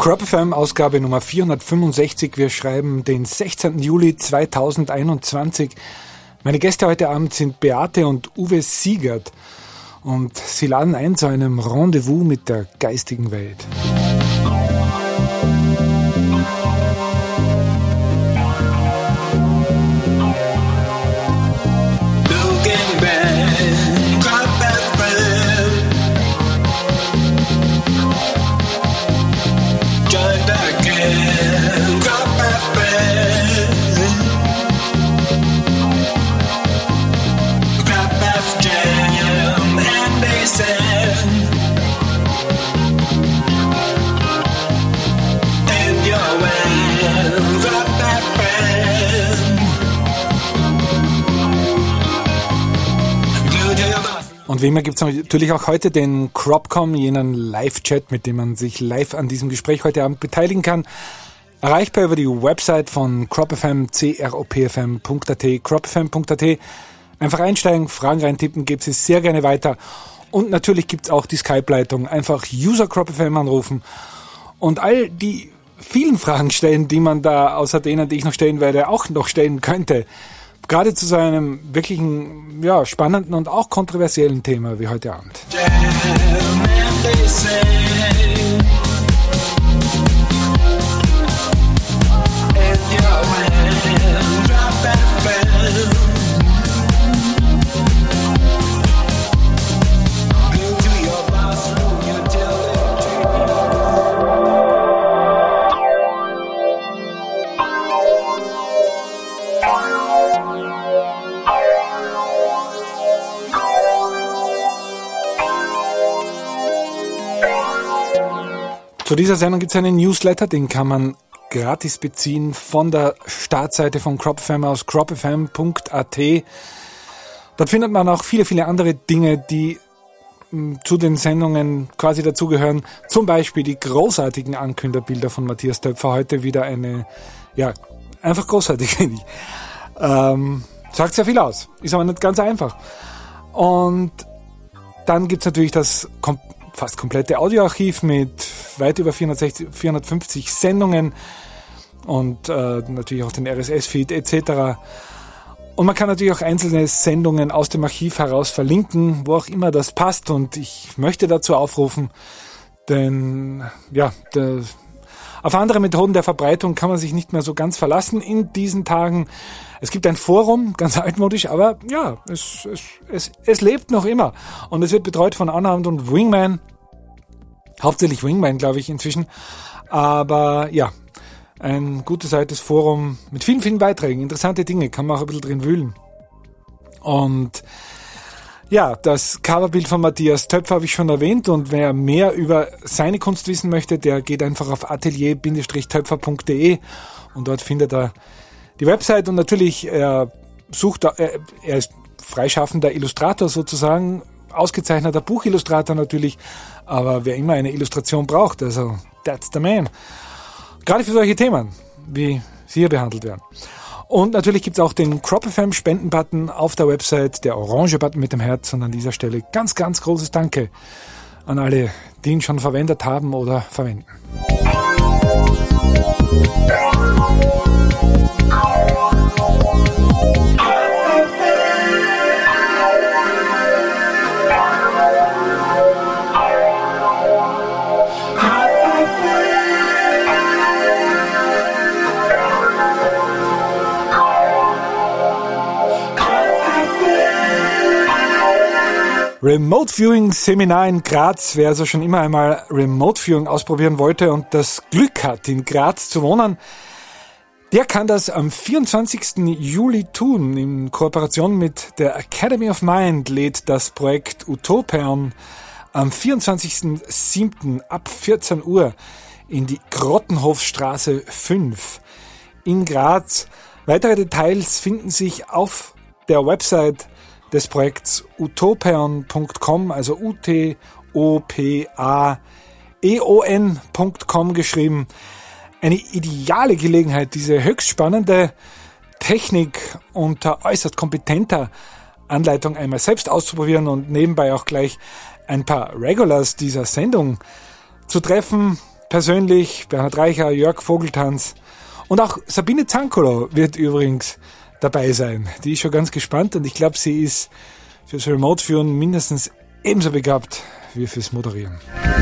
Crop FM, Ausgabe Nummer 465. Wir schreiben den 16. Juli 2021. Meine Gäste heute Abend sind Beate und Uwe Siegert. Und sie laden ein zu einem Rendezvous mit der geistigen Welt. Und wie immer gibt es natürlich auch heute den Cropcom, jenen Live-Chat, mit dem man sich live an diesem Gespräch heute Abend beteiligen kann. Erreichbar über die Website von CropFM, cropfm.at, cropfm.at. Einfach einsteigen, Fragen reintippen, gebt es sehr gerne weiter. Und natürlich gibt es auch die Skype-Leitung. Einfach User CropFM anrufen und all die vielen Fragen stellen, die man da außer denen, die ich noch stellen werde, auch noch stellen könnte. Gerade zu so einem wirklichen, spannenden und auch kontroversiellen Thema wie heute Abend. Zu dieser Sendung gibt es einen Newsletter, den kann man gratis beziehen von der Startseite von CropFM aus cropfm.at. Dort findet man auch viele, viele andere Dinge, die zu den Sendungen quasi dazugehören. Zum Beispiel die großartigen Ankünderbilder von Matthias Töpfer. Heute wieder eine, einfach großartig, finde ich. Sagt sehr viel aus, ist aber nicht ganz einfach. Und dann gibt es natürlich das fast komplette Audioarchiv mit weit über 450 Sendungen und natürlich auch den RSS-Feed etc. Und man kann natürlich auch einzelne Sendungen aus dem Archiv heraus verlinken, wo auch immer das passt. Und ich möchte dazu aufrufen, denn auf andere Methoden der Verbreitung kann man sich nicht mehr so ganz verlassen in diesen Tagen. Es gibt ein Forum, ganz altmodisch, aber es lebt noch immer. Und es wird betreut von Unarmed und Wingman. Hauptsächlich Wingman, glaube ich, inzwischen. Aber ein gutes altes Forum mit vielen, vielen Beiträgen. Interessante Dinge, kann man auch ein bisschen drin wühlen. Und das Coverbild von Matthias Töpfer habe ich schon erwähnt. Und wer mehr über seine Kunst wissen möchte, der geht einfach auf atelier-töpfer.de und dort findet er die Website. Und natürlich, er ist freischaffender Illustrator sozusagen, ausgezeichneter Buchillustrator natürlich, aber wer immer eine Illustration braucht, also that's the man. Gerade für solche Themen, wie sie hier behandelt werden. Und natürlich gibt es auch den CropFM Spenden-Button auf der Website, der orange Button mit dem Herz. Und an dieser Stelle ganz, ganz großes Danke an alle, die ihn schon verwendet haben oder verwenden. Remote Viewing Seminar in Graz. Wer also schon immer einmal Remote Viewing ausprobieren wollte und das Glück hat, in Graz zu wohnen, der kann das am 24. Juli tun. In Kooperation mit der Academy of Mind lädt das Projekt Utopion am 24.07. ab 14 Uhr in die Grottenhofstraße 5 in Graz. Weitere Details finden sich auf der Website des Projekts utopion.com, also utopaeon.com geschrieben. Eine ideale Gelegenheit, diese höchst spannende Technik unter äußerst kompetenter Anleitung einmal selbst auszuprobieren und nebenbei auch gleich ein paar Regulars dieser Sendung zu treffen. persönlich, Bernhard Reicher, Jörg Vogeltanz und auch Sabine Zankolo wird übrigens dabei sein. Die ist schon ganz gespannt und ich glaube, sie ist fürs Remote-Führen mindestens ebenso begabt wie fürs Moderieren.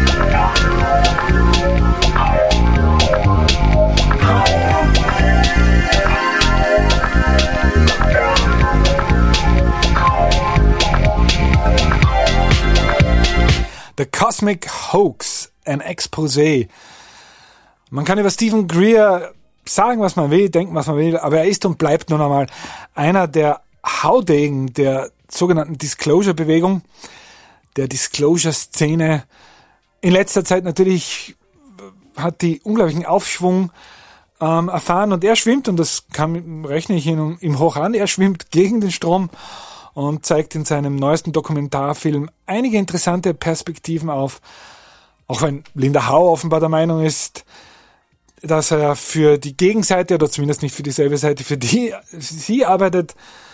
The Cosmic Hoax, ein Exposé. Man kann über Stephen Greer sagen, was man will, denken, was man will, aber er ist und bleibt nun einmal einer der Haudegen der sogenannten Disclosure-Bewegung, der Disclosure-Szene. In letzter Zeit natürlich hat die unglaublichen Aufschwung erfahren und er schwimmt, und das rechne ich ihm hoch an, er schwimmt gegen den Strom und zeigt in seinem neuesten Dokumentarfilm einige interessante Perspektiven auf, auch wenn Linda Howe offenbar der Meinung ist, dass er für die Gegenseite, oder zumindest nicht für dieselbe Seite, für die sie arbeite,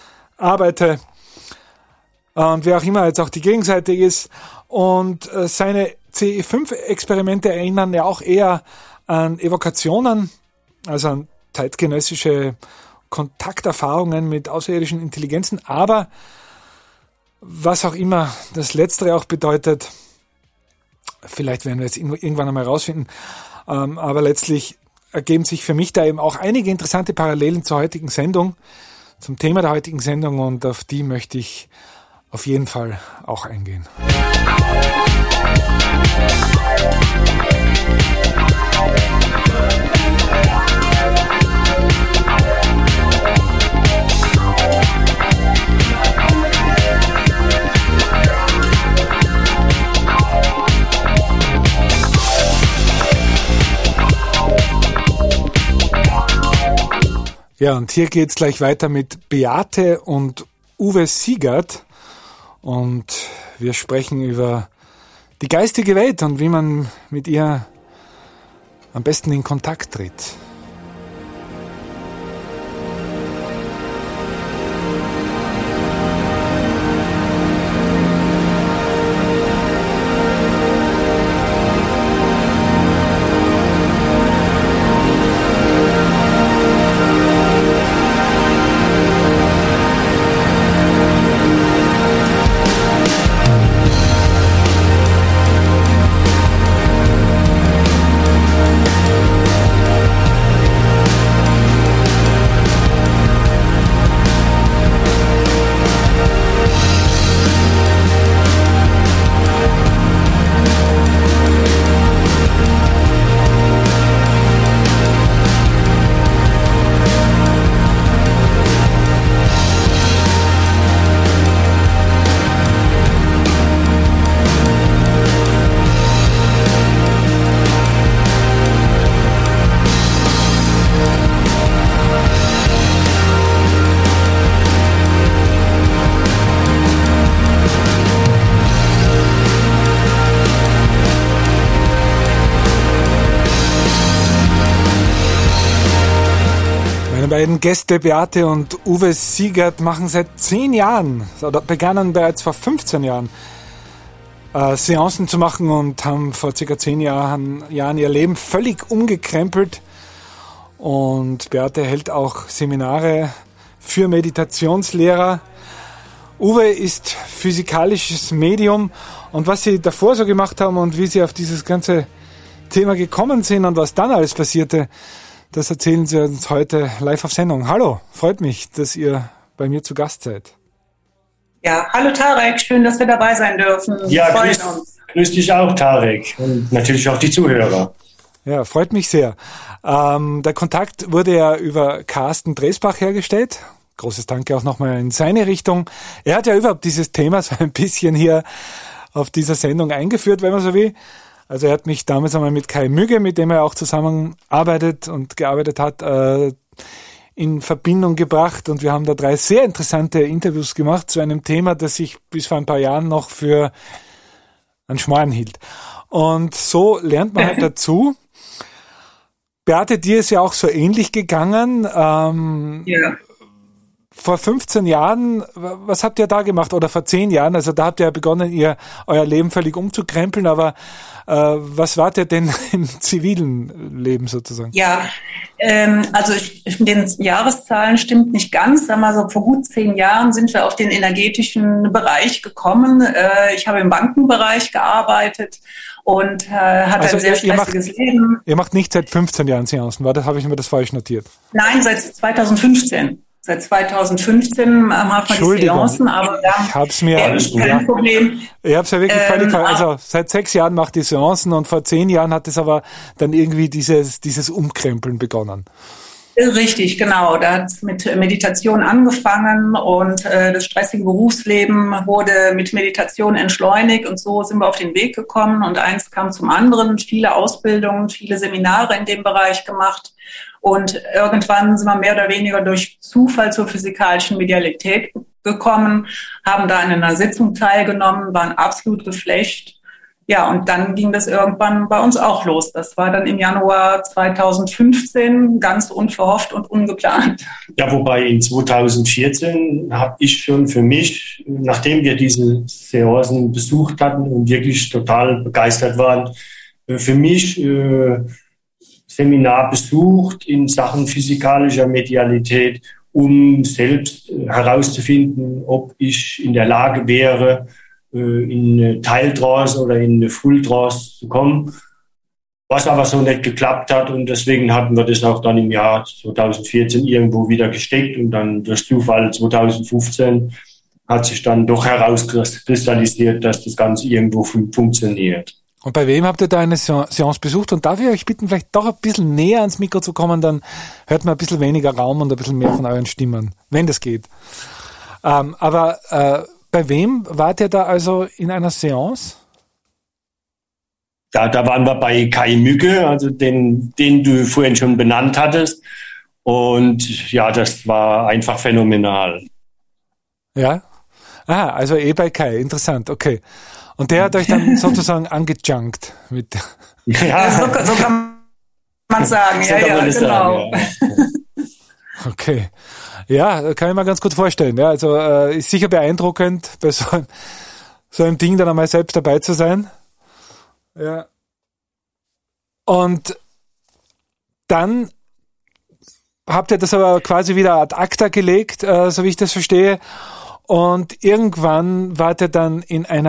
und wer auch immer jetzt auch die Gegenseite ist, und seine CE5-Experimente erinnern ja auch eher an Evokationen, also an zeitgenössische Kontakterfahrungen mit außerirdischen Intelligenzen, aber was auch immer das Letztere auch bedeutet, vielleicht werden wir jetzt irgendwann einmal rausfinden, aber letztlich ergeben sich für mich da eben auch einige interessante Parallelen zur heutigen Sendung, zum Thema der heutigen Sendung, und auf die möchte ich auf jeden Fall auch eingehen. Ja, und hier geht's gleich weiter mit Beate und Uwe Siegert. Und wir sprechen über die geistige Welt und wie man mit ihr am besten in Kontakt tritt. Beiden Gäste, Beate und Uwe Siegert, machen seit 10 Jahren, oder begannen bereits vor 15 Jahren, Seancen zu machen und haben vor ca. 10 Jahren ihr Leben völlig umgekrempelt. Und Beate hält auch Seminare für Meditationslehrer. Uwe ist physikalisches Medium, und was sie davor so gemacht haben und wie sie auf dieses ganze Thema gekommen sind und was dann alles passierte, das erzählen Sie uns heute live auf Sendung. Hallo, freut mich, dass ihr bei mir zu Gast seid. Ja, hallo Tarek, schön, dass wir dabei sein dürfen. Ja, grüß dich auch, Tarek, und natürlich auch die Zuhörer. Ja, freut mich sehr. Der Kontakt wurde ja über Carsten Dresbach hergestellt. Großes Danke auch nochmal in seine Richtung. Er hat ja überhaupt dieses Thema so ein bisschen hier auf dieser Sendung eingeführt, wenn man so will. Also er hat mich damals einmal mit Kai Mügge, mit dem er auch zusammenarbeitet und gearbeitet hat, in Verbindung gebracht, und wir haben da 3 sehr interessante Interviews gemacht zu einem Thema, das ich bis vor ein paar Jahren noch für einen Schmarrn hielt. Und so lernt man halt dazu. Beate, dir ist ja auch so ähnlich gegangen. Ja. vor 15 Jahren, was habt ihr da gemacht? Oder vor 10 Jahren? Also da habt ihr begonnen, euer Leben völlig umzukrempeln, aber was wart ihr denn im zivilen Leben sozusagen? Ja, also mit den Jahreszahlen stimmt nicht ganz. Sagen wir so, vor gut 10 Jahren sind wir auf den energetischen Bereich gekommen. Ich habe im Bankenbereich gearbeitet und hatte ein sehr stressiges Leben. Ihr macht nicht seit 15 Jahren Seancen, das habe ich mir das falsch notiert? Nein, seit 2015. Seit 2015 macht man die Seancen, aber ich hab's mir kein Problem. Ich hab's ja wirklich völlig also seit 6 Jahren macht die Seancen und vor 10 Jahren hat es aber dann irgendwie dieses Umkrempeln begonnen. Richtig, genau. Da hat es mit Meditation angefangen und das stressige Berufsleben wurde mit Meditation entschleunigt und so sind wir auf den Weg gekommen und eins kam zum anderen, viele Ausbildungen, viele Seminare in dem Bereich gemacht. Und irgendwann sind wir mehr oder weniger durch Zufall zur physikalischen Medialität gekommen, haben da an einer Sitzung teilgenommen, waren absolut geflasht. Ja, und dann ging das irgendwann bei uns auch los. Das war dann im Januar 2015, ganz unverhofft und ungeplant. Ja, wobei in 2014 habe ich schon für mich, nachdem wir diese Seancen besucht hatten und wirklich total begeistert waren, für mich Seminar besucht in Sachen physikalischer Medialität, um selbst herauszufinden, ob ich in der Lage wäre, in eine Teiltrance oder in eine Fulltrance zu kommen, was aber so nicht geklappt hat und deswegen hatten wir das auch dann im Jahr 2014 irgendwo wieder gesteckt und dann durch Zufall 2015 hat sich dann doch herauskristallisiert, dass das Ganze irgendwo funktioniert. Und bei wem habt ihr da eine Seance besucht? Und darf ich euch bitten, vielleicht doch ein bisschen näher ans Mikro zu kommen, dann hört man ein bisschen weniger Raum und ein bisschen mehr von euren Stimmen, wenn das geht. Aber bei wem wart ihr da also in einer Seance? Da waren wir bei Kai Mücke, also den du vorhin schon benannt hattest. Und ja, das war einfach phänomenal. Ja? Aha, also bei Kai, interessant, okay. Und der hat euch dann sozusagen angejunkt mit. Ja, so kann man sagen. So kann man das genau. Sagen, ja. Okay. Ja, kann ich mir ganz gut vorstellen. Ja, also ist sicher beeindruckend, bei so einem Ding dann einmal selbst dabei zu sein. Ja. Und dann habt ihr das aber quasi wieder ad acta gelegt, so wie ich das verstehe. Und irgendwann wart ihr dann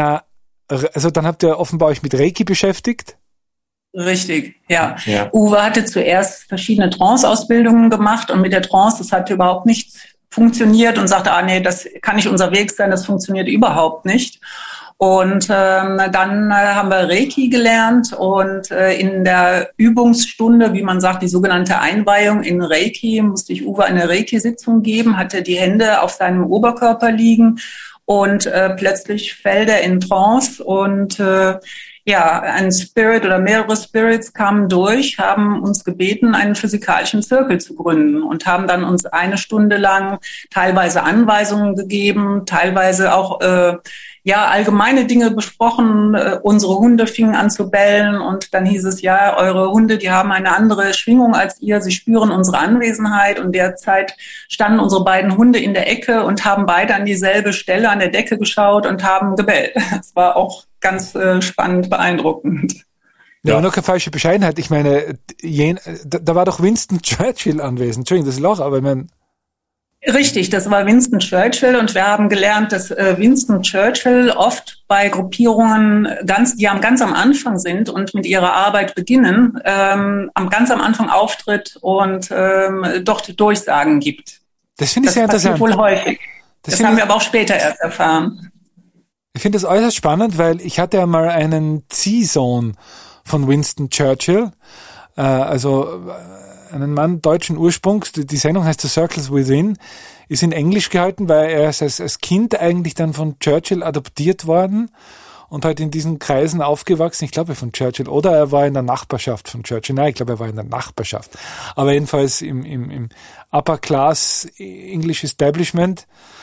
dann habt ihr offenbar euch mit Reiki beschäftigt. Richtig, ja. Uwe hatte zuerst verschiedene Trance-Ausbildungen gemacht und mit der Trance, das hat überhaupt nicht funktioniert und sagte, nee, das kann nicht unser Weg sein, das funktioniert überhaupt nicht. Und dann haben wir Reiki gelernt und in der Übungsstunde, wie man sagt, die sogenannte Einweihung in Reiki, musste ich Uwe eine Reiki-Sitzung geben, hatte die Hände auf seinem Oberkörper liegen und plötzlich fällt er in Trance und ein Spirit oder mehrere Spirits kamen durch, haben uns gebeten, einen physikalischen Zirkel zu gründen und haben dann uns 1 Stunde lang teilweise Anweisungen gegeben, teilweise auch allgemeine Dinge besprochen. Unsere Hunde fingen an zu bellen und dann hieß es, ja, eure Hunde, die haben eine andere Schwingung als ihr, sie spüren unsere Anwesenheit und derzeit standen unsere beiden Hunde in der Ecke und haben beide an dieselbe Stelle an der Decke geschaut und haben gebellt. Das war auch ganz spannend, beeindruckend. Ja, aber noch keine falsche Bescheidenheit. Ich meine, da war doch Winston Churchill anwesend. Entschuldigung, das ist Loch, aber ich meine... Richtig, das war Winston Churchill und wir haben gelernt, dass Winston Churchill oft bei Gruppierungen die ganz am Anfang sind und mit ihrer Arbeit beginnen, ganz am Anfang auftritt und dort Durchsagen gibt. Das finde ich sehr interessant. Das passiert wohl häufig. Das haben wir aber auch später erst erfahren. Ich finde das äußerst spannend, weil ich hatte ja mal einen Ziehsohn von Winston Churchill, also einen Mann deutschen Ursprungs. Die Sendung heißt The Circles Within, ist in Englisch gehalten, weil er ist als Kind eigentlich dann von Churchill adoptiert worden und halt in diesen Kreisen aufgewachsen, ich glaube von Churchill, oder er war in der Nachbarschaft von Churchill. Nein, ich glaube, er war in der Nachbarschaft. Aber jedenfalls im Upper Class English Establishment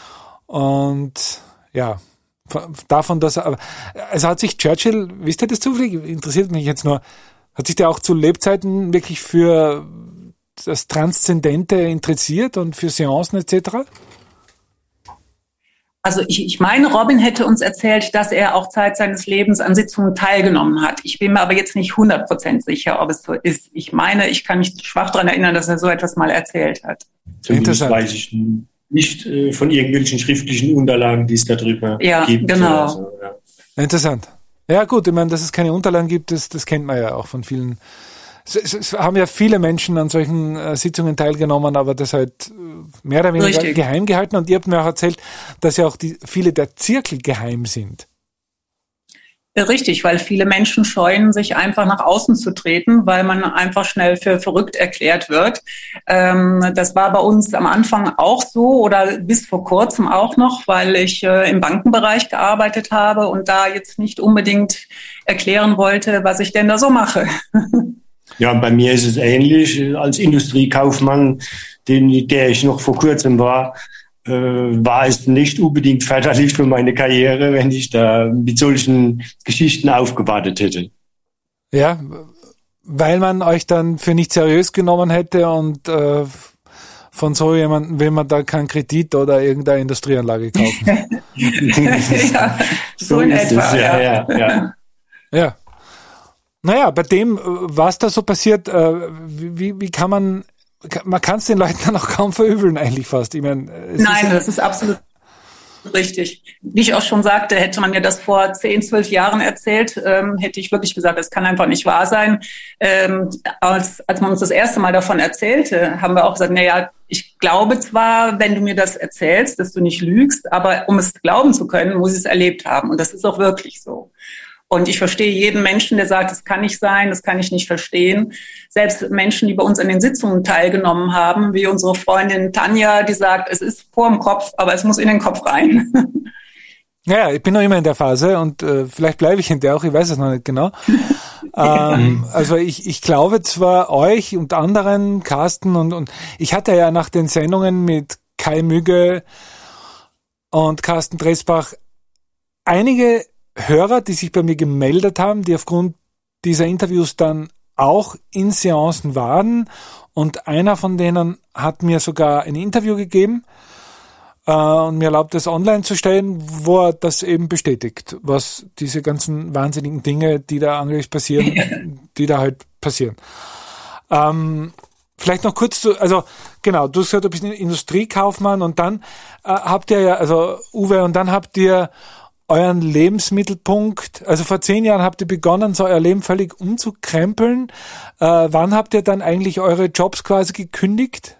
und ja, davon, dass also hat sich Churchill, wisst ihr das zufällig? Interessiert mich jetzt nur, hat sich der auch zu Lebzeiten wirklich für das Transzendente interessiert und für Seancen etc.? Also ich meine, Robin hätte uns erzählt, dass er auch Zeit seines Lebens an Sitzungen teilgenommen hat. Ich bin mir aber jetzt nicht 100% sicher, ob es so ist. Ich meine, ich kann mich schwach daran erinnern, dass er so etwas mal erzählt hat. Zumindest weiß ich nicht von irgendwelchen schriftlichen Unterlagen, die es darüber gibt. Ja, genau. Also, ja. Interessant. Ja gut, ich meine, dass es keine Unterlagen gibt, das kennt man ja auch von vielen. Es haben ja viele Menschen an solchen Sitzungen teilgenommen, aber das halt mehr oder weniger geheim gehalten. Und ihr habt mir auch erzählt, dass ja auch viele der Zirkel geheim sind. Richtig, weil viele Menschen scheuen, sich einfach nach außen zu treten, weil man einfach schnell für verrückt erklärt wird. Das war bei uns am Anfang auch so oder bis vor kurzem auch noch, weil ich im Bankenbereich gearbeitet habe und da jetzt nicht unbedingt erklären wollte, was ich denn da so mache. Ja, bei mir ist es ähnlich. Als Industriekaufmann, der ich noch vor kurzem war es nicht unbedingt förderlich für meine Karriere, wenn ich da mit solchen Geschichten aufgewartet hätte. Ja, weil man euch dann für nicht seriös genommen hätte und von so jemandem will man da keinen Kredit oder irgendeine Industrieanlage kaufen. Ja, so in etwa. Ja. Naja, bei dem, was da so passiert, wie kann man kann es den Leuten dann auch kaum verübeln eigentlich fast. Ich meine, Nein, das ist absolut richtig. Wie ich auch schon sagte, hätte man mir das vor 10, 12 Jahren erzählt, hätte ich wirklich gesagt, das kann einfach nicht wahr sein. Als man uns das erste Mal davon erzählte, haben wir auch gesagt, naja, ich glaube zwar, wenn du mir das erzählst, dass du nicht lügst, aber um es glauben zu können, muss ich es erlebt haben. Und das ist auch wirklich so. Und ich verstehe jeden Menschen, der sagt, das kann nicht sein, das kann ich nicht verstehen. Selbst Menschen, die bei uns an den Sitzungen teilgenommen haben, wie unsere Freundin Tanja, die sagt, es ist vor dem Kopf, aber es muss in den Kopf rein. Ja, ich bin noch immer in der Phase und vielleicht bleibe ich in der auch, ich weiß es noch nicht genau. Also ich glaube zwar euch und anderen, Carsten und ich hatte ja nach den Sendungen mit Kai Mügge und Carsten Dresbach einige Hörer, die sich bei mir gemeldet haben, die aufgrund dieser Interviews dann auch in Seancen waren und einer von denen hat mir sogar ein Interview gegeben und mir erlaubt, das online zu stellen, wo er das eben bestätigt, was diese ganzen wahnsinnigen Dinge, die da angeblich passieren, die da halt passieren. Vielleicht noch kurz also genau, du hast gesagt, du bist ein Industriekaufmann und dann habt ihr ja, also Uwe, und dann habt ihr euren Lebensmittelpunkt, also vor 10 Jahren habt ihr begonnen, so euer Leben völlig umzukrempeln. Wann habt ihr dann eigentlich eure Jobs quasi gekündigt?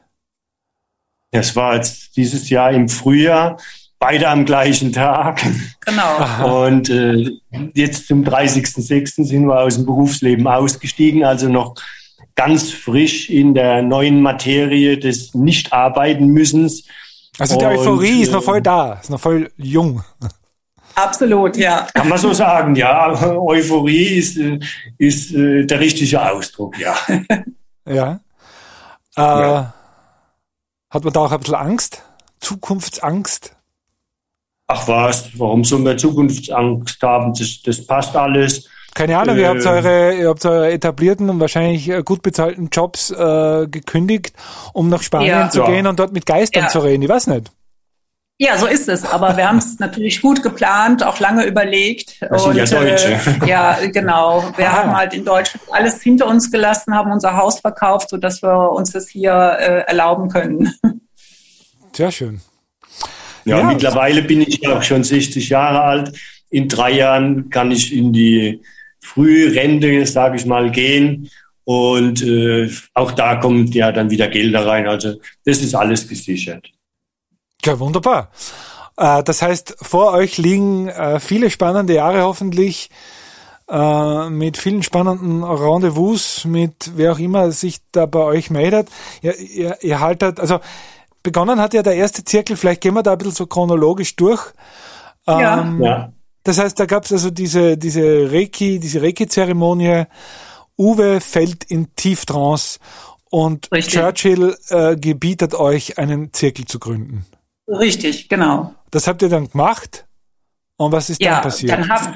Es war jetzt dieses Jahr im Frühjahr, beide am gleichen Tag. Genau. Aha. Und jetzt zum 30.06. sind wir aus dem Berufsleben ausgestiegen, also noch ganz frisch in der neuen Materie des Nicht-Arbeiten-Müssens. Also die Euphorie ist noch voll da, ist noch voll jung. Absolut, ja. Kann man so sagen, ja. Euphorie ist der richtige Ausdruck, ja. Ja. Ja. Hat man da auch ein bisschen Angst? Zukunftsangst? Ach was, warum soll man Zukunftsangst haben? Das passt alles. Keine Ahnung, ihr habt eure etablierten und wahrscheinlich gut bezahlten Jobs gekündigt, um nach Spanien zu gehen und dort mit Geistern zu reden. Ich weiß nicht. Ja, so ist es. Aber wir haben es natürlich gut geplant, auch lange überlegt. Das sind ja Deutsche. Ja, genau. Wir haben halt in Deutschland alles hinter uns gelassen, haben unser Haus verkauft, sodass wir uns das hier erlauben können. Sehr schön. Ja, mittlerweile bin ich auch schon 60 Jahre alt. In 3 Jahren kann ich in die Frührente, sage ich mal, gehen. Und auch da kommt ja dann wieder Gelder rein. Also das ist alles gesichert. Ja, wunderbar. Das heißt, vor euch liegen viele spannende Jahre hoffentlich, mit vielen spannenden Rendezvous, mit wer auch immer sich da bei euch meldet. Ihr haltet, also begonnen hat ja der erste Zirkel, vielleicht gehen wir da ein bisschen so chronologisch durch. Ja. Das heißt, da gab es also diese Reiki-Zeremonie. Uwe fällt in Tieftrance und richtig. Churchill gebietet euch, einen Zirkel zu gründen. Richtig, genau. Das habt ihr dann gemacht? Und was ist dann passiert?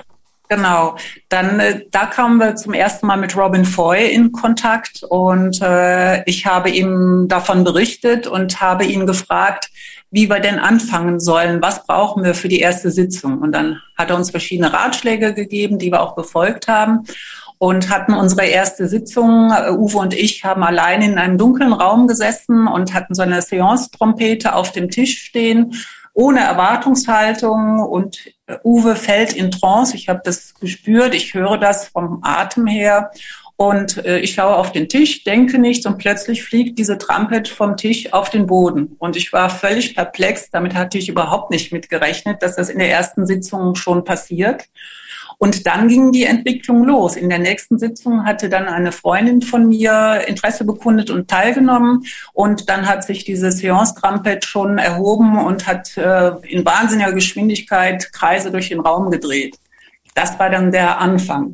Da kamen wir zum ersten Mal mit Robin Foy in Kontakt und ich habe ihm davon berichtet und habe ihn gefragt, wie wir denn anfangen sollen, was brauchen wir für die erste Sitzung. Und dann hat er uns verschiedene Ratschläge gegeben, die wir auch befolgt haben. Und hatten unsere erste Sitzung. Uwe und ich haben allein in einem dunklen Raum gesessen und hatten so eine Seance-Trompete auf dem Tisch stehen, ohne Erwartungshaltung. Und Uwe fällt in Trance. Ich habe das gespürt, ich höre das vom Atem her. Und ich schaue auf den Tisch, denke nichts und plötzlich fliegt diese Trompete vom Tisch auf den Boden. Und ich war völlig perplex. Damit hatte ich überhaupt nicht mitgerechnet, dass das in der ersten Sitzung schon passiert. Und dann ging die Entwicklung los. In der nächsten Sitzung hatte dann eine Freundin von mir Interesse bekundet und teilgenommen. Und dann hat sich diese Seance-Trompete schon erhoben und hat in wahnsinniger Geschwindigkeit Kreise durch den Raum gedreht. Das war dann der Anfang.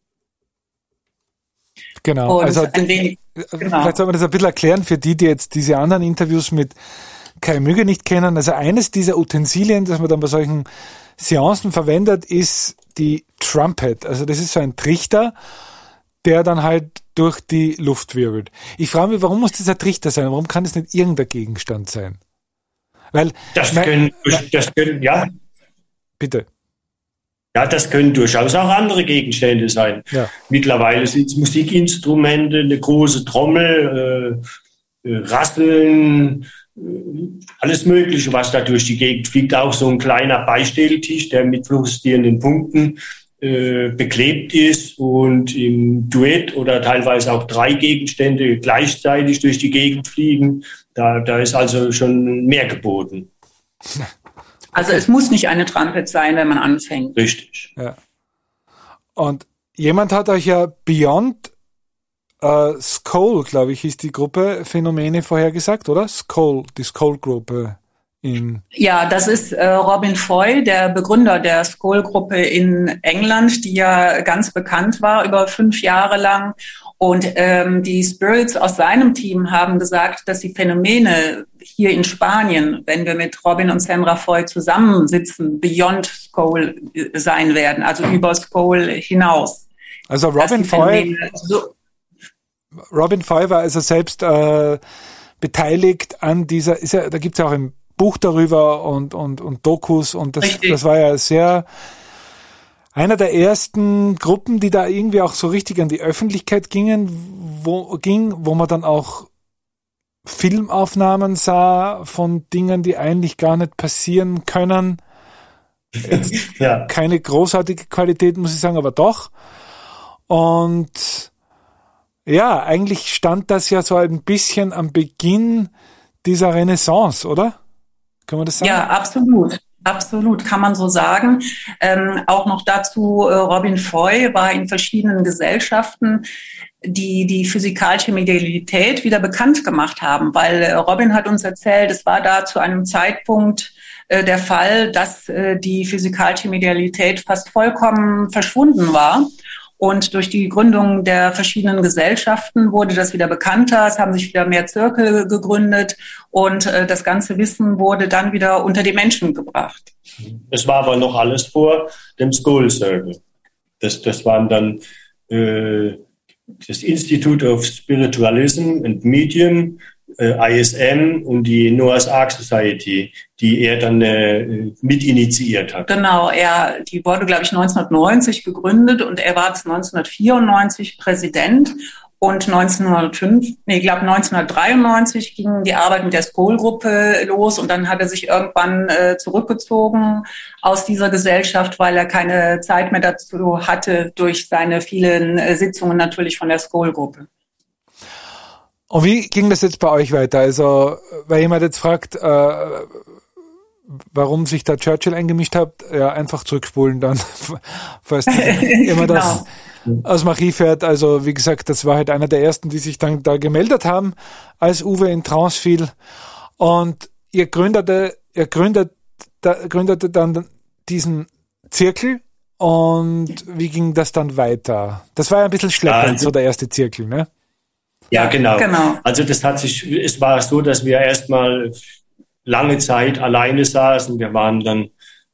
Genau, und also vielleicht soll man das ein bisschen erklären für die jetzt diese anderen Interviews mit Kai Mügge nicht kennen. Also eines dieser Utensilien, das man dann bei solchen Seancen verwendet, ist die Trumpet. Also das ist so ein Trichter, der dann halt durch die Luft wirbelt. Ich frage mich, warum muss das ein Trichter sein? Warum kann das nicht irgendein Gegenstand sein? Weil das können, ja. Bitte. Ja, das können durchaus auch andere Gegenstände sein. Ja. Mittlerweile sind es Musikinstrumente, eine große Trommel, Rasseln, alles Mögliche, was da durch die Gegend fliegt. Auch so ein kleiner Beistelltisch, der mit fluoreszierenden Punkten beklebt ist und im Duett oder teilweise auch 3 Gegenstände gleichzeitig durch die Gegend fliegen. Da ist also schon mehr geboten. Also es muss nicht eine Trompete sein, wenn man anfängt. Richtig. Ja. Und jemand hat euch ja Beyond Skoll, glaube ich, hieß die Gruppe, Phänomene vorhergesagt, oder? Skoll, die Skoll-Gruppe in... Ja, das ist Robin Foy, der Begründer der Skoll-Gruppe in England, die ja ganz bekannt war über 5 Jahre lang. Und die Spirits aus seinem Team haben gesagt, dass die Phänomene hier in Spanien, wenn wir mit Robin und Sandra Foy zusammensitzen, Beyond Skoll sein werden, also über Skoll hinaus. Also Robin Foy war also selbst beteiligt an dieser, da gibt es ja auch ein Buch darüber und Dokus und das war ja sehr einer der ersten Gruppen, die da irgendwie auch so richtig an die Öffentlichkeit gingen, wo man dann auch Filmaufnahmen sah von Dingen, die eigentlich gar nicht passieren können. Jetzt ja. Keine großartige Qualität, muss ich sagen, aber doch. Und ja, eigentlich stand das ja so ein bisschen am Beginn dieser Renaissance, oder? Kann man das sagen? Ja, absolut. Absolut, kann man so sagen. Auch noch dazu, Robin Foy war in verschiedenen Gesellschaften, die physikalische Medialität wieder bekannt gemacht haben, weil Robin hat uns erzählt, es war da zu einem Zeitpunkt der Fall, dass die physikalische Medialität fast vollkommen verschwunden war. Und durch die Gründung der verschiedenen Gesellschaften wurde das wieder bekannter. Es haben sich wieder mehr Zirkel gegründet und das ganze Wissen wurde dann wieder unter die Menschen gebracht. Es war aber noch alles vor dem Skoll Circle. Das waren dann das Institute of Spiritualism and Medium, ISM und die Noah's Ark Society, die er dann mit initiiert hat. Genau, die wurde, glaube ich, 1990 gegründet und er war bis 1994 Präsident. Und 1993 ging die Arbeit mit der Skoll-Gruppe los und dann hat er sich irgendwann zurückgezogen aus dieser Gesellschaft, weil er keine Zeit mehr dazu hatte durch seine vielen Sitzungen natürlich von der Skoll-Gruppe. Und wie ging das jetzt bei euch weiter? Also, weil jemand jetzt fragt, warum sich da Churchill eingemischt hat, ja, einfach zurückspulen dann, falls immer das aus dem Archiv hört. Also, wie gesagt, das war halt einer der ersten, die sich dann da gemeldet haben, als Uwe in Trance fiel. Und ihr gründete dann diesen Zirkel. Und wie ging das dann weiter? Das war ja ein bisschen schleppend, so der erste Zirkel, ne? Ja, genau. Also es war so, dass wir erstmal lange Zeit alleine saßen. Wir waren dann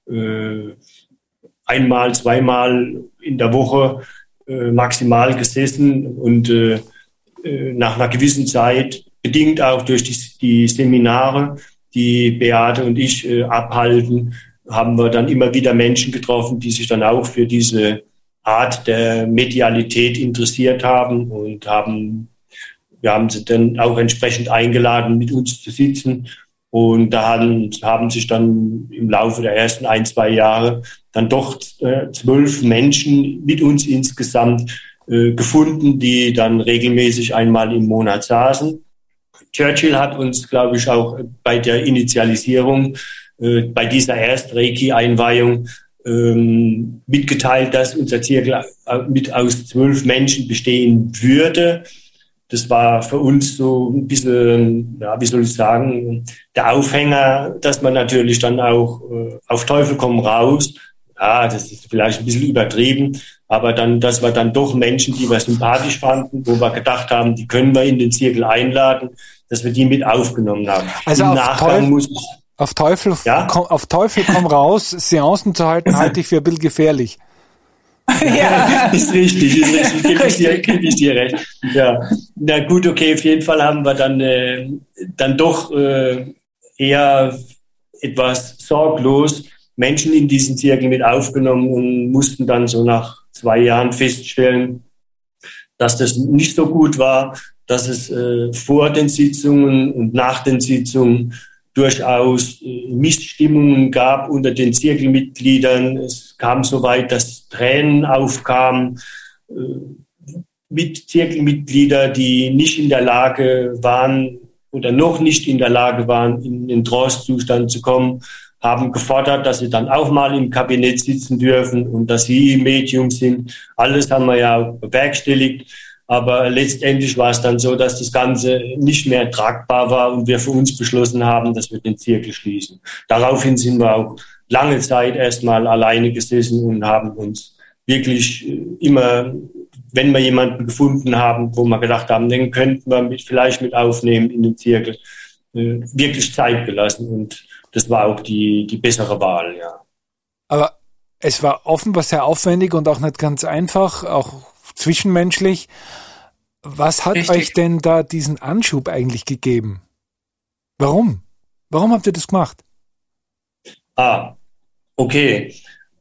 einmal, zweimal in der Woche maximal gesessen und nach einer gewissen Zeit, bedingt auch durch die Seminare, die Beate und ich abhalten, haben wir dann immer wieder Menschen getroffen, die sich dann auch für diese Art der Medialität interessiert haben und wir haben sie dann auch entsprechend eingeladen, mit uns zu sitzen. Und da haben sich dann im Laufe der ersten 1-2 Jahre dann doch 12 Menschen mit uns insgesamt gefunden, die dann regelmäßig einmal im Monat saßen. Churchill hat uns, glaube ich, auch bei der Initialisierung, bei dieser Erst-Reiki-Einweihung mitgeteilt, dass unser Zirkel aus 12 Menschen bestehen würde. Das war für uns so ein bisschen, ja, wie soll ich sagen, der Aufhänger, dass man natürlich dann auch auf Teufel komm raus, ja, das ist vielleicht ein bisschen übertrieben, aber dann, dass wir dann doch Menschen, die wir sympathisch fanden, wo wir gedacht haben, die können wir in den Zirkel einladen, dass wir die mit aufgenommen haben. Also auf Teufel komm raus, Seancen zu halten, halte ich für ein bisschen gefährlich. Ja, ist richtig, gebe ich dir recht. Ja, na gut, okay, auf jeden Fall haben wir dann doch eher etwas sorglos Menschen in diesen Zirkel mit aufgenommen und mussten dann so nach 2 Jahren feststellen, dass das nicht so gut war, dass es vor den Sitzungen und nach den Sitzungen durchaus Missstimmungen gab unter den Zirkelmitgliedern. Es kam so weit, dass Tränen aufkamen mit Zirkelmitgliedern, die nicht in der Lage waren oder noch nicht in der Lage waren, in den Trance-Zustand zu kommen, haben gefordert, dass sie dann auch mal im Kabinett sitzen dürfen und dass sie Medium sind. Alles haben wir ja bewerkstelligt. Aber letztendlich war es dann so, dass das Ganze nicht mehr tragbar war und wir für uns beschlossen haben, dass wir den Zirkel schließen. Daraufhin sind wir auch lange Zeit erstmal alleine gesessen und haben uns wirklich immer, wenn wir jemanden gefunden haben, wo wir gedacht haben, den könnten wir vielleicht mit aufnehmen in den Zirkel, wirklich Zeit gelassen. Und das war auch die bessere Wahl, ja. Aber es war offenbar sehr aufwendig und auch nicht ganz einfach, auch zwischenmenschlich. Was hat euch denn da diesen Anschub eigentlich gegeben? Warum? Warum habt ihr das gemacht? Okay.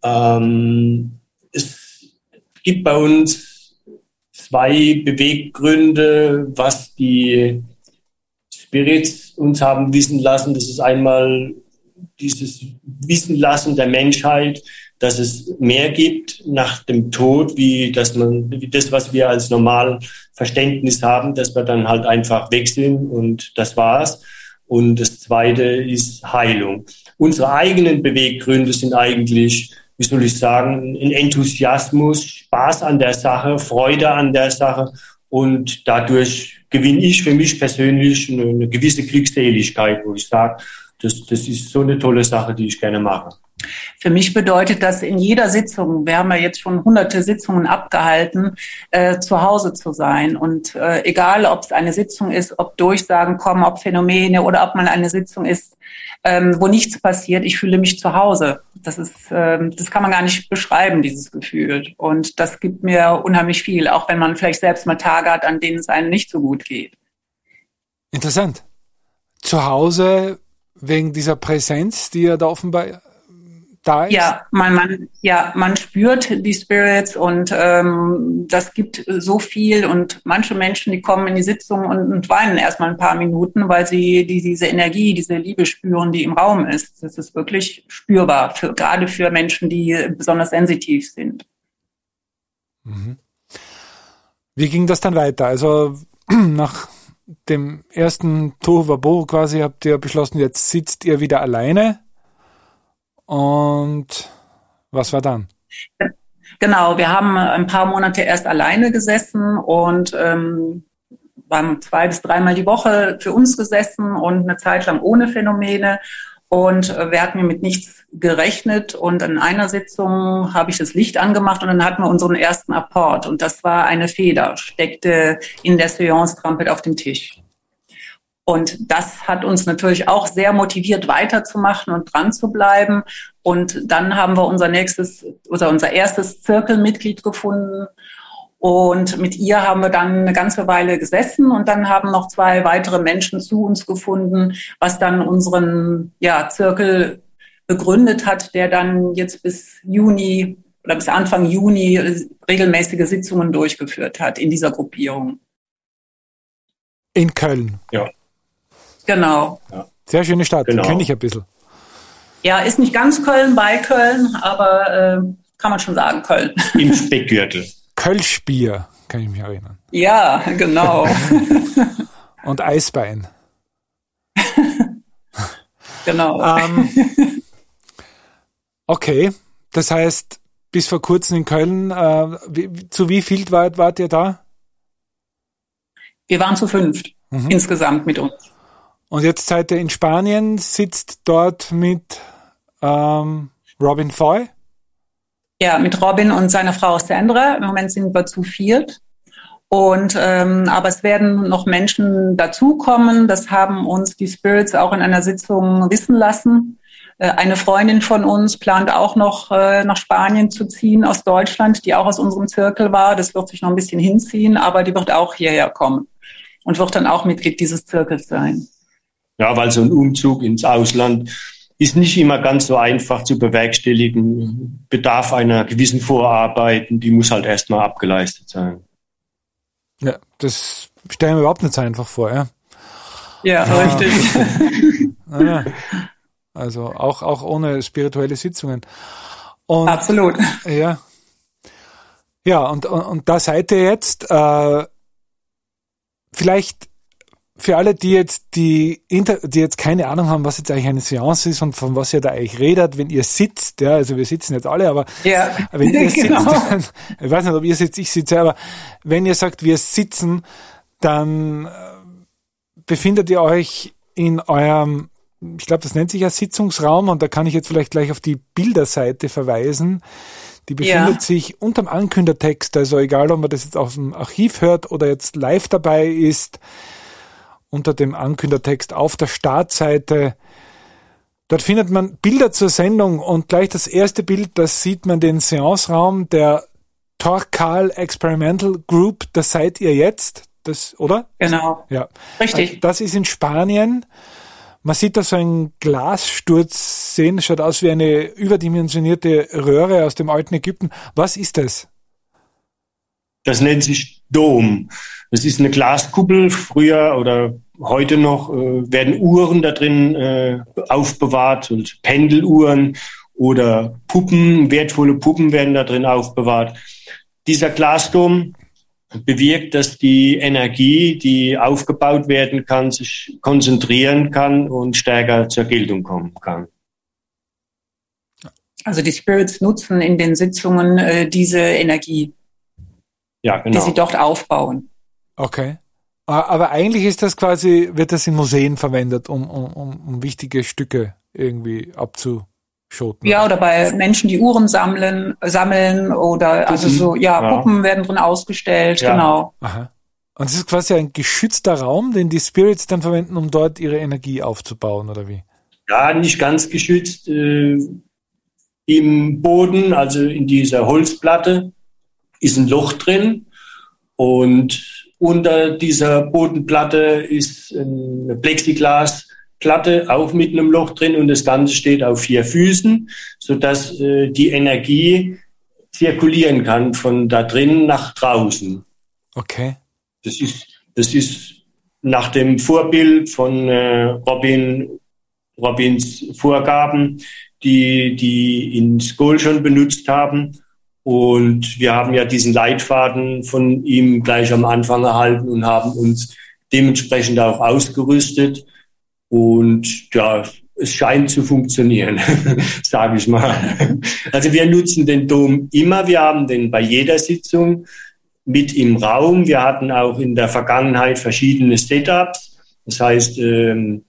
Es gibt bei uns 2 Beweggründe, was die Spirits uns haben wissen lassen. Das ist einmal dieses Wissen lassen der Menschheit, dass es mehr gibt nach dem Tod, wie das, was wir als normal Verständnis haben, dass wir dann halt einfach weg sind und das war's. Und das Zweite ist Heilung. Unsere eigenen Beweggründe sind eigentlich, wie soll ich sagen, ein Enthusiasmus, Spaß an der Sache, Freude an der Sache und dadurch gewinne ich für mich persönlich eine gewisse Glückseligkeit, wo ich sage, das ist so eine tolle Sache, die ich gerne mache. Für mich bedeutet das in jeder Sitzung, wir haben ja jetzt schon hunderte Sitzungen abgehalten, zu Hause zu sein. Und egal, ob es eine Sitzung ist, ob Durchsagen kommen, ob Phänomene oder ob mal eine Sitzung ist, wo nichts passiert, ich fühle mich zu Hause. Das kann man gar nicht beschreiben, dieses Gefühl. Und das gibt mir unheimlich viel, auch wenn man vielleicht selbst mal Tage hat, an denen es einem nicht so gut geht. Interessant. Zu Hause wegen dieser Präsenz, die ja da offenbar da ist? Ja, man spürt die Spirits und das gibt so viel und manche Menschen, die kommen in die Sitzung und weinen erstmal ein paar Minuten, weil sie diese Energie, diese Liebe spüren, die im Raum ist. Das ist wirklich spürbar, gerade für Menschen, die besonders sensitiv sind. Mhm. Wie ging das dann weiter? Also nach dem ersten Tohuwabohu quasi habt ihr beschlossen, jetzt sitzt ihr wieder alleine. Und was war dann? Genau, wir haben ein paar Monate erst alleine gesessen und haben 2 bis 3 Mal die Woche für uns gesessen und eine Zeit lang ohne Phänomene. Und wir hatten mit nichts gerechnet. Und in einer Sitzung habe ich das Licht angemacht und dann hatten wir unseren ersten Apport. Und das war eine Feder, steckte in der Seance-Trampel auf dem Tisch. Und das hat uns natürlich auch sehr motiviert, weiterzumachen und dran zu bleiben. Und dann haben wir unser erstes Zirkelmitglied gefunden. Und mit ihr haben wir dann eine ganze Weile gesessen und dann haben noch 2 weitere Menschen zu uns gefunden, was dann unseren Zirkel begründet hat, der dann jetzt bis Juni oder bis Anfang Juni regelmäßige Sitzungen durchgeführt hat in dieser Gruppierung. In Köln? Ja. Genau. Ja. Sehr schöne Stadt, genau. Kenne ich ein bisschen. Ja, ist nicht ganz Köln bei Köln, aber kann man schon sagen, Köln. Im Speckgürtel. Kölschbier, kann ich mich erinnern. Ja, genau. Und Eisbein. Genau. Okay, das heißt, bis vor kurzem in Köln, zu wie viel wart ihr da? Wir waren zu 5 insgesamt mit uns. Und jetzt seid ihr in Spanien, sitzt dort mit Robin Foy? Ja, mit Robin und seiner Frau Sandra. Im Moment sind wir zu 4. Und aber es werden noch Menschen dazukommen. Das haben uns die Spirits auch in einer Sitzung wissen lassen. Eine Freundin von uns plant auch noch nach Spanien zu ziehen aus Deutschland, die auch aus unserem Zirkel war. Das wird sich noch ein bisschen hinziehen, aber die wird auch hierher kommen und wird dann auch Mitglied dieses Zirkels sein. Ja, weil so ein Umzug ins Ausland ist nicht immer ganz so einfach zu bewerkstelligen, bedarf einer gewissen Vorarbeit, die muss halt erstmal abgeleistet sein. Ja, das stellen wir überhaupt nicht so einfach vor, ja. Ja, richtig. Ja. Also auch ohne spirituelle Sitzungen. Und, absolut. Ja. Ja, und da seid ihr jetzt, vielleicht für alle, die jetzt keine Ahnung haben, was jetzt eigentlich eine Seance ist und von was ihr da eigentlich redet, wenn ihr sitzt, ja, also wir sitzen jetzt alle, aber wenn ihr genau. sitzt, dann, ich weiß nicht, ob ihr sitzt, ich sitze, aber wenn ihr sagt, wir sitzen, dann befindet ihr euch in eurem, ich glaube, das nennt sich ja Sitzungsraum und da kann ich jetzt vielleicht gleich auf die Bilderseite verweisen. Die befindet sich unterm Ankündertext, also egal, ob man das jetzt aus dem Archiv hört oder jetzt live dabei ist, unter dem Ankündertext auf der Startseite. Dort findet man Bilder zur Sendung und gleich das erste Bild, das sieht man den Seance-Raum der Torcal Experimental Group, das seid ihr jetzt, das, oder? Genau. Ja. Richtig. Das ist in Spanien. Man sieht da so einen Glassturz sehen, schaut aus wie eine überdimensionierte Röhre aus dem alten Ägypten. Was ist das? Das nennt sich Dom. Das ist eine Glaskuppel. Früher oder heute noch werden Uhren da drin aufbewahrt und Pendeluhren oder Puppen, wertvolle Puppen werden da drin aufbewahrt. Dieser Glasdom bewirkt, dass die Energie, die aufgebaut werden kann, sich konzentrieren kann und stärker zur Geltung kommen kann. Also die Spirits nutzen in den Sitzungen diese Energie, ja, genau, die sie dort aufbauen. Okay. Aber eigentlich ist das quasi, wird das in Museen verwendet, um wichtige Stücke irgendwie abzuschoten. Ja, oder bei Menschen, die Uhren sammeln oder also so, Puppen werden drin ausgestellt, genau. Aha. Und es ist quasi ein geschützter Raum, den die Spirits dann verwenden, um dort ihre Energie aufzubauen, oder wie? Ja, nicht ganz geschützt. Im Boden, also in dieser Holzplatte, ist ein Loch drin und unter dieser Bodenplatte ist eine Plexiglasplatte, auch mit einem Loch drin und das Ganze steht auf 4 Füßen, sodass die Energie zirkulieren kann von da drin nach draußen. Okay. Das ist nach dem Vorbild von Robins Vorgaben, die in Skol schon benutzt haben. Und wir haben ja diesen Leitfaden von ihm gleich am Anfang erhalten und haben uns dementsprechend auch ausgerüstet. Und ja, es scheint zu funktionieren, sage ich mal. Also wir nutzen den Dom immer. Wir haben den bei jeder Sitzung mit im Raum. Wir hatten auch in der Vergangenheit verschiedene Setups. Das heißt, der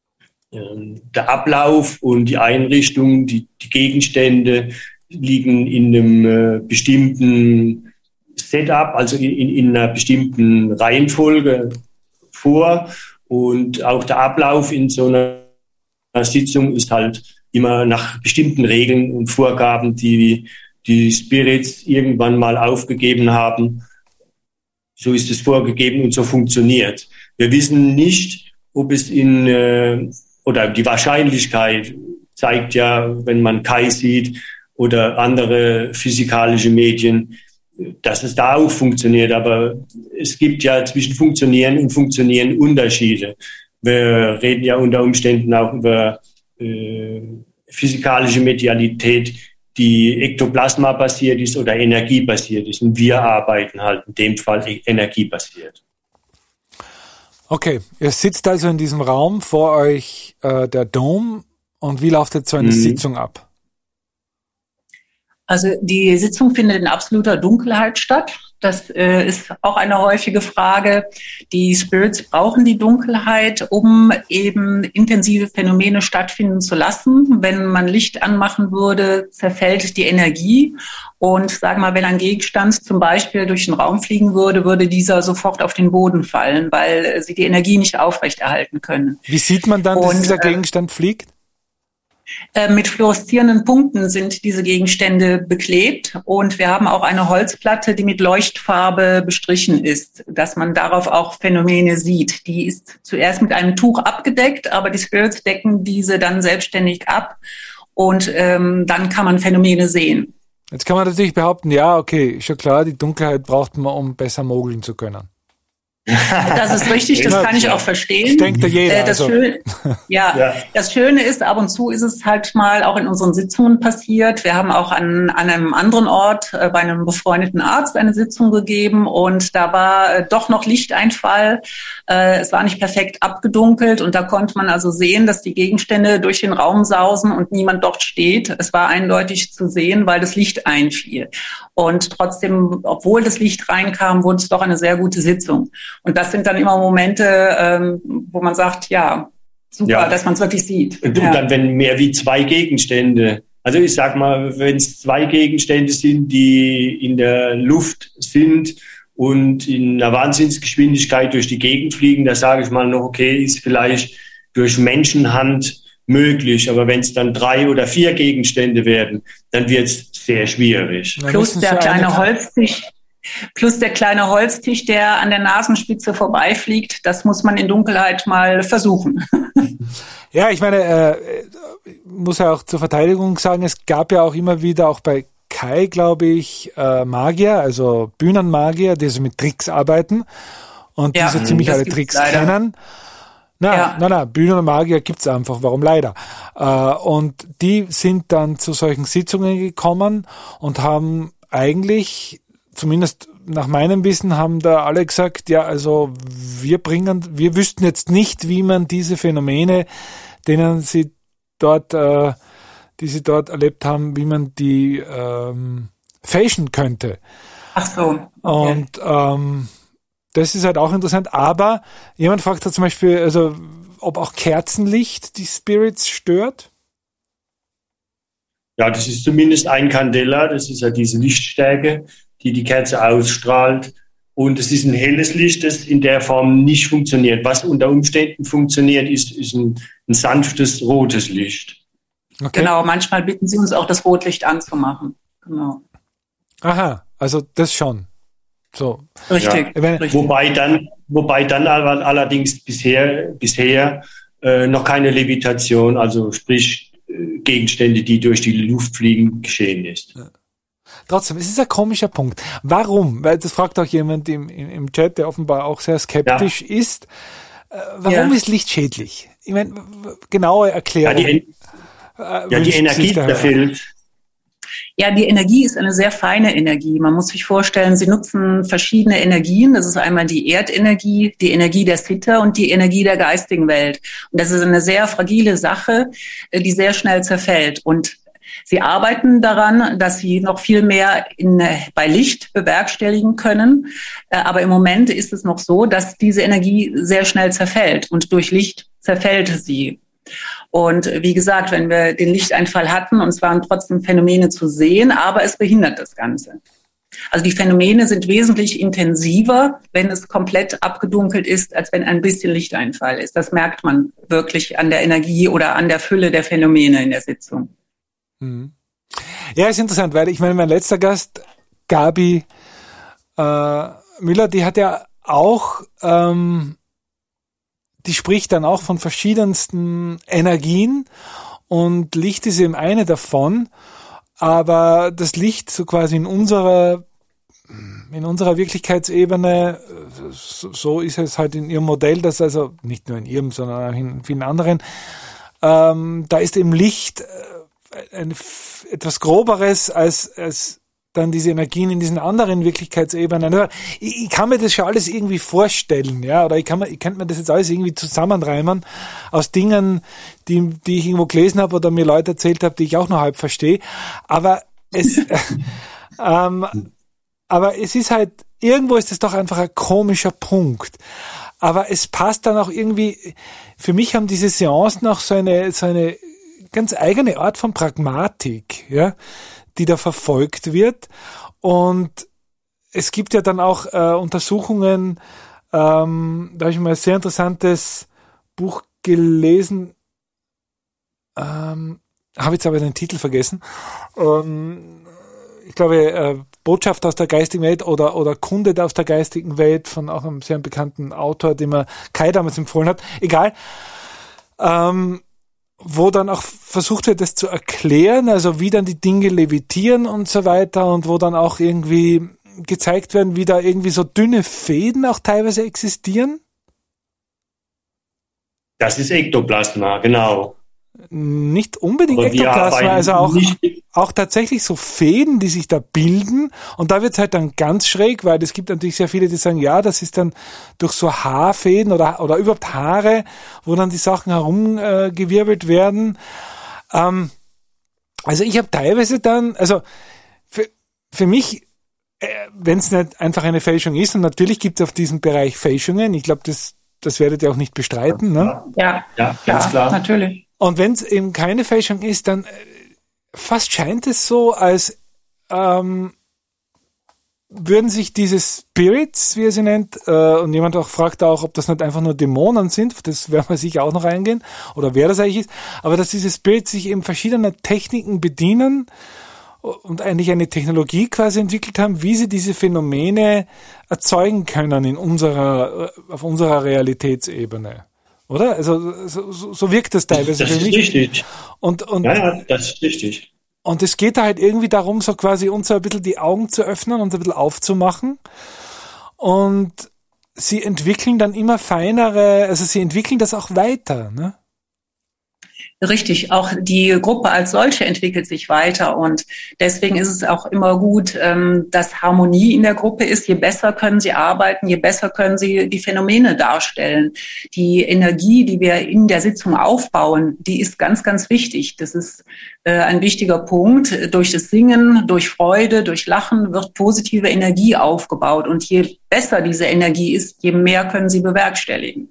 Ablauf und die Einrichtung, die Gegenstände liegen in einem bestimmten Setup, also in einer bestimmten Reihenfolge vor. Und auch der Ablauf in so einer Sitzung ist halt immer nach bestimmten Regeln und Vorgaben, die die Spirits irgendwann mal aufgegeben haben, So ist es vorgegeben und so funktioniert. Wir wissen nicht, ob es oder die Wahrscheinlichkeit zeigt ja, wenn man Kai sieht oder andere physikalische Medien, dass es da auch funktioniert. Aber es gibt ja zwischen Funktionieren und Funktionieren Unterschiede. Wir reden ja unter Umständen auch über physikalische Medialität, die ektoplasma-basiert ist oder energiebasiert ist. Und wir arbeiten halt in dem Fall energiebasiert. Okay, ihr sitzt also in diesem Raum, vor euch der Dome. Und wie läuft jetzt so eine Sitzung ab? Also die Sitzung findet in absoluter Dunkelheit statt. Das ist auch eine häufige Frage. Die Spirits brauchen die Dunkelheit, um eben intensive Phänomene stattfinden zu lassen. Wenn man Licht anmachen würde, zerfällt die Energie. Und sagen wir mal, wenn ein Gegenstand zum Beispiel durch den Raum fliegen würde, würde dieser sofort auf den Boden fallen, weil sie die Energie nicht aufrechterhalten können. Wie sieht man dann, dass dieser Gegenstand fliegt? Mit fluoreszierenden Punkten sind diese Gegenstände beklebt und wir haben auch eine Holzplatte, die mit Leuchtfarbe bestrichen ist, dass man darauf auch Phänomene sieht. Die ist zuerst mit einem Tuch abgedeckt, aber die Spirits decken diese dann selbstständig ab und dann kann man Phänomene sehen. Jetzt kann man natürlich behaupten, ja, okay, schon klar, die Dunkelheit braucht man, um besser mogeln zu können. Das ist richtig, das kann ich auch verstehen. Das denkt ja jeder. Das Schöne ist, ab und zu ist es halt mal auch in unseren Sitzungen passiert. Wir haben auch an einem anderen Ort bei einem befreundeten Arzt eine Sitzung gegeben und da war doch noch Lichteinfall. Es war nicht perfekt abgedunkelt und da konnte man also sehen, dass die Gegenstände durch den Raum sausen und niemand dort steht. Es war eindeutig zu sehen, weil das Licht einfiel. Und trotzdem, obwohl das Licht reinkam, wurde es doch eine sehr gute Sitzung. Und das sind dann immer Momente, wo man sagt, ja, super, dass man es wirklich sieht. Und dann, wenn mehr wie 2 Gegenstände, also ich sag mal, wenn es 2 Gegenstände sind, die in der Luft sind und in einer Wahnsinnsgeschwindigkeit durch die Gegend fliegen, da sage ich mal noch, okay, ist vielleicht durch Menschenhand möglich. Aber wenn es dann 3 oder 4 Gegenstände werden, dann wird es sehr schwierig. Plus der kleine Holztisch, der an der Nasenspitze vorbeifliegt, das muss man in Dunkelheit mal versuchen. Ja, ich meine, muss ja auch zur Verteidigung sagen, es gab ja auch immer wieder, auch bei Kai, glaube ich, Magier, also Bühnenmagier, die so mit Tricks arbeiten und die so ziemlich alle Tricks kennen. Bühnenmagier gibt's einfach, warum leider? Und die sind dann zu solchen Sitzungen gekommen und haben eigentlich, zumindest nach meinem Wissen, haben da alle gesagt, ja, also wir wüssten jetzt nicht, wie man diese Phänomene, die sie dort erlebt haben, wie man die fälschen könnte. Ach so. Okay. Und das ist halt auch interessant, aber jemand fragt da zum Beispiel, also ob auch Kerzenlicht die Spirits stört? Ja, das ist zumindest ein Candela, das ist ja diese Lichtstärke, die Kerze ausstrahlt. Und es ist ein helles Licht, das in der Form nicht funktioniert. Was unter Umständen funktioniert, ist ein sanftes rotes Licht. Okay. Genau, manchmal bitten sie uns auch, das Rotlicht anzumachen. Genau. Aha, also das schon. So. Richtig. Ja. Richtig. Wobei dann allerdings bisher noch keine Levitation, also sprich Gegenstände, die durch die Luft fliegen, geschehen ist. Ja. Trotzdem, es ist ein komischer Punkt. Warum? Weil das fragt auch jemand im Chat, der offenbar auch sehr skeptisch ist. Warum ist Licht schädlich? Ich meine, genaue Erklärung. Die Energie, der fehlt. Ja, die Energie ist eine sehr feine Energie. Man muss sich vorstellen, sie nutzen verschiedene Energien. Das ist einmal die Erdenergie, die Energie der Siddha und die Energie der geistigen Welt. Und das ist eine sehr fragile Sache, die sehr schnell zerfällt. Und sie arbeiten daran, dass sie noch viel mehr bei Licht bewerkstelligen können. Aber im Moment ist es noch so, dass diese Energie sehr schnell zerfällt. Und durch Licht zerfällt sie. Und wie gesagt, wenn wir den Lichteinfall hatten, und es waren trotzdem Phänomene zu sehen, aber es behindert das Ganze. Also die Phänomene sind wesentlich intensiver, wenn es komplett abgedunkelt ist, als wenn ein bisschen Lichteinfall ist. Das merkt man wirklich an der Energie oder an der Fülle der Phänomene in der Sitzung. Ja, ist interessant, weil ich meine, mein letzter Gast, Gabi, Müller, die hat ja auch, die spricht dann auch von verschiedensten Energien und Licht ist eben eine davon, aber das Licht so quasi in unserer Wirklichkeitsebene, so ist es halt in ihrem Modell, das also nicht nur in ihrem, sondern auch in vielen anderen, da ist eben Licht etwas Groberes als dann diese Energien in diesen anderen Wirklichkeitsebenen. Ich kann mir das schon alles irgendwie vorstellen, ja, oder ich könnte mir das jetzt alles irgendwie zusammenreimen aus Dingen, die ich irgendwo gelesen habe oder mir Leute erzählt habe, die ich auch nur halb verstehe. Aber es ist halt, irgendwo ist es doch einfach ein komischer Punkt. Aber es passt dann auch irgendwie, für mich haben diese Seancen auch so eine ganz eigene Art von Pragmatik, ja, die da verfolgt wird. Und es gibt ja dann auch Untersuchungen, da habe ich mal ein sehr interessantes Buch gelesen, habe jetzt aber den Titel vergessen. Ich glaube, Botschaft aus der geistigen Welt oder Kunde aus der geistigen Welt von auch einem sehr bekannten Autor, den mir Kai damals empfohlen hat. Egal. Wo dann auch versucht wird, das zu erklären, also wie dann die Dinge levitieren und so weiter und wo dann auch irgendwie gezeigt werden, wie da irgendwie so dünne Fäden auch teilweise existieren. Das ist Ektoplasma, genau. Nicht unbedingt Ektoplasma, also auch tatsächlich so Fäden, die sich da bilden, und da wird es halt dann ganz schräg, weil es gibt natürlich sehr viele, die sagen, ja, das ist dann durch so Haarfäden oder überhaupt Haare, wo dann die Sachen herumgewirbelt werden. Also ich habe teilweise dann, also für mich, wenn es nicht einfach eine Fälschung ist, und natürlich gibt es auf diesem Bereich Fälschungen, ich glaube, das werdet ihr auch nicht bestreiten, ne? Ja, ganz klar, natürlich. Und wenn es eben keine Fälschung ist, dann fast scheint es so, als würden sich diese Spirits, wie er sie nennt, und jemand auch fragt auch, ob das nicht einfach nur Dämonen sind, das werden wir sicher auch noch eingehen, oder wer das eigentlich ist, aber dass diese Spirits sich eben verschiedener Techniken bedienen und eigentlich eine Technologie quasi entwickelt haben, wie sie diese Phänomene erzeugen können auf unserer Realitätsebene. Oder? Also so wirkt das teilweise für mich. Das ist richtig. Ja, das ist richtig. Und es geht da halt irgendwie darum, so quasi uns so ein bisschen die Augen zu öffnen und ein bisschen aufzumachen. Und sie entwickeln dann immer feinere, also sie entwickeln das auch weiter, ne? Richtig, auch die Gruppe als solche entwickelt sich weiter und deswegen ist es auch immer gut, dass Harmonie in der Gruppe ist. Je besser können sie arbeiten, je besser können sie die Phänomene darstellen. Die Energie, die wir in der Sitzung aufbauen, die ist ganz, ganz wichtig. Das ist ein wichtiger Punkt. Durch das Singen, durch Freude, durch Lachen wird positive Energie aufgebaut und je besser diese Energie ist, je mehr können sie bewerkstelligen.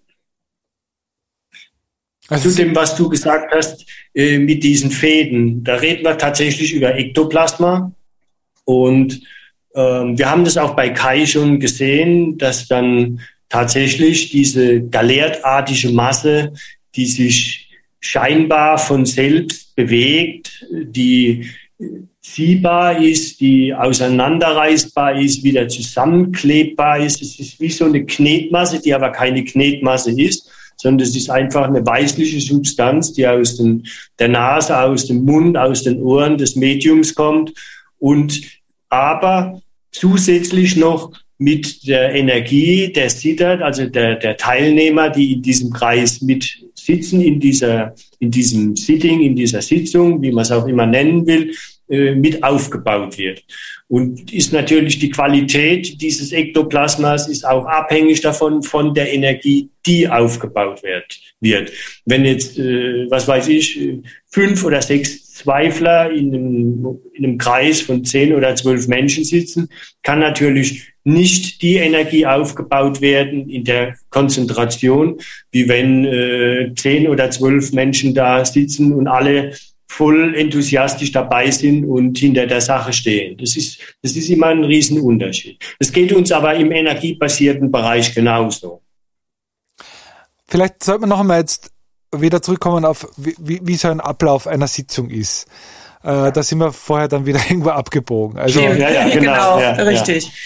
Also zu dem, was du gesagt hast, mit diesen Fäden, da reden wir tatsächlich über Ektoplasma. Und wir haben das auch bei Kai schon gesehen, dass dann tatsächlich diese galertartige Masse, die sich scheinbar von selbst bewegt, die ziehbar ist, die auseinanderreißbar ist, wieder zusammenklebbar ist. Es ist wie so eine Knetmasse, die aber keine Knetmasse ist, sondern es ist einfach eine weißliche Substanz, die aus der Nase, aus dem Mund, aus den Ohren des Mediums kommt und aber zusätzlich noch mit der Energie der Sitter, also der Teilnehmer, die in diesem Kreis mit sitzen, in diesem Sitting, in dieser Sitzung, wie man es auch immer nennen will, mit aufgebaut wird. Und ist natürlich die Qualität dieses Ektoplasmas ist auch abhängig davon, von der Energie, die aufgebaut wird. Wenn jetzt, 5 oder 6 Zweifler in einem Kreis von 10 oder 12 Menschen sitzen, kann natürlich nicht die Energie aufgebaut werden in der Konzentration, wie wenn 10 oder 12 Menschen da sitzen und alle voll enthusiastisch dabei sind und hinter der Sache stehen. Das ist immer ein Riesenunterschied. Das geht uns aber im energiebasierten Bereich genauso. Vielleicht sollte man noch einmal jetzt wieder zurückkommen auf, wie so ein Ablauf einer Sitzung ist. Da sind wir vorher dann wieder irgendwo abgebogen. Also genau, richtig.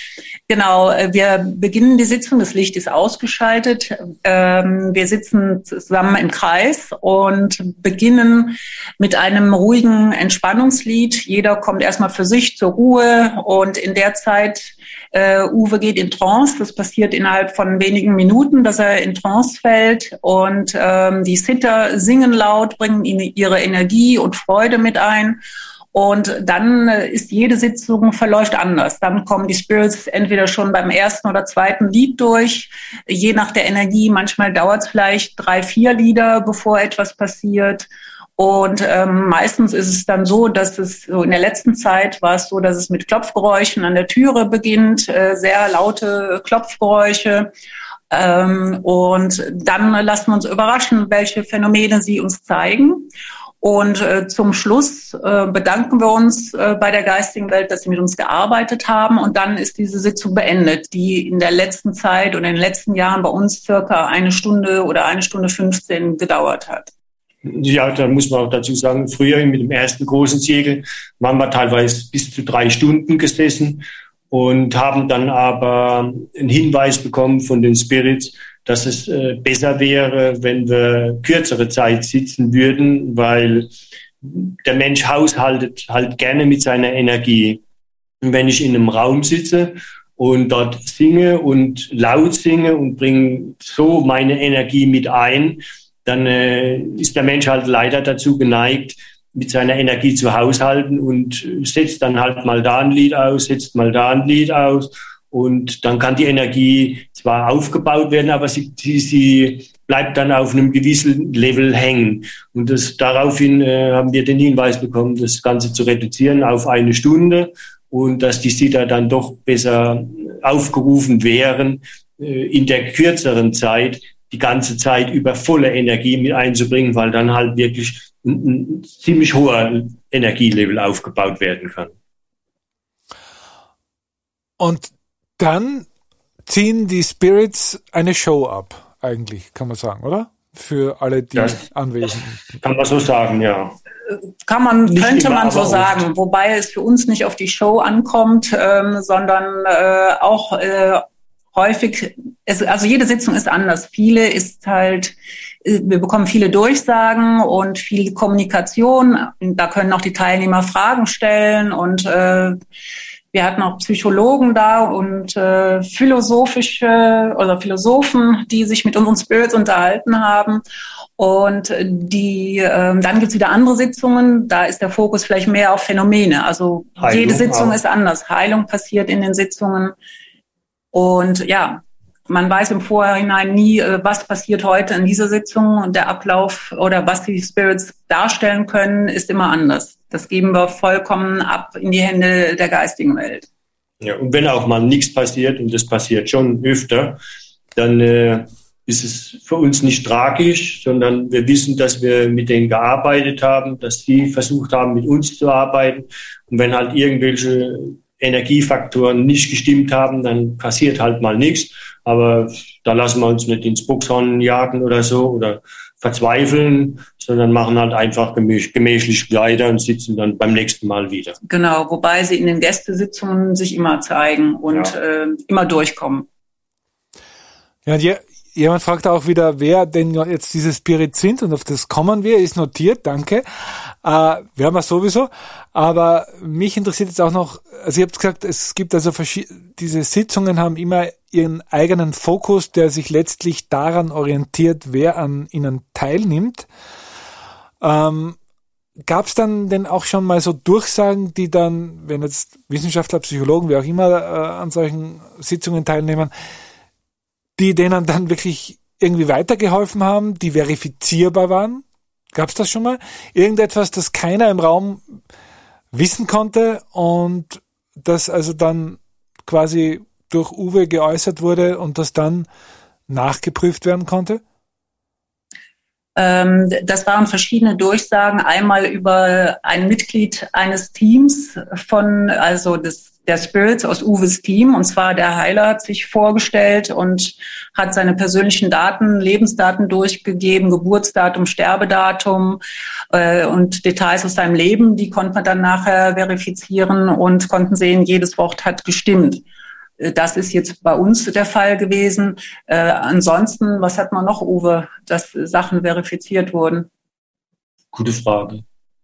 Genau, wir beginnen die Sitzung, das Licht ist ausgeschaltet. Wir sitzen zusammen im Kreis und beginnen mit einem ruhigen Entspannungslied. Jeder kommt erstmal für sich zur Ruhe und in der Zeit, Uwe geht in Trance. Das passiert innerhalb von wenigen Minuten, dass er in Trance fällt und die Sitar singen laut, bringen ihre Energie und Freude mit ein. Und dann ist jede Sitzung verläuft anders. Dann kommen die Spirits entweder schon beim ersten oder zweiten Lied durch, je nach der Energie. Manchmal dauert es vielleicht 3, 4 Lieder, bevor etwas passiert. Und meistens ist es dann so, dass es so in der letzten Zeit war es so, dass es mit Klopfgeräuschen an der Türe beginnt, sehr laute Klopfgeräusche. Und dann lassen wir uns überraschen, welche Phänomene sie uns zeigen. Und zum Schluss bedanken wir uns bei der geistigen Welt, dass sie mit uns gearbeitet haben. Und dann ist diese Sitzung beendet, die in der letzten Zeit und in den letzten Jahren bei uns circa 1 Stunde oder 1 Stunde 15 gedauert hat. Ja, da muss man auch dazu sagen, früher mit dem ersten großen Segel waren wir teilweise bis zu 3 Stunden gesessen und haben dann aber einen Hinweis bekommen von den Spirits, dass es besser wäre, wenn wir kürzere Zeit sitzen würden, weil der Mensch haushaltet halt gerne mit seiner Energie. Und wenn ich in einem Raum sitze und dort singe und laut singe und bringe so meine Energie mit ein, dann ist der Mensch halt leider dazu geneigt, mit seiner Energie zu haushalten und setzt dann halt mal da ein Lied aus, setzt mal da ein Lied aus. Und dann kann die Energie zwar aufgebaut werden, aber sie bleibt dann auf einem gewissen Level hängen. Und daraufhin haben wir den Hinweis bekommen, das Ganze zu reduzieren auf 1 Stunde und dass die Sitar dann doch besser aufgerufen wären, in der kürzeren Zeit die ganze Zeit über volle Energie mit einzubringen, weil dann halt wirklich ein ziemlich hoher Energielevel aufgebaut werden kann. Und dann ziehen die Spirits eine Show ab, eigentlich, kann man sagen, oder? Für alle, die anwesend sind. Kann man so sagen, ja. Könnte man so sagen, wobei es für uns nicht auf die Show ankommt, sondern auch häufig, also jede Sitzung ist anders. Wir bekommen viele Durchsagen und viel Kommunikation. Da können auch die Teilnehmer Fragen stellen und wir hatten auch Psychologen da und Philosophen, die sich mit unseren Spirits unterhalten haben. Und dann gibt's wieder andere Sitzungen, da ist der Fokus vielleicht mehr auf Phänomene. Also Heilung, jede Sitzung ist anders. Heilung passiert in den Sitzungen. Und ja, man weiß im Vorhinein nie, was passiert heute in dieser Sitzung, und der Ablauf oder was die Spirits darstellen können, ist immer anders. Das geben wir vollkommen ab in die Hände der geistigen Welt. Ja, und wenn auch mal nichts passiert, und das passiert schon öfter, dann ist es für uns nicht tragisch, sondern wir wissen, dass wir mit denen gearbeitet haben, dass sie versucht haben, mit uns zu arbeiten. Und wenn halt irgendwelche Energiefaktoren nicht gestimmt haben, dann passiert halt mal nichts. Aber da lassen wir uns nicht ins Boxhorn jagen oder so oder verzweifeln, sondern machen halt einfach gemächlich weiter und sitzen dann beim nächsten Mal wieder. Genau, wobei sie in den Gästesitzungen sich immer zeigen und immer durchkommen. Ja, jemand fragt auch wieder, wer denn jetzt diese Spirits sind, und auf das kommen wir, ist notiert, danke. Werden wir sowieso, aber mich interessiert jetzt auch noch, also ihr habt gesagt, es gibt also diese Sitzungen haben immer ihren eigenen Fokus, der sich letztlich daran orientiert, wer an ihnen teilnimmt. Gab es dann denn auch schon mal so Durchsagen, die dann, wenn jetzt Wissenschaftler, Psychologen, wie auch immer an solchen Sitzungen teilnehmen, die denen dann wirklich irgendwie weitergeholfen haben, die verifizierbar waren? Gab es das schon mal? Irgendetwas, das keiner im Raum wissen konnte und das also dann quasi durch Uwe geäußert wurde und das dann nachgeprüft werden konnte? Das waren verschiedene Durchsagen. Einmal über ein Mitglied eines Teams der Spirits aus Uwes Team. Und zwar der Heiler hat sich vorgestellt und hat seine persönlichen Daten, Lebensdaten durchgegeben, Geburtsdatum, Sterbedatum und Details aus seinem Leben. Die konnte man dann nachher verifizieren und konnten sehen, jedes Wort hat gestimmt. Das ist jetzt bei uns der Fall gewesen. Ansonsten, was hat man noch, Uwe, dass Sachen verifiziert wurden? Gute Frage.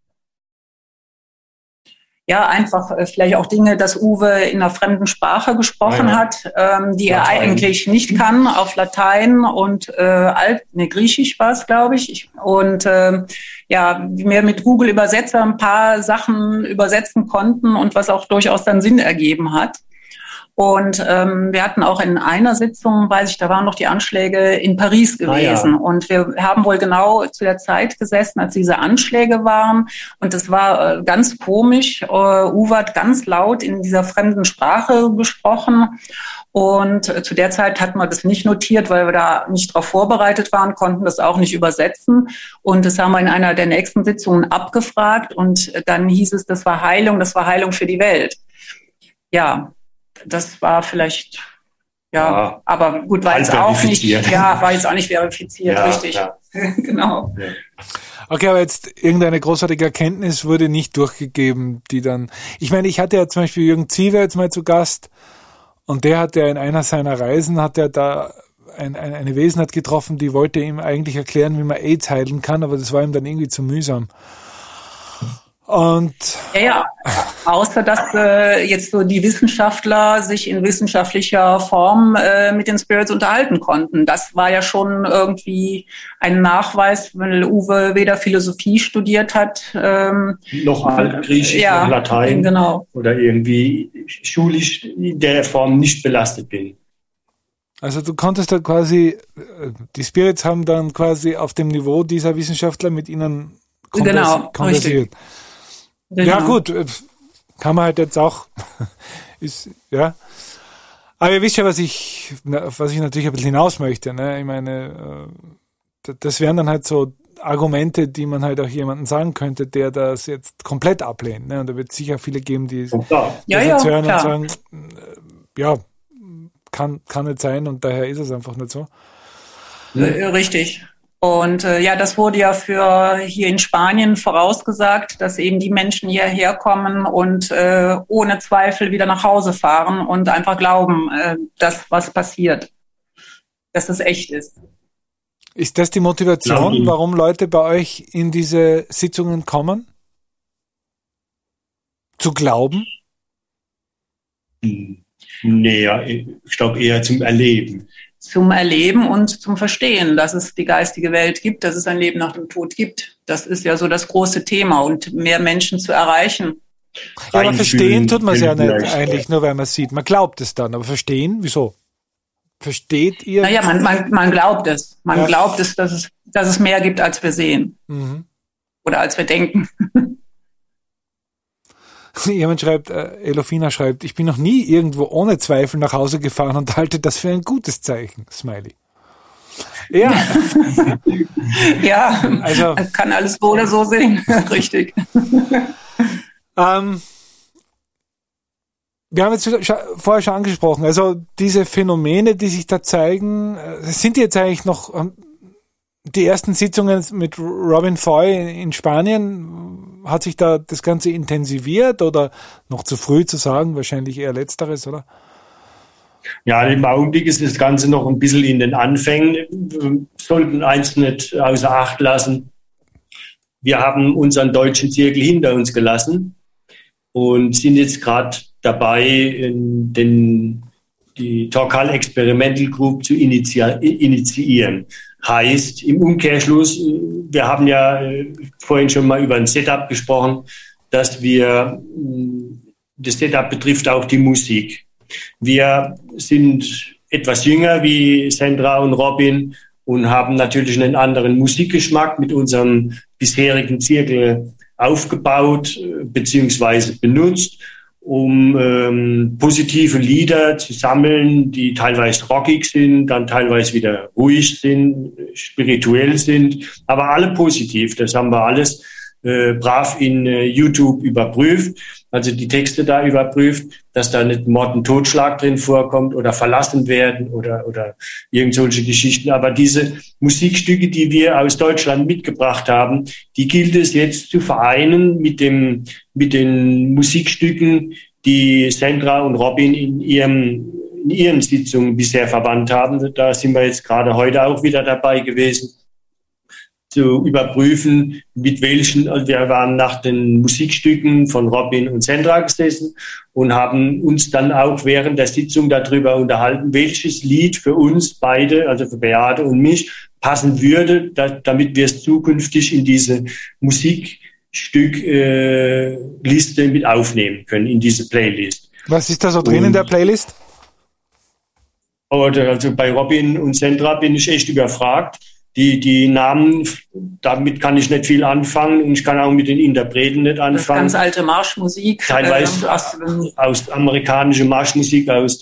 Ja, einfach vielleicht auch Dinge, dass Uwe in einer fremden Sprache gesprochen hat, die er eigentlich nicht kann, auf Latein und Griechisch war es, glaube ich. Und wir mit Google Übersetzer ein paar Sachen übersetzen konnten und was auch durchaus dann Sinn ergeben hat. Und wir hatten auch in einer Sitzung, weiß ich, da waren noch die Anschläge in Paris gewesen. Und wir haben wohl genau zu der Zeit gesessen, als diese Anschläge waren. Und das war ganz komisch. Uwe hat ganz laut in dieser fremden Sprache gesprochen. Und zu der Zeit hatten wir das nicht notiert, weil wir da nicht darauf vorbereitet waren, konnten das auch nicht übersetzen. Und das haben wir in einer der nächsten Sitzungen abgefragt. Und dann hieß es, das war Heilung für die Welt. Ja. Das war vielleicht, aber gut, war jetzt auch nicht, war jetzt auch nicht verifiziert, richtig. Ja. Genau. Ja. Okay, aber jetzt irgendeine großartige Erkenntnis wurde nicht durchgegeben, die dann, ich meine, ich hatte ja zum Beispiel Jürgen Ziewer jetzt mal zu Gast und der hat ja in einer seiner Reisen, hat er da eine Wesenheit getroffen, die wollte ihm eigentlich erklären, wie man AIDS heilen kann, aber das war ihm dann irgendwie zu mühsam. Und außer dass jetzt so die Wissenschaftler sich in wissenschaftlicher Form mit den Spirits unterhalten konnten. Das war ja schon irgendwie ein Nachweis, weil Uwe weder Philosophie studiert hat. Noch Altgriechisch, noch Latein. Genau. Oder irgendwie schulisch in der Form nicht belastet bin. Also du konntest da quasi, die Spirits haben dann quasi auf dem Niveau dieser Wissenschaftler mit ihnen konversiert. Richtig. Genau. Ja gut, kann man halt jetzt auch, Aber ihr wisst ja, was ich natürlich ein bisschen hinaus möchte. Ne? Ich meine, das wären dann halt so Argumente, die man halt auch jemandem sagen könnte, der das jetzt komplett ablehnt. Ne? Und da wird es sicher viele geben, die das jetzt hören und sagen, kann nicht sein und daher ist es einfach nicht so. Richtig. Und das wurde ja für hier in Spanien vorausgesagt, dass eben die Menschen hierher kommen und ohne Zweifel wieder nach Hause fahren und einfach glauben, dass was passiert, dass es echt ist. Ist das die Motivation, warum Leute bei euch in diese Sitzungen kommen? Zu glauben? Nee, ich glaube eher zum Erleben. Zum Erleben und zum Verstehen, dass es die geistige Welt gibt, dass es ein Leben nach dem Tod gibt. Das ist ja so das große Thema und mehr Menschen zu erreichen. Ja, aber verstehen tut man es ja nicht eigentlich, nur weil man es sieht. Man glaubt es dann, aber verstehen, wieso? Versteht ihr? Naja, man glaubt es. Man glaubt es, dass es mehr gibt, als wir sehen. Mhm. Oder als wir denken. Jemand schreibt, Elofina schreibt, ich bin noch nie irgendwo ohne Zweifel nach Hause gefahren und halte das für ein gutes Zeichen. Smiley. Ja. Ja, also kann alles so oder so sehen. Richtig. Wir haben jetzt vorher schon angesprochen, also diese Phänomene, die sich da zeigen, sind jetzt eigentlich noch die ersten Sitzungen mit Robin Foy in Spanien, hat sich da das Ganze intensiviert oder noch zu früh zu sagen? Wahrscheinlich eher Letzteres, oder? Ja, im Augenblick ist das Ganze noch ein bisschen in den Anfängen. Wir sollten eins nicht außer Acht lassen. Wir haben unseren deutschen Zirkel hinter uns gelassen und sind jetzt gerade dabei, die Torcal Experimental Group zu initiieren. Heißt, im Umkehrschluss, wir haben ja vorhin schon mal über ein Setup gesprochen, das Setup betrifft auch die Musik. Wir sind etwas jünger wie Sandra und Robin und haben natürlich einen anderen Musikgeschmack mit unserem bisherigen Zirkel aufgebaut bzw. benutzt, um positive Lieder zu sammeln, die teilweise rockig sind, dann teilweise wieder ruhig sind, spirituell sind, aber alle positiv. Das haben wir alles brav in YouTube überprüft, also die Texte da überprüft, dass da nicht Mord und Totschlag drin vorkommt oder verlassen werden oder irgend solche Geschichten. Aber diese Musikstücke, die wir aus Deutschland mitgebracht haben, die gilt es jetzt zu vereinen mit den Musikstücken, die Sandra und Robin in ihrem in ihren Sitzungen bisher verwandt haben. Da sind wir jetzt gerade heute auch wieder dabei gewesen, zu überprüfen, mit welchen, also wir waren nach den Musikstücken von Robin und Sandra gesessen und haben uns dann auch während der Sitzung darüber unterhalten, welches Lied für uns beide, also für Beate und mich, passen würde, damit wir es zukünftig in diese Musikstückliste mit aufnehmen können, in diese Playlist. Was ist da so drin in der Playlist? Also bei Robin und Sandra bin ich echt überfragt. Die Namen, damit kann ich nicht viel anfangen und ich kann auch mit den Interpreten nicht anfangen. Das ganz alte Marschmusik. Teilweise aus amerikanischer Marschmusik aus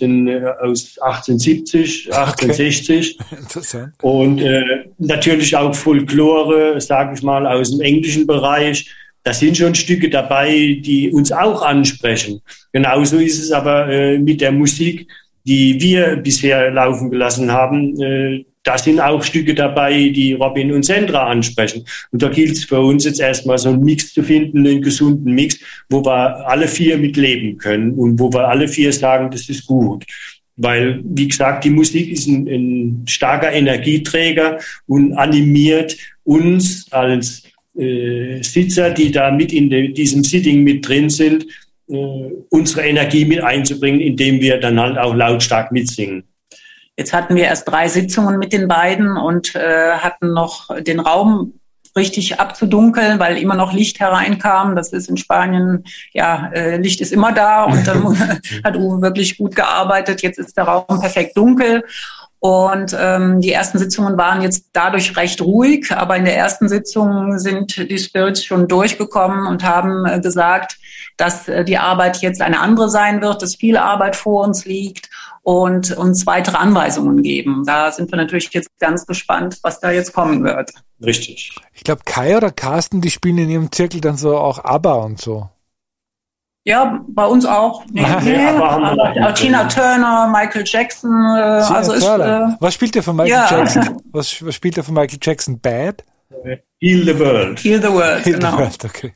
1870, 1860. Okay. Interessant. Und natürlich auch Folklore, sage ich mal, aus dem englischen Bereich. Da sind schon Stücke dabei, die uns auch ansprechen. Genauso ist es aber mit der Musik, die wir bisher laufen gelassen haben. Da sind auch Stücke dabei, die Robin und Sandra ansprechen. Und da gilt es für uns jetzt erstmal so einen Mix zu finden, einen gesunden Mix, wo wir alle vier mitleben können und wo wir alle vier sagen, das ist gut. Weil, wie gesagt, die Musik ist ein starker Energieträger und animiert uns als Sitzer, die da mit in diesem Sitting mit drin sind, unsere Energie mit einzubringen, indem wir dann halt auch lautstark mitsingen. Jetzt hatten wir erst 3 Sitzungen mit den beiden und hatten noch den Raum richtig abzudunkeln, weil immer noch Licht hereinkam. Das ist in Spanien, Licht ist immer da und dann hat Uwe wirklich gut gearbeitet. Jetzt ist der Raum perfekt dunkel. Und die ersten Sitzungen waren jetzt dadurch recht ruhig, aber in der ersten Sitzung sind die Spirits schon durchgekommen und haben gesagt, dass die Arbeit jetzt eine andere sein wird, dass viel Arbeit vor uns liegt und uns weitere Anweisungen geben. Da sind wir natürlich jetzt ganz gespannt, was da jetzt kommen wird. Richtig. Ich glaube, Kai oder Carsten, die spielen in ihrem Zirkel dann so auch ABBA und so. Ja, bei uns auch. Aber Tina Turner, Michael Jackson. Was spielt der von Michael Jackson? Was spielt der von Michael Jackson? Bad? Heal the World. Heal the World, Heal genau. The World, okay.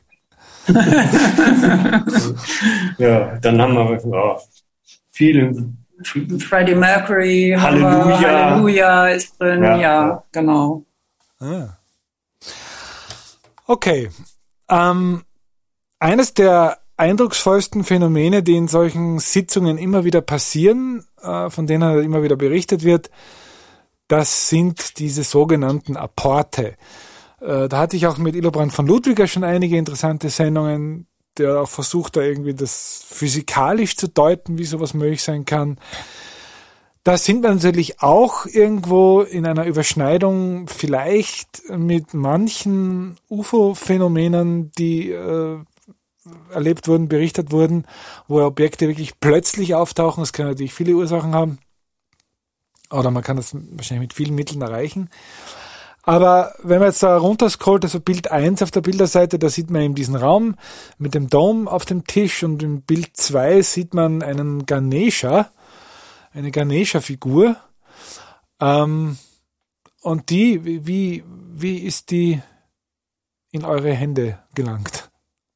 Ja, dann haben wir viele. Freddie Mercury, Halleluja ist drin, ja genau. Ah. Okay. Eines der eindrucksvollsten Phänomene, die in solchen Sitzungen immer wieder passieren, von denen immer wieder berichtet wird, das sind diese sogenannten Apporte. Da hatte ich auch mit Illobrand von Ludwiger schon einige interessante Sendungen, der auch versucht, da irgendwie das physikalisch zu deuten, wie sowas möglich sein kann. Da sind wir natürlich auch irgendwo in einer Überschneidung vielleicht mit manchen UFO-Phänomenen, die erlebt wurden, berichtet wurden, wo Objekte wirklich plötzlich auftauchen. Das kann natürlich viele Ursachen haben. Oder man kann das wahrscheinlich mit vielen Mitteln erreichen. Aber wenn man jetzt da runterscrollt, also Bild 1 auf der Bilderseite, da sieht man eben diesen Raum mit dem Dome auf dem Tisch und im Bild 2 sieht man einen Ganesha, eine Ganesha-Figur. Und die, wie ist die in eure Hände gelangt?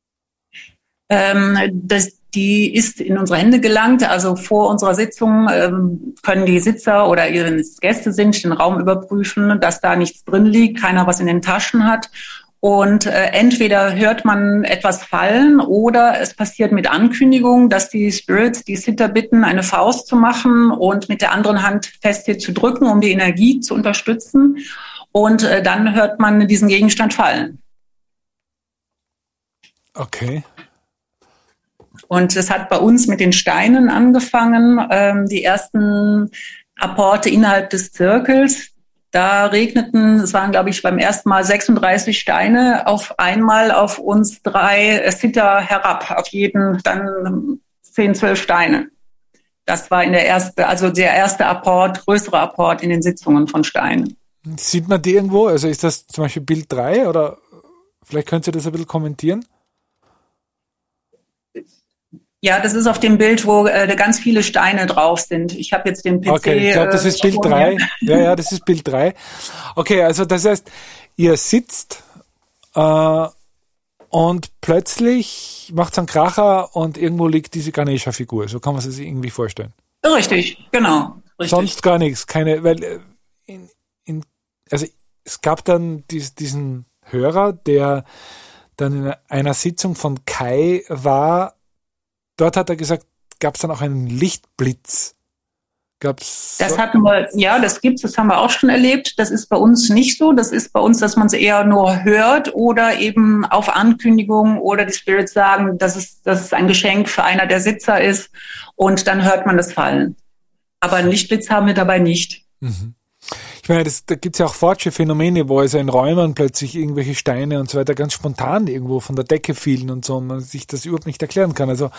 Die ist in unsere Hände gelangt. Also vor unserer Sitzung können die Sitzer oder ihre Gäste den Raum überprüfen, dass da nichts drin liegt, keiner was in den Taschen hat. Und entweder hört man etwas fallen oder es passiert mit Ankündigung, dass die Spirits die Sitter bitten, eine Faust zu machen und mit der anderen Hand fest hier zu drücken, um die Energie zu unterstützen. Und dann hört man diesen Gegenstand fallen. Okay. Und es hat bei uns mit den Steinen angefangen, die ersten Apporte innerhalb des Zirkels. Da regneten, es waren, glaube ich, beim ersten Mal 36 Steine auf einmal auf uns 3 Sitter herab, auf jeden dann 10, 12 Steine. Das war der erste Apport, größere Apport in den Sitzungen von Steinen. Sieht man die irgendwo? Also ist das zum Beispiel Bild 3 oder vielleicht könnt ihr das ein bisschen kommentieren? Ja, das ist auf dem Bild, wo ganz viele Steine drauf sind. Ich habe jetzt den PC. Okay, ich glaube, das ist Bild 3. Ja, das ist Bild 3. Okay, also das heißt, ihr sitzt und plötzlich macht es einen Kracher und irgendwo liegt diese Ganesha-Figur. So kann man sich irgendwie vorstellen. Richtig, genau. Richtig. Sonst gar nichts, keine, weil also es gab dann diesen Hörer, der dann in einer Sitzung von Kai war. Dort hat er gesagt, gab es dann auch einen Lichtblitz. Gab's das hatten wir, ja, das gibt's, das haben wir auch schon erlebt. Das ist bei uns nicht so. Das ist bei uns, dass man es eher nur hört oder eben auf Ankündigung oder die Spirits sagen, dass es ein Geschenk für einer der Sitzer ist und dann hört man das fallen. Aber einen Lichtblitz haben wir dabei nicht. Mhm. Ich meine, da gibt es ja auch Forge-Phänomene, wo also in Räumen plötzlich irgendwelche Steine und so weiter ganz spontan irgendwo von der Decke fielen und so und man sich das überhaupt nicht erklären kann. Also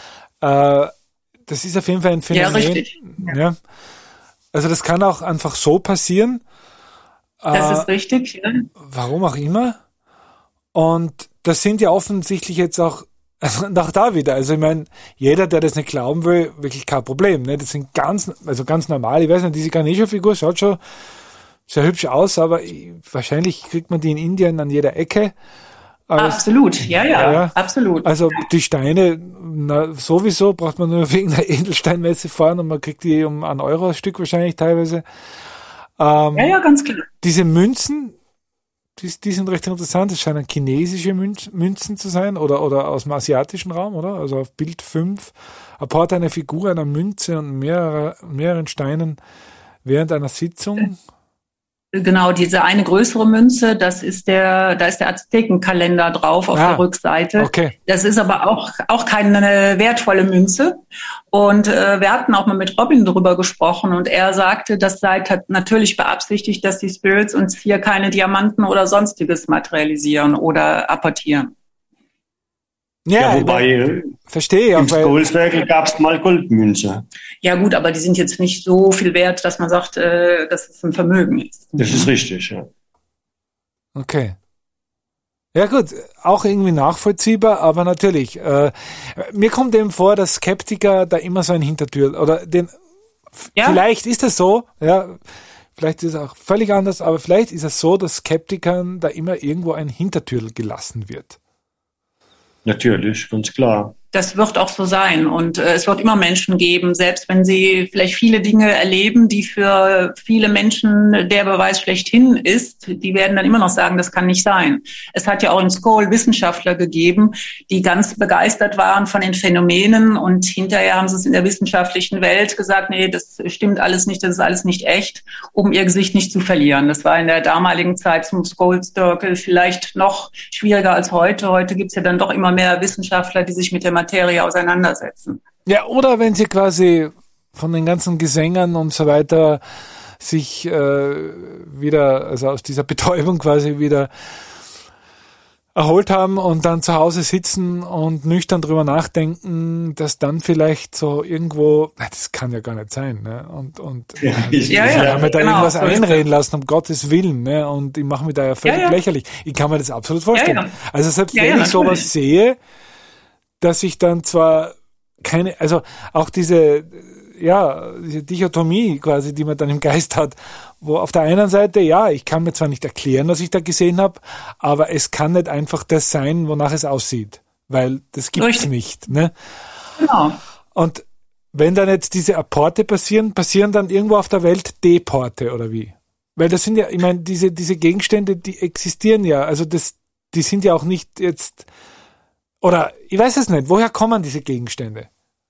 das ist auf jeden Fall ein Phänomen. Ja, richtig. Ja. Also das kann auch einfach so passieren. Das ist richtig, ja. Warum auch immer. Und das sind ja offensichtlich jetzt auch nach da wieder. Also ich meine, jeder, der das nicht glauben will, wirklich kein Problem. Ne? Das sind ganz normal. Ich weiß nicht, diese Ganesha-Figur schaut schon sehr hübsch aus, aber wahrscheinlich kriegt man die in Indien an jeder Ecke. Absolut, ja, absolut. Also die Steine, sowieso braucht man nur wegen einer Edelsteinmesse fahren und man kriegt die um €1 das Stück wahrscheinlich teilweise. Ja, ganz klar. Diese Münzen, die sind recht interessant. Es scheinen chinesische Münzen zu sein oder aus dem asiatischen Raum, oder? Also auf Bild 5 apart eine Figur einer Münze und mehreren Steinen während einer Sitzung. Genau, diese eine größere Münze, da ist der Aztekenkalender drauf auf der Rückseite. Okay. Das ist aber auch keine wertvolle Münze. Und wir hatten auch mal mit Robin darüber gesprochen und er sagte, das sei natürlich beabsichtigt, dass die Spirits uns hier keine Diamanten oder sonstiges materialisieren oder apportieren. Ja, wobei verstehe im Skolswerkel gab es mal Goldmünze. Ja gut, aber die sind jetzt nicht so viel wert, dass man sagt, dass es ein Vermögen ist. Das ist richtig, ja. Okay. Ja gut, auch irgendwie nachvollziehbar, aber natürlich. Mir kommt eben vor, dass Skeptiker da immer so ein Hintertür oder vielleicht ist es so, ja, vielleicht ist es auch völlig anders, aber vielleicht ist es so, dass Skeptikern da immer irgendwo ein Hintertür gelassen wird. Natürlich, ganz klar. Das wird auch so sein und es wird immer Menschen geben, selbst wenn sie vielleicht viele Dinge erleben, die für viele Menschen der Beweis schlechthin ist, die werden dann immer noch sagen, das kann nicht sein. Es hat ja auch in Skoll Wissenschaftler gegeben, die ganz begeistert waren von den Phänomenen und hinterher haben sie es in der wissenschaftlichen Welt gesagt, nee, das stimmt alles nicht, das ist alles nicht echt, um ihr Gesicht nicht zu verlieren. Das war in der damaligen Zeit zum Skoll Circle vielleicht noch schwieriger als heute. Heute gibt es ja dann doch immer mehr Wissenschaftler, die sich mit der Materie auseinandersetzen. Ja, oder wenn sie quasi von den ganzen Gesängen und so weiter sich wieder, also aus dieser Betäubung quasi wieder erholt haben und dann zu Hause sitzen und nüchtern drüber nachdenken, dass dann vielleicht so irgendwo, das kann ja gar nicht sein, ne? Und ja, haben mir da irgendwas einreden lassen, um Gottes Willen, ne? Und ich mache mich da ja völlig lächerlich. Ich kann mir das absolut vorstellen. Ja. Also selbst wenn ich sowas sehe, dass ich dann zwar also auch diese Dichotomie quasi, die man dann im Geist hat, wo auf der einen Seite, ich kann mir zwar nicht erklären, was ich da gesehen habe, aber es kann nicht einfach das sein, wonach es aussieht, weil das gibt's nicht, ne? Genau. Und wenn dann jetzt diese Apporte passieren dann irgendwo auf der Welt Deporte oder wie? Weil das sind ja, ich meine, diese Gegenstände, die existieren ja, also die sind ja auch nicht jetzt. Oder, ich weiß es nicht, woher kommen diese Gegenstände?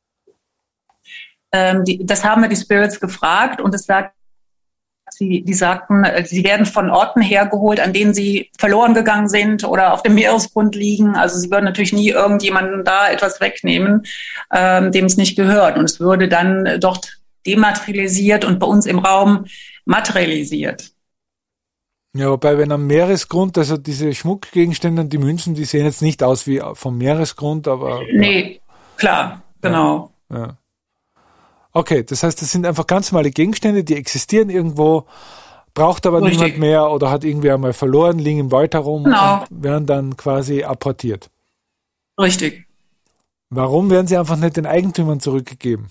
Das haben wir die Spirits gefragt und die sagten, sie werden von Orten hergeholt, an denen sie verloren gegangen sind oder auf dem Meeresgrund liegen. Also sie würden natürlich nie irgendjemanden da etwas wegnehmen, dem es nicht gehört. Und es würde dann dort dematerialisiert und bei uns im Raum materialisiert. Ja, wobei, wenn am Meeresgrund, also diese Schmuckgegenstände und die Münzen, die sehen jetzt nicht aus wie vom Meeresgrund, aber. Nee, klar, genau. Ja. Okay, das heißt, das sind einfach ganz normale Gegenstände, die existieren irgendwo, braucht aber niemand mehr oder hat irgendwie einmal verloren, liegen im Wald herum und werden dann quasi apportiert. Richtig. Warum werden sie einfach nicht den Eigentümern zurückgegeben?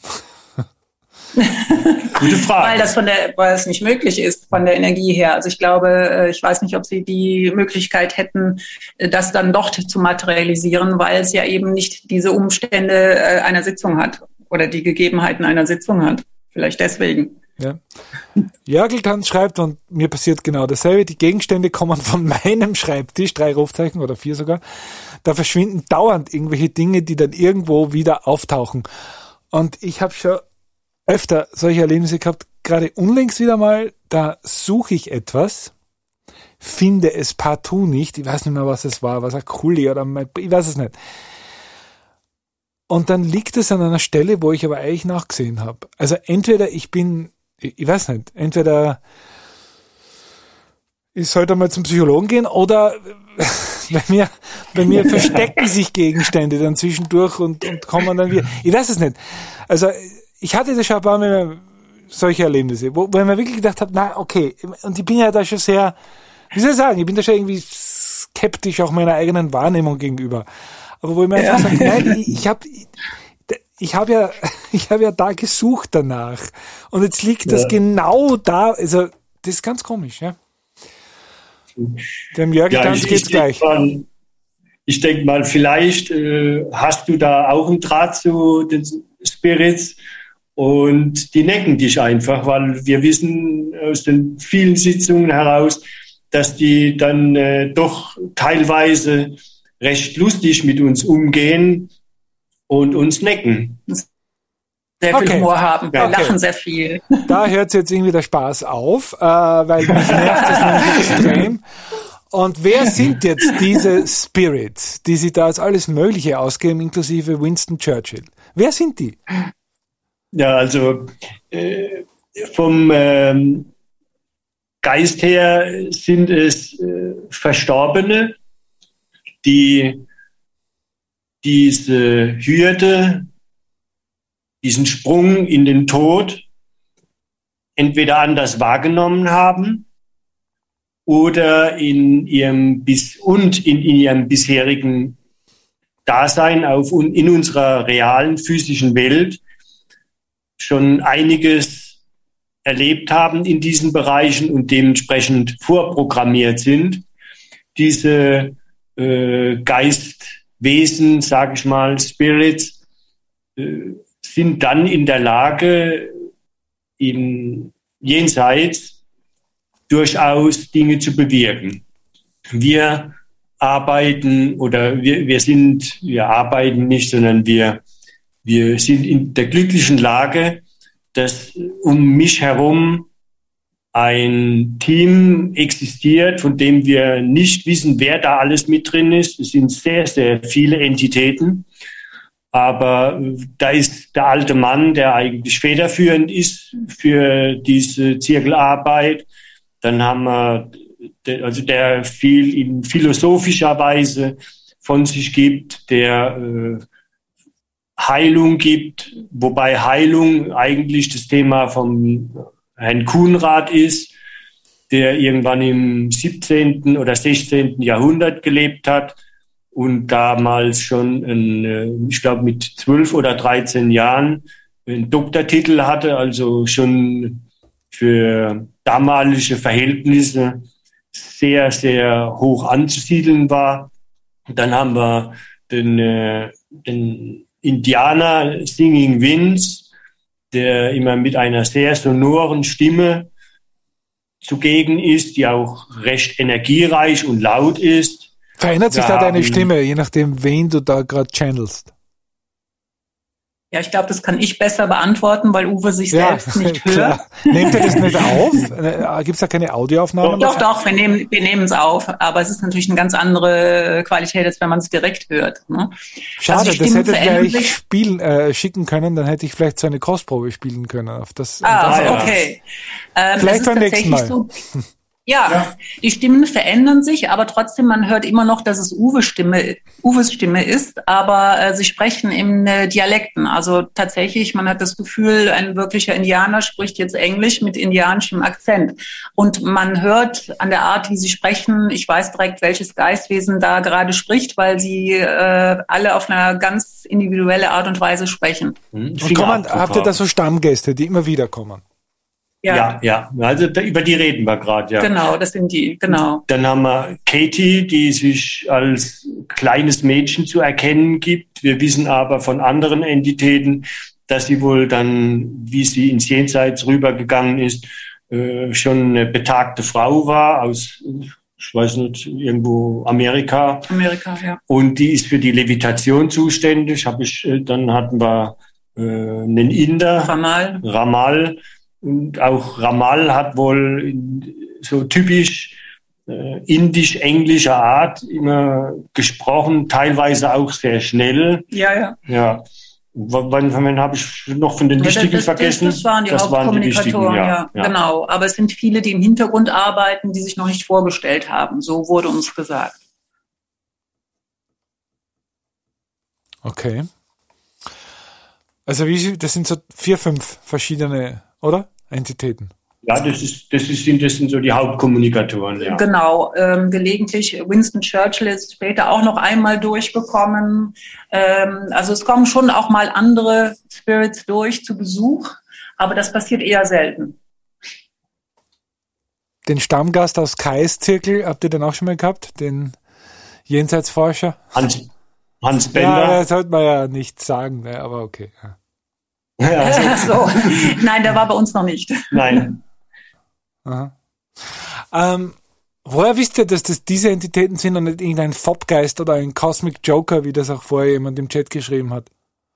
Gute Frage. Weil es nicht möglich ist von der Energie her. Also ich glaube, ich weiß nicht, ob sie die Möglichkeit hätten, das dann dort zu materialisieren, weil es ja eben nicht diese Umstände einer Sitzung hat. oder die Gegebenheiten einer Sitzung hat. Vielleicht deswegen. Ja. Jörgeltanz schreibt, und mir passiert genau dasselbe, die Gegenstände kommen von meinem Schreibtisch, 3 Rufzeichen oder 4 sogar, da verschwinden dauernd irgendwelche Dinge, die dann irgendwo wieder auftauchen. Und ich habe schon öfter solche Erlebnisse gehabt, gerade unlängst wieder mal, da suche ich etwas, finde es partout nicht, ich weiß nicht mehr, was es war, was ein Kuli oder ich weiß es nicht. Und dann liegt es an einer Stelle, wo ich aber eigentlich nachgesehen habe. Also entweder ich weiß nicht, entweder ich sollte mal zum Psychologen gehen oder bei mir verstecken sich Gegenstände dann zwischendurch und kommen dann wieder. Ich weiß es nicht. Also ich hatte das schon ein paar Mal solche Erlebnisse, wo ich mir wirklich gedacht habe, na okay, und ich bin ja da schon sehr, wie soll ich sagen, ich bin da schon irgendwie skeptisch auch meiner eigenen Wahrnehmung gegenüber. Aber wo ich mir einfach sage, nein, ich habe ja da gesucht danach. Und jetzt liegt das genau da. Also, das ist ganz komisch, ja. Dem Jörg geht's gleich. Ich denke mal, vielleicht hast du da auch einen Draht zu den Spirits und die necken dich einfach, weil wir wissen aus den vielen Sitzungen heraus, dass die dann doch teilweise recht lustig mit uns umgehen und uns necken. Sehr viel Humor haben. Wir lachen sehr viel. Da hört jetzt irgendwie der Spaß auf, weil mich nervt das nämlich extrem. Und wer sind jetzt diese Spirits, die sich da als alles Mögliche ausgeben, inklusive Winston Churchill? Wer sind die? Ja, also vom Geist her sind es Verstorbene, die diese Hürde, diesen Sprung in den Tod entweder anders wahrgenommen haben oder in ihrem bisherigen Dasein in unserer realen physischen Welt schon einiges erlebt haben in diesen Bereichen und dementsprechend vorprogrammiert sind. Diese Geistwesen, sage ich mal, Spirits, sind dann in der Lage, im Jenseits durchaus Dinge zu bewirken. Wir arbeiten nicht, sondern wir sind in der glücklichen Lage, dass um mich herum ein Team existiert, von dem wir nicht wissen, wer da alles mit drin ist. Es sind sehr, sehr viele Entitäten. Aber da ist der alte Mann, der eigentlich federführend ist für diese Zirkelarbeit. Dann haben wir, der viel in philosophischer Weise von sich gibt, der Heilung gibt, wobei Heilung eigentlich das Thema vom Herrn Kuhnrath ist, der irgendwann im 17. oder 16. Jahrhundert gelebt hat und damals schon, ich glaube mit 12 oder 13 Jahren einen Doktortitel hatte, also schon für damalige Verhältnisse sehr, sehr hoch anzusiedeln war. Und dann haben wir den Indianer Singing Winds, der immer mit einer sehr sonoren Stimme zugegen ist, die auch recht energiereich und laut ist. Verändert sich da deine Stimme, je nachdem, wen du da gerade channelst? Ja, ich glaube, das kann ich besser beantworten, weil Uwe sich selbst nicht hört. Nehmt ihr das nicht auf? Gibt es da keine Audioaufnahmen? Doch, wir nehmen es auf, aber es ist natürlich eine ganz andere Qualität, als wenn man es direkt hört. Ne? Schade, das hätte ich gleich schicken können, dann hätte ich vielleicht so eine Kostprobe spielen können. Auf das, okay. Vielleicht beim nächsten Mal. So, ja, die Stimmen verändern sich, aber trotzdem, man hört immer noch, dass es Uwes Stimme ist, aber sie sprechen in Dialekten. Also tatsächlich, man hat das Gefühl, ein wirklicher Indianer spricht jetzt Englisch mit indianischem Akzent. Und man hört an der Art, wie sie sprechen, ich weiß direkt, welches Geistwesen da gerade spricht, weil sie alle auf eine ganz individuelle Art und Weise sprechen. Und habt ihr da so Stammgäste, die immer wieder kommen? Ja. Also über die reden wir gerade, ja. Genau, das sind die, genau. Dann haben wir Katie, die sich als kleines Mädchen zu erkennen gibt. Wir wissen aber von anderen Entitäten, dass sie wohl dann, wie sie ins Jenseits rübergegangen ist, schon eine betagte Frau war aus, ich weiß nicht, irgendwo Amerika. Amerika, ja. Und die ist für die Levitation zuständig. Dann hatten wir einen Inder, Ramal. Und auch Ramal hat wohl so typisch indisch-englischer Art immer gesprochen, teilweise auch sehr schnell. Ja. Wann habe ich noch von den Wichtigen vergessen? Das waren die Hauptkommunikatoren, ja. Genau. Aber es sind viele, die im Hintergrund arbeiten, die sich noch nicht vorgestellt haben. So wurde uns gesagt. Okay. Also das sind so 4, 5 verschiedene, oder? Entitäten. Ja, das sind so die Hauptkommunikatoren, ja. Genau, gelegentlich Winston Churchill ist später auch noch einmal durchgekommen. Also es kommen schon auch mal andere Spirits durch zu Besuch, aber das passiert eher selten. Den Stammgast aus Kais Zirkel, habt ihr den auch schon mal gehabt? Den Jenseitsforscher? Hans Bender. Ja, das sollte man ja nicht sagen, ne, aber okay. Ja. So. Nein, der war bei uns noch nicht. Nein. Woher wisst ihr, dass das diese Entitäten sind und nicht irgendein Fobgeist oder ein Cosmic Joker, wie das auch vorher jemand im Chat geschrieben hat?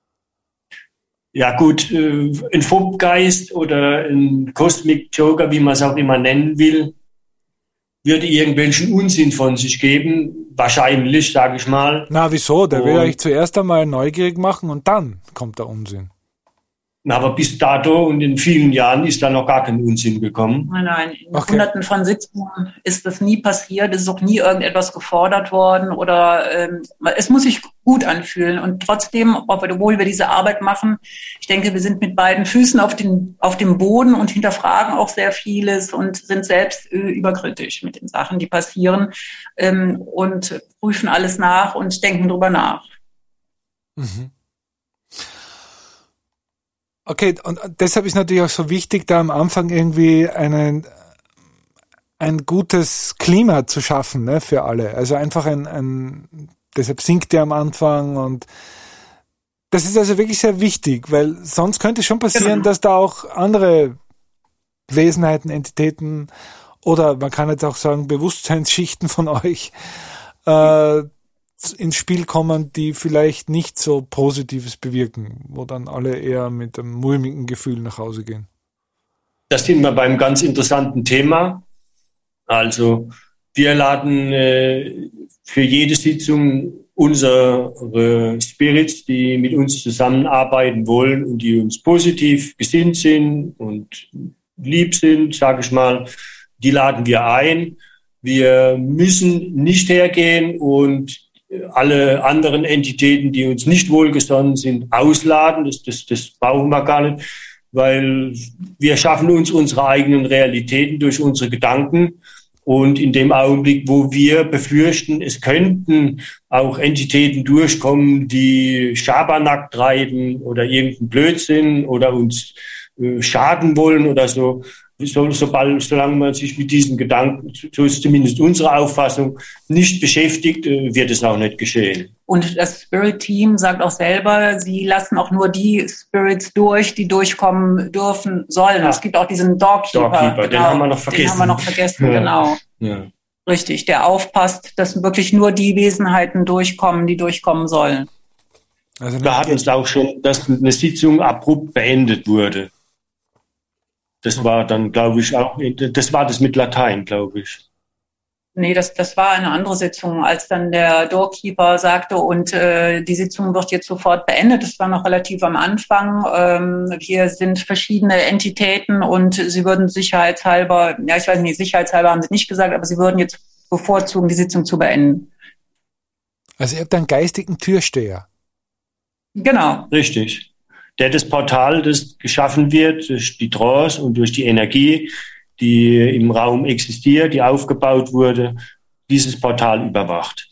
Ja gut, ein Fobgeist oder ein Cosmic Joker, wie man es auch immer nennen will, würde irgendwelchen Unsinn von sich geben. Wahrscheinlich, sage ich mal. Na, wieso? Der will eigentlich zuerst einmal neugierig machen und dann kommt der Unsinn. Na, aber bis dato und in vielen Jahren ist da noch gar kein Unsinn gekommen. Nein, in Hunderten von Sitzungen ist das nie passiert, es ist auch nie irgendetwas gefordert worden oder es muss sich gut anfühlen. Und trotzdem, obwohl wir diese Arbeit machen, ich denke, wir sind mit beiden Füßen auf dem Boden und hinterfragen auch sehr vieles und sind selbst überkritisch mit den Sachen, die passieren und prüfen alles nach und denken drüber nach. Mhm. Okay, und deshalb ist natürlich auch so wichtig, da am Anfang irgendwie ein gutes Klima zu schaffen, ne, für alle. Also einfach deshalb singt er am Anfang und das ist also wirklich sehr wichtig, weil sonst könnte es schon passieren, dass da auch andere Wesenheiten, Entitäten oder man kann jetzt auch sagen Bewusstseinsschichten von euch ins Spiel kommen, die vielleicht nicht so Positives bewirken, wo dann alle eher mit einem mulmigen Gefühl nach Hause gehen. Das sind wir beim ganz interessanten Thema. Also wir laden für jede Sitzung unsere Spirits, die mit uns zusammenarbeiten wollen und die uns positiv gesinnt sind und lieb sind, sage ich mal, die laden wir ein. Wir müssen nicht hergehen und alle anderen Entitäten, die uns nicht wohlgesonnen sind, ausladen. Das brauchen wir gar nicht, weil wir schaffen uns unsere eigenen Realitäten durch unsere Gedanken. Und in dem Augenblick, wo wir befürchten, es könnten auch Entitäten durchkommen, die Schabernack treiben oder irgendeinen Blödsinn oder uns schaden wollen oder so, solange man sich mit diesen Gedanken, so ist zumindest unsere Auffassung, nicht beschäftigt, wird es auch nicht geschehen. Und das Spirit-Team sagt auch selber, sie lassen auch nur die Spirits durch, die durchkommen dürfen sollen. Ja. Es gibt auch diesen Doorkeeper. Genau, den haben wir noch vergessen. Ja. Genau. Ja. Richtig, der aufpasst, dass wirklich nur die Wesenheiten durchkommen, die durchkommen sollen. Also da hatten es auch schon, dass eine Sitzung abrupt beendet wurde. Das war dann, glaube ich, auch, das war das mit Latein, glaube ich. Nee, das war eine andere Sitzung, als dann der Doorkeeper sagte, und die Sitzung wird jetzt sofort beendet. Das war noch relativ am Anfang. Hier sind verschiedene Entitäten und sie würden sicherheitshalber, ja, ich weiß nicht, sicherheitshalber haben sie nicht gesagt, aber sie würden jetzt bevorzugen, die Sitzung zu beenden. Also ihr habt einen geistigen Türsteher. Genau. Richtig. Der das Portal, das geschaffen wird durch die Trance und durch die Energie, die im Raum existiert, die aufgebaut wurde, dieses Portal überwacht.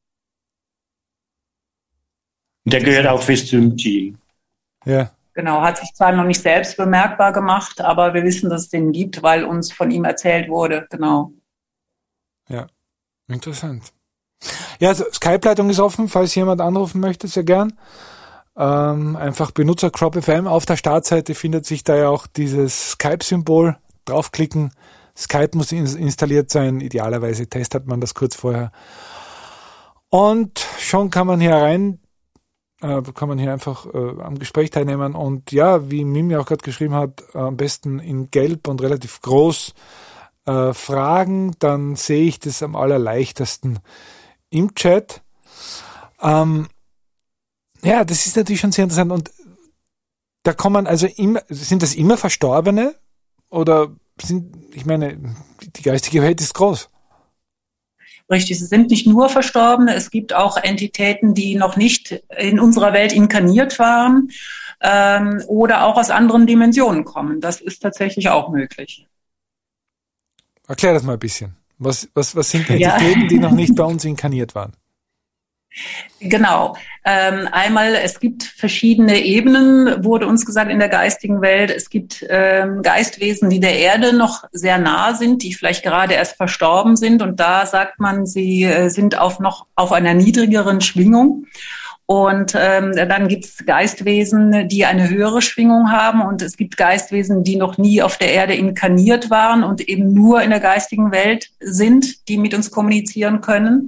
Und der gehört auch fest zum Team. Ja. Genau, hat sich zwar noch nicht selbst bemerkbar gemacht, aber wir wissen, dass es den gibt, weil uns von ihm erzählt wurde. Genau. Ja, interessant. Ja, also Skype-Leitung ist offen, falls jemand anrufen möchte, sehr gern. Einfach Benutzer CropFM. Auf der Startseite findet sich da ja auch dieses Skype-Symbol. Draufklicken. Skype muss installiert sein. Idealerweise testet man das kurz vorher. Und schon kann man hier einfach am Gespräch teilnehmen. Und ja, wie Mimi auch gerade geschrieben hat, am besten in Gelb und relativ groß fragen. Dann sehe ich das am allerleichtesten im Chat. Ja, das ist natürlich schon sehr interessant. Und da kommen sind das immer Verstorbene? Oder ich meine, die geistige Welt ist groß. Richtig, es sind nicht nur Verstorbene, es gibt auch Entitäten, die noch nicht in unserer Welt inkarniert waren oder auch aus anderen Dimensionen kommen. Das ist tatsächlich auch möglich. Erklär das mal ein bisschen. Was sind Entitäten, die noch nicht bei uns inkarniert waren? Genau. Einmal, es gibt verschiedene Ebenen, wurde uns gesagt, in der geistigen Welt. Es gibt Geistwesen, die der Erde noch sehr nahe sind, die vielleicht gerade erst verstorben sind. Und da sagt man, sie sind noch auf einer niedrigeren Schwingung. Und dann gibt es Geistwesen, die eine höhere Schwingung haben. Und es gibt Geistwesen, die noch nie auf der Erde inkarniert waren und eben nur in der geistigen Welt sind, die mit uns kommunizieren können.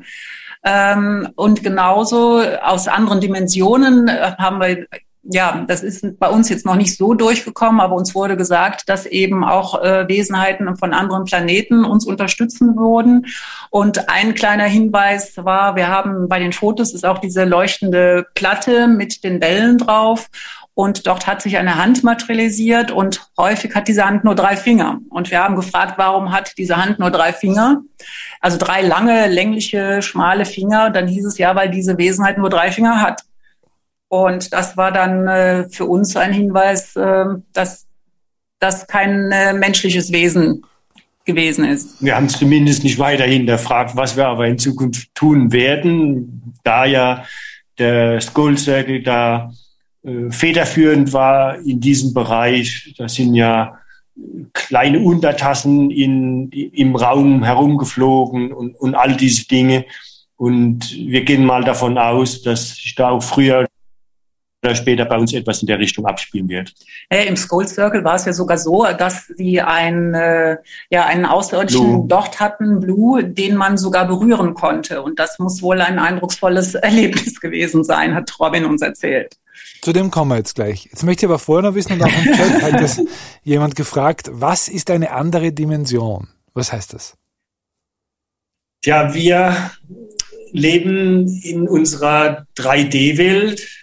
Und genauso aus anderen Dimensionen haben wir, ja, das ist bei uns jetzt noch nicht so durchgekommen, aber uns wurde gesagt, dass eben auch Wesenheiten von anderen Planeten uns unterstützen würden. Und ein kleiner Hinweis war, wir haben bei den Fotos ist auch diese leuchtende Platte mit den Wellen drauf. Und dort hat sich eine Hand materialisiert und häufig hat diese Hand nur 3 Finger. Und wir haben gefragt, warum hat diese Hand nur 3 Finger? Also 3 lange, längliche, schmale Finger. Dann hieß es ja, weil diese Wesenheit nur 3 Finger hat. Und das war dann für uns ein Hinweis, dass das kein menschliches Wesen gewesen ist. Wir haben es zumindest nicht weiter hinterfragt, was wir aber in Zukunft tun werden, da ja der Skull Circle da federführend war in diesem Bereich. Da sind ja kleine Untertassen im Raum herumgeflogen und all diese Dinge. Und wir gehen mal davon aus, dass sich da auch früher oder später bei uns etwas in der Richtung abspielen wird. Im Skull Circle war es ja sogar so, dass sie einen Außerirdischen dort hatten, Blue, den man sogar berühren konnte. Und das muss wohl ein eindrucksvolles Erlebnis gewesen sein, hat Robin uns erzählt. Zu dem kommen wir jetzt gleich. Jetzt möchte ich aber vorher noch wissen, und auch im Chat hat das jemand gefragt, was ist eine andere Dimension? Was heißt das? Tja, wir leben in unserer 3D-Welt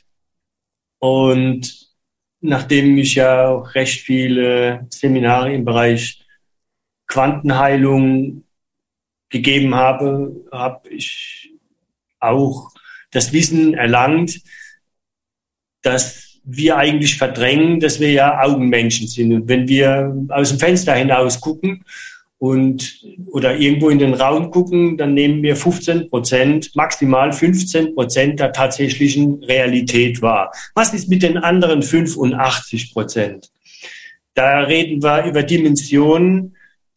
und nachdem ich ja auch recht viele Seminare im Bereich Quantenheilung gegeben habe, habe ich auch das Wissen erlangt, dass wir eigentlich verdrängen, dass wir ja Augenmenschen sind. Und wenn wir aus dem Fenster hinaus gucken oder irgendwo in den Raum gucken, dann nehmen wir 15%, maximal 15% der tatsächlichen Realität wahr. Was ist mit den anderen 85%? Da reden wir über Dimensionen,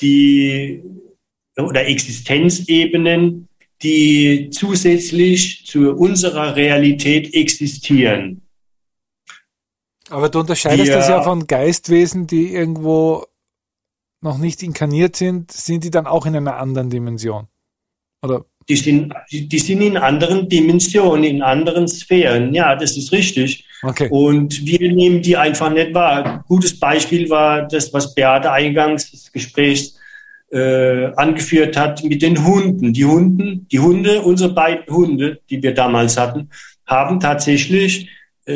oder Existenzebenen, die zusätzlich zu unserer Realität existieren. Aber du unterscheidest das ja von Geistwesen, die irgendwo noch nicht inkarniert sind die dann auch in einer anderen Dimension? Oder? Die sind in anderen Dimensionen, in anderen Sphären. Ja, das ist richtig. Okay. Und wir nehmen die einfach nicht wahr. Ein gutes Beispiel war das, was Beate eingangs des Gesprächs angeführt hat mit den Hunden. Die Hunde, unsere beiden Hunde, die wir damals hatten, haben tatsächlich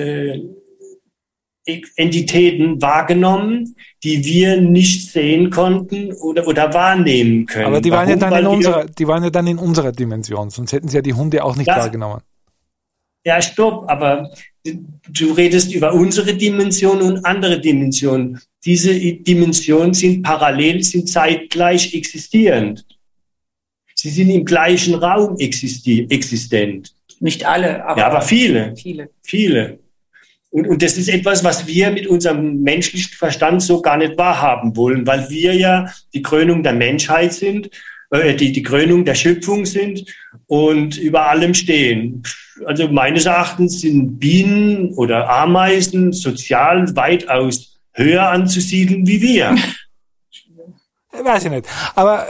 Entitäten wahrgenommen, die wir nicht sehen konnten oder wahrnehmen können. Aber die waren ja dann in unserer Dimension, sonst hätten sie ja die Hunde auch nicht wahrgenommen. Ja, stopp, aber du redest über unsere Dimension und andere Dimensionen. Diese Dimensionen sind parallel, sind zeitgleich existierend. Sie sind im gleichen Raum existent. Nicht alle, aber viele. Und das ist etwas, was wir mit unserem menschlichen Verstand so gar nicht wahrhaben wollen, weil wir ja die Krönung der Menschheit sind. die Krönung der Schöpfung sind und über allem stehen. Also meines Erachtens sind Bienen oder Ameisen sozial weitaus höher anzusiedeln wie wir. Weiß ich nicht. Aber,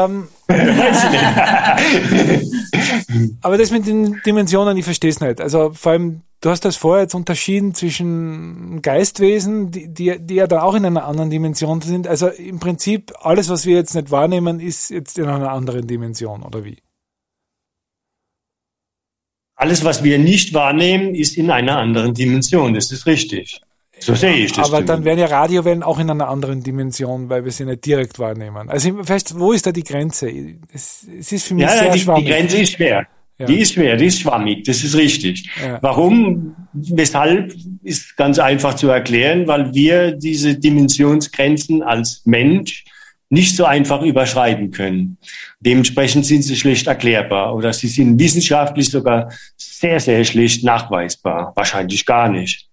aber das mit den Dimensionen, ich verstehe es nicht. Also vor allem, du hast das vorher jetzt unterschieden zwischen Geistwesen, die ja dann auch in einer anderen Dimension sind. Also im Prinzip, alles, was wir jetzt nicht wahrnehmen, ist jetzt in einer anderen Dimension, oder wie? Alles, was wir nicht wahrnehmen, ist in einer anderen Dimension. Das ist richtig. So sehe ich das. Aber dann wären ja Radiowellen auch in einer anderen Dimension, weil wir sie nicht direkt wahrnehmen. Also vielleicht, wo ist da die Grenze? Es ist für mich sehr schwammig. Die Grenze ist schwer. Ja. Die ist schwer, die ist schwammig, das ist richtig. Ja. Warum, weshalb, ist ganz einfach zu erklären, weil wir diese Dimensionsgrenzen als Mensch nicht so einfach überschreiten können. Dementsprechend sind sie schlecht erklärbar oder sie sind wissenschaftlich sogar sehr, sehr schlecht nachweisbar. Wahrscheinlich gar nicht.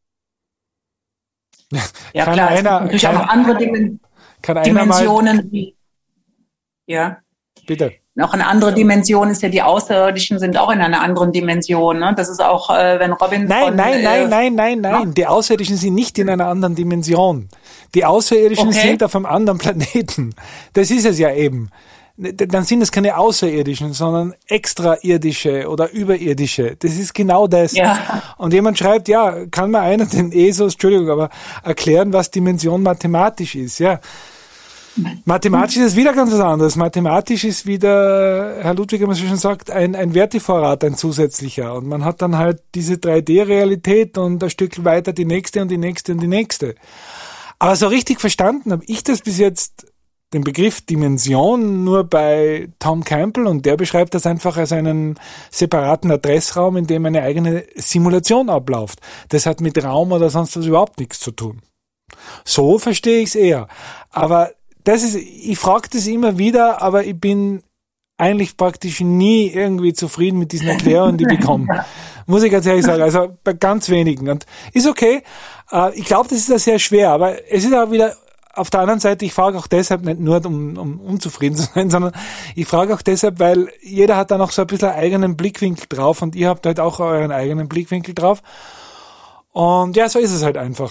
Ja, klar, es gibt natürlich auch andere Dimensionen. Ja. Bitte. Noch eine andere Dimension ist ja, die Außerirdischen sind auch in einer anderen Dimension. Ne? Das ist auch, wenn Robin... Nein. Die Außerirdischen sind nicht in einer anderen Dimension. Die Außerirdischen sind auf einem anderen Planeten. Das ist es ja eben. Dann sind es keine Außerirdischen, sondern extrairdische oder überirdische. Das ist genau das. Ja. Und jemand schreibt, ja, kann mir einer den ESOs, Entschuldigung, aber erklären, was Dimension mathematisch ist, ja. Mathematisch ist wieder ganz was anderes. Mathematisch ist wieder, Herr Ludwig, wie man schon sagt, ein Wertevorrat, ein zusätzlicher. Und man hat dann halt diese 3D-Realität und ein Stück weiter die nächste und die nächste und die nächste. Aber so richtig verstanden habe ich das bis jetzt, den Begriff Dimension, nur bei Tom Campbell, und der beschreibt das einfach als einen separaten Adressraum, in dem eine eigene Simulation abläuft. Das hat mit Raum oder sonst was überhaupt nichts zu tun. So verstehe ich es eher. Aber ich frage das immer wieder, aber ich bin eigentlich praktisch nie irgendwie zufrieden mit diesen Erklärungen, die ich bekomme. Muss ich ganz ehrlich sagen. Also bei ganz wenigen. Und ist okay. Ich glaube, das ist ja sehr schwer, aber es ist auch wieder auf der anderen Seite, ich frage auch deshalb nicht nur, um unzufrieden zu sein, sondern ich frage auch deshalb, weil jeder hat da noch so ein bisschen einen eigenen Blickwinkel drauf und ihr habt halt auch euren eigenen Blickwinkel drauf. Und ja, so ist es halt einfach.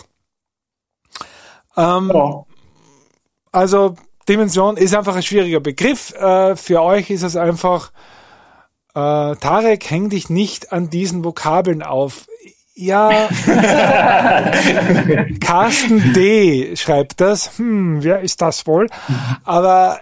Also Dimension ist einfach ein schwieriger Begriff. Für euch ist es einfach, Tarek, häng dich nicht an diesen Vokabeln auf. Ja, Carsten D. schreibt das. Wer ist das wohl? Aber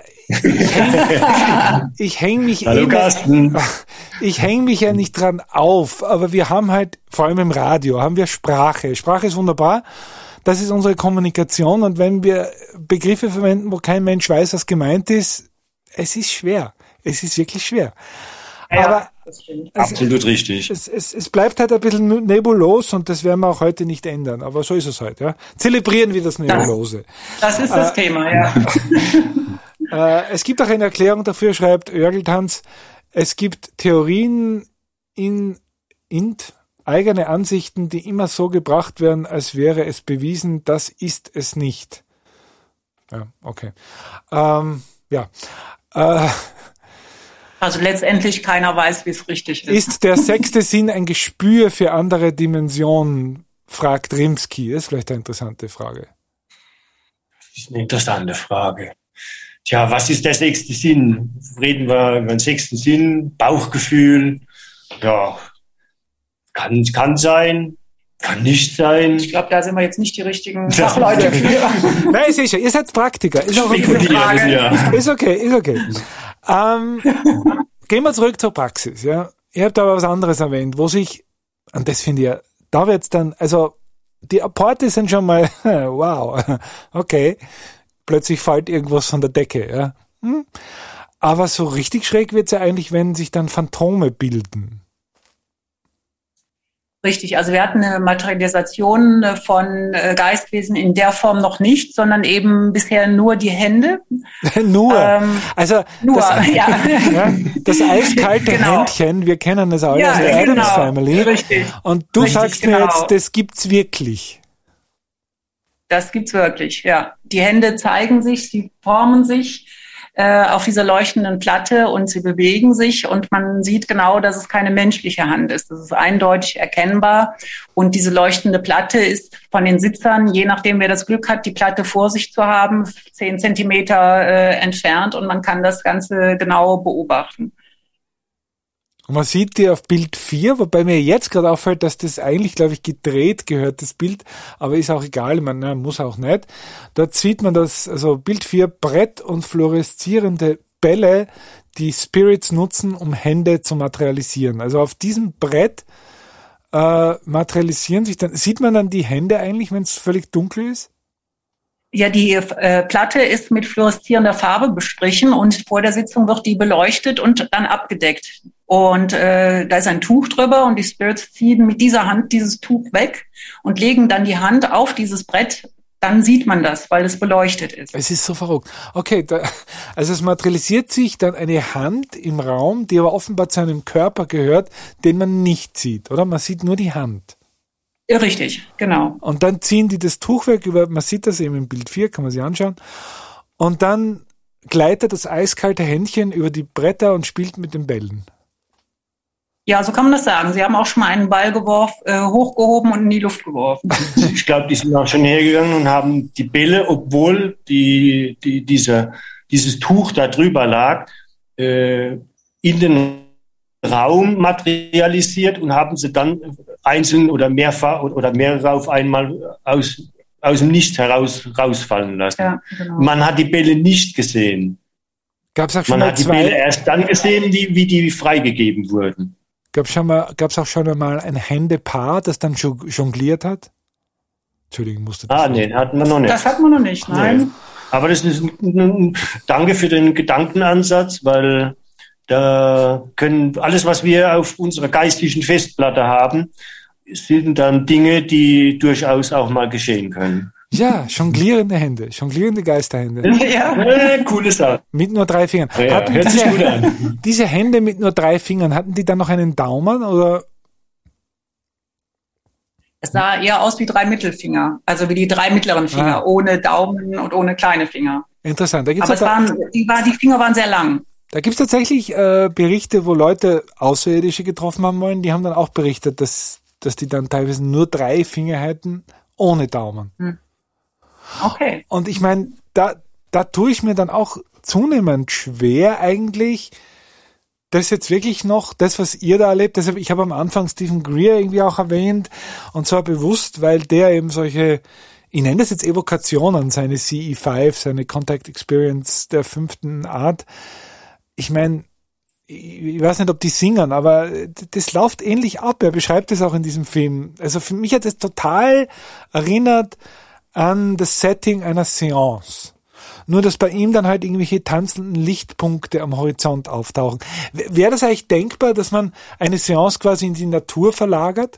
ich häng mich ich häng mich ja nicht dran auf, aber wir haben halt, vor allem im Radio, haben wir Sprache. Sprache ist wunderbar. Das ist unsere Kommunikation, und wenn wir Begriffe verwenden, wo kein Mensch weiß, was gemeint ist, es ist schwer. Es ist wirklich schwer. Ja, aber das stimmt. Absolut richtig. Es bleibt halt ein bisschen nebulos, und das werden wir auch heute nicht ändern. Aber so ist es halt. Ja. Zelebrieren wir das Nebulose. Das ist das Thema, ja. Es gibt auch eine Erklärung dafür, schreibt Örgeltanz, es gibt Theorien in eigene Ansichten, die immer so gebracht werden, als wäre es bewiesen, das ist es nicht. Ja, okay. Also letztendlich keiner weiß, wie es richtig ist. Ist der sechste Sinn ein Gespür für andere Dimensionen, fragt Rimsky. Das ist vielleicht eine interessante Frage. Das ist eine interessante Frage. Tja, was ist der sechste Sinn? Reden wir über den sechsten Sinn, Bauchgefühl, ja, kann sein, kann nicht sein. Ich glaube, da sind wir jetzt nicht die richtigen Fachleute. Nein, sicher, ihr seid Praktiker. Ist auch okay. Ja. Ist okay. Gehen wir zurück zur Praxis. Ja, ihr habt aber was anderes erwähnt, wo sich, und das finde ich ja, da wird's dann, also die Apporte sind schon mal, wow, okay, plötzlich fällt irgendwas von der Decke. Ja. Aber so richtig schräg wird's ja eigentlich, wenn sich dann Phantome bilden. Richtig, also wir hatten eine Materialisation von Geistwesen in der Form noch nicht, sondern eben bisher nur die Hände. Nur? Ja, das eiskalte Händchen, wir kennen das alle aus der Addams Family. Richtig. Und du sagst mir jetzt, das gibt's wirklich. Das gibt's wirklich, ja. Die Hände zeigen sich, sie formen sich. auf dieser leuchtenden Platte und sie bewegen sich und man sieht genau, dass es keine menschliche Hand ist. Das ist eindeutig erkennbar und diese leuchtende Platte ist von den Sitzern, je nachdem wer das Glück hat, die Platte vor sich zu haben, 10 Zentimeter entfernt und man kann das Ganze genau beobachten. Und man sieht die auf Bild 4, wobei mir jetzt gerade auffällt, dass das eigentlich, glaube ich, gedreht gehört, das Bild, aber ist auch egal, man muss auch nicht. Dort sieht man das, also Bild 4, Brett und fluoreszierende Bälle, die Spirits nutzen, um Hände zu materialisieren. Also auf diesem Brett materialisieren sich dann, sieht man dann die Hände eigentlich, wenn es völlig dunkel ist? Ja, die Platte ist mit fluoreszierender Farbe bestrichen und vor der Sitzung wird die beleuchtet und dann abgedeckt. Und da ist ein Tuch drüber und die Spirits ziehen mit dieser Hand dieses Tuch weg und legen dann die Hand auf dieses Brett. Dann sieht man das, weil es beleuchtet ist. Es ist so verrückt. Okay, also es materialisiert sich dann eine Hand im Raum, die aber offenbar zu einem Körper gehört, den man nicht sieht, oder? Man sieht nur die Hand. Richtig, genau. Und dann ziehen die das Tuch weg, man sieht das eben im Bild 4, kann man sich anschauen. Und dann gleitet das eiskalte Händchen über die Bretter und spielt mit den Bällen. Ja, so kann man das sagen. Sie haben auch schon mal einen Ball hochgehoben und in die Luft geworfen. Ich glaube, die sind auch schon hergegangen und haben die Bälle, obwohl dieses Tuch da drüber lag, in den Raum materialisiert und haben sie dann einzeln oder mehrfach oder mehrere auf einmal aus dem Nichts rausfallen lassen. Ja, genau. Man hat die Bälle nicht gesehen. Man hat die Bälle erst dann gesehen, wie die freigegeben wurden. Gab's auch schon einmal ein Händepaar, das dann jongliert hat? Entschuldigung, musste das. Nee, hatten wir noch nicht. Das hatten wir noch nicht, nein. Nee. Aber das ist danke für den Gedankenansatz, weil da können alles, was wir auf unserer geistigen Festplatte haben, sind dann Dinge, die durchaus auch mal geschehen können. Ja, jonglierende Hände, jonglierende Geisterhände. Ja, coole Sache. Mit nur 3 Fingern. Ja, hört sich gut an. Diese Hände mit nur 3 Fingern, hatten die dann noch einen Daumen oder? Es sah eher aus wie 3 Mittelfinger, also wie die 3 mittleren Finger, ohne Daumen und ohne kleine Finger. Interessant. Aber die Finger waren sehr lang. Da gibt's tatsächlich Berichte, wo Leute Außerirdische getroffen haben wollen, die haben dann auch berichtet, dass die dann teilweise nur 3 Finger hätten, ohne Daumen. Okay. Und ich meine, da tue ich mir dann auch zunehmend schwer eigentlich, das jetzt wirklich noch, das, was ihr da erlebt, deshalb, ich habe am Anfang Stephen Greer irgendwie auch erwähnt, und zwar bewusst, weil der eben solche, ich nenne das jetzt Evokationen, seine CE5, seine Contact Experience der 5. Art, ich meine, ich weiß nicht, ob die singen, aber das läuft ähnlich ab. Er beschreibt es auch in diesem Film. Also für mich hat es total erinnert an das Setting einer Seance. Nur, dass bei ihm dann halt irgendwelche tanzenden Lichtpunkte am Horizont auftauchen. Wäre das eigentlich denkbar, dass man eine Seance quasi in die Natur verlagert?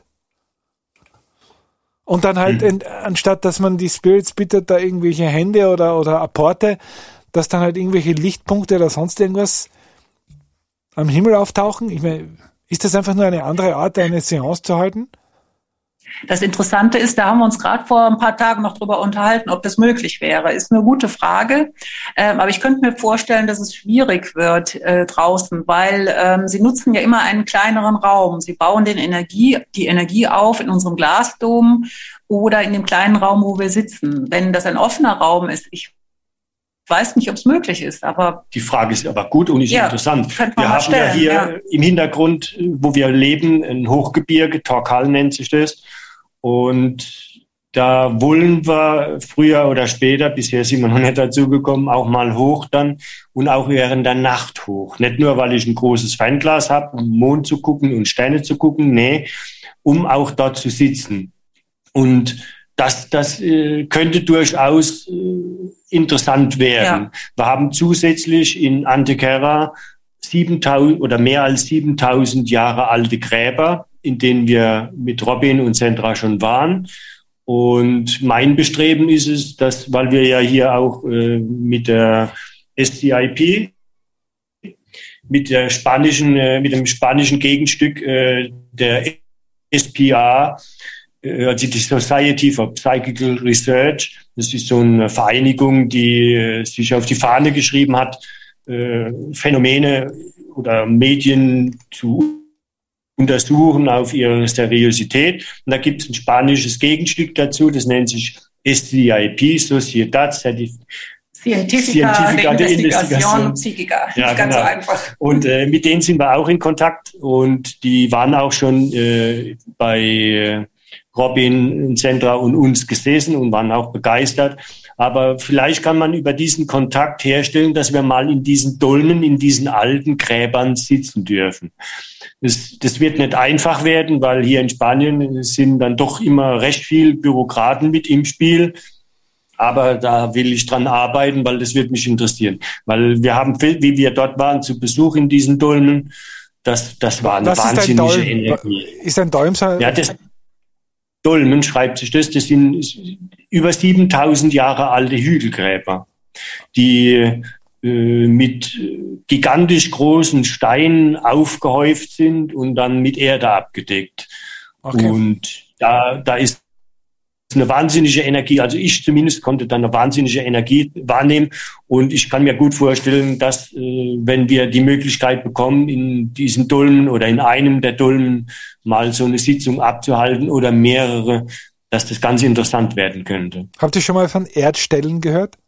Und dann halt, anstatt dass man die Spirits bittet, da irgendwelche Hände oder Apporte, dass dann halt irgendwelche Lichtpunkte oder sonst irgendwas am Himmel auftauchen? Ich meine, ist das einfach nur eine andere Art, eine Seance zu halten? Das Interessante ist, da haben wir uns gerade vor ein paar Tagen noch drüber unterhalten, ob das möglich wäre. Ist eine gute Frage, aber ich könnte mir vorstellen, dass es schwierig wird draußen, weil sie nutzen ja immer einen kleineren Raum. Sie bauen die Energie auf in unserem Glasdom oder in dem kleinen Raum, wo wir sitzen. Wenn das ein offener Raum ist, ich weiß nicht, ob es möglich ist, aber... Die Frage ist aber gut und ist interessant. Wir haben ja hier im Hintergrund, wo wir leben, ein Hochgebirge, Torkal nennt sich das. Und da wollen wir früher oder später, bisher sind wir noch nicht dazu gekommen, auch mal hoch dann und auch während der Nacht hoch. Nicht nur, weil ich ein großes Fernglas habe, um Mond zu gucken und Sterne zu gucken, nee, um auch dort zu sitzen. Und das könnte durchaus interessant werden. Ja. Wir haben zusätzlich in Antequera 7.000 oder mehr als 7.000 Jahre alte Gräber, in denen wir mit Robin und Sandra schon waren. Und mein Bestreben ist es, dass, weil wir ja hier auch mit der SCIP, mit dem spanischen Gegenstück der SPA, also die Society for Psychical Research, das ist so eine Vereinigung, die sich auf die Fahne geschrieben hat, Phänomene oder Medien zu untersuchen auf ihre Seriosität. Und da gibt es ein spanisches Gegenstück dazu, das nennt sich SCIP, Sociedad Científica de Investigación Psíquica. Ja, ganz genau. so einfach. Und mit denen sind wir auch in Kontakt und die waren auch schon bei Robin Sendra und uns gesessen und waren auch begeistert. Aber vielleicht kann man über diesen Kontakt herstellen, dass wir mal in diesen Dolmen, in diesen alten Gräbern sitzen dürfen. Das wird nicht einfach werden, weil hier in Spanien sind dann doch immer recht viel Bürokraten mit im Spiel. Aber da will ich dran arbeiten, weil das wird mich interessieren. Weil wir haben, wie wir dort waren, zu Besuch in diesen Dolmen, das war eine wahnsinnige Energie. Ist ein Dolm so? Ja, das Dolmen schreibt sich das. Das sind über 7000 Jahre alte Hügelgräber, die mit gigantisch großen Steinen aufgehäuft sind und dann mit Erde abgedeckt. Okay. Und da ist eine wahnsinnige Energie, also ich zumindest konnte dann eine wahnsinnige Energie wahrnehmen und ich kann mir gut vorstellen, dass wenn wir die Möglichkeit bekommen, in diesen Dolmen oder in einem der Dolmen mal so eine Sitzung abzuhalten oder mehrere, dass das ganz interessant werden könnte. Habt ihr schon mal von Erdstellen gehört?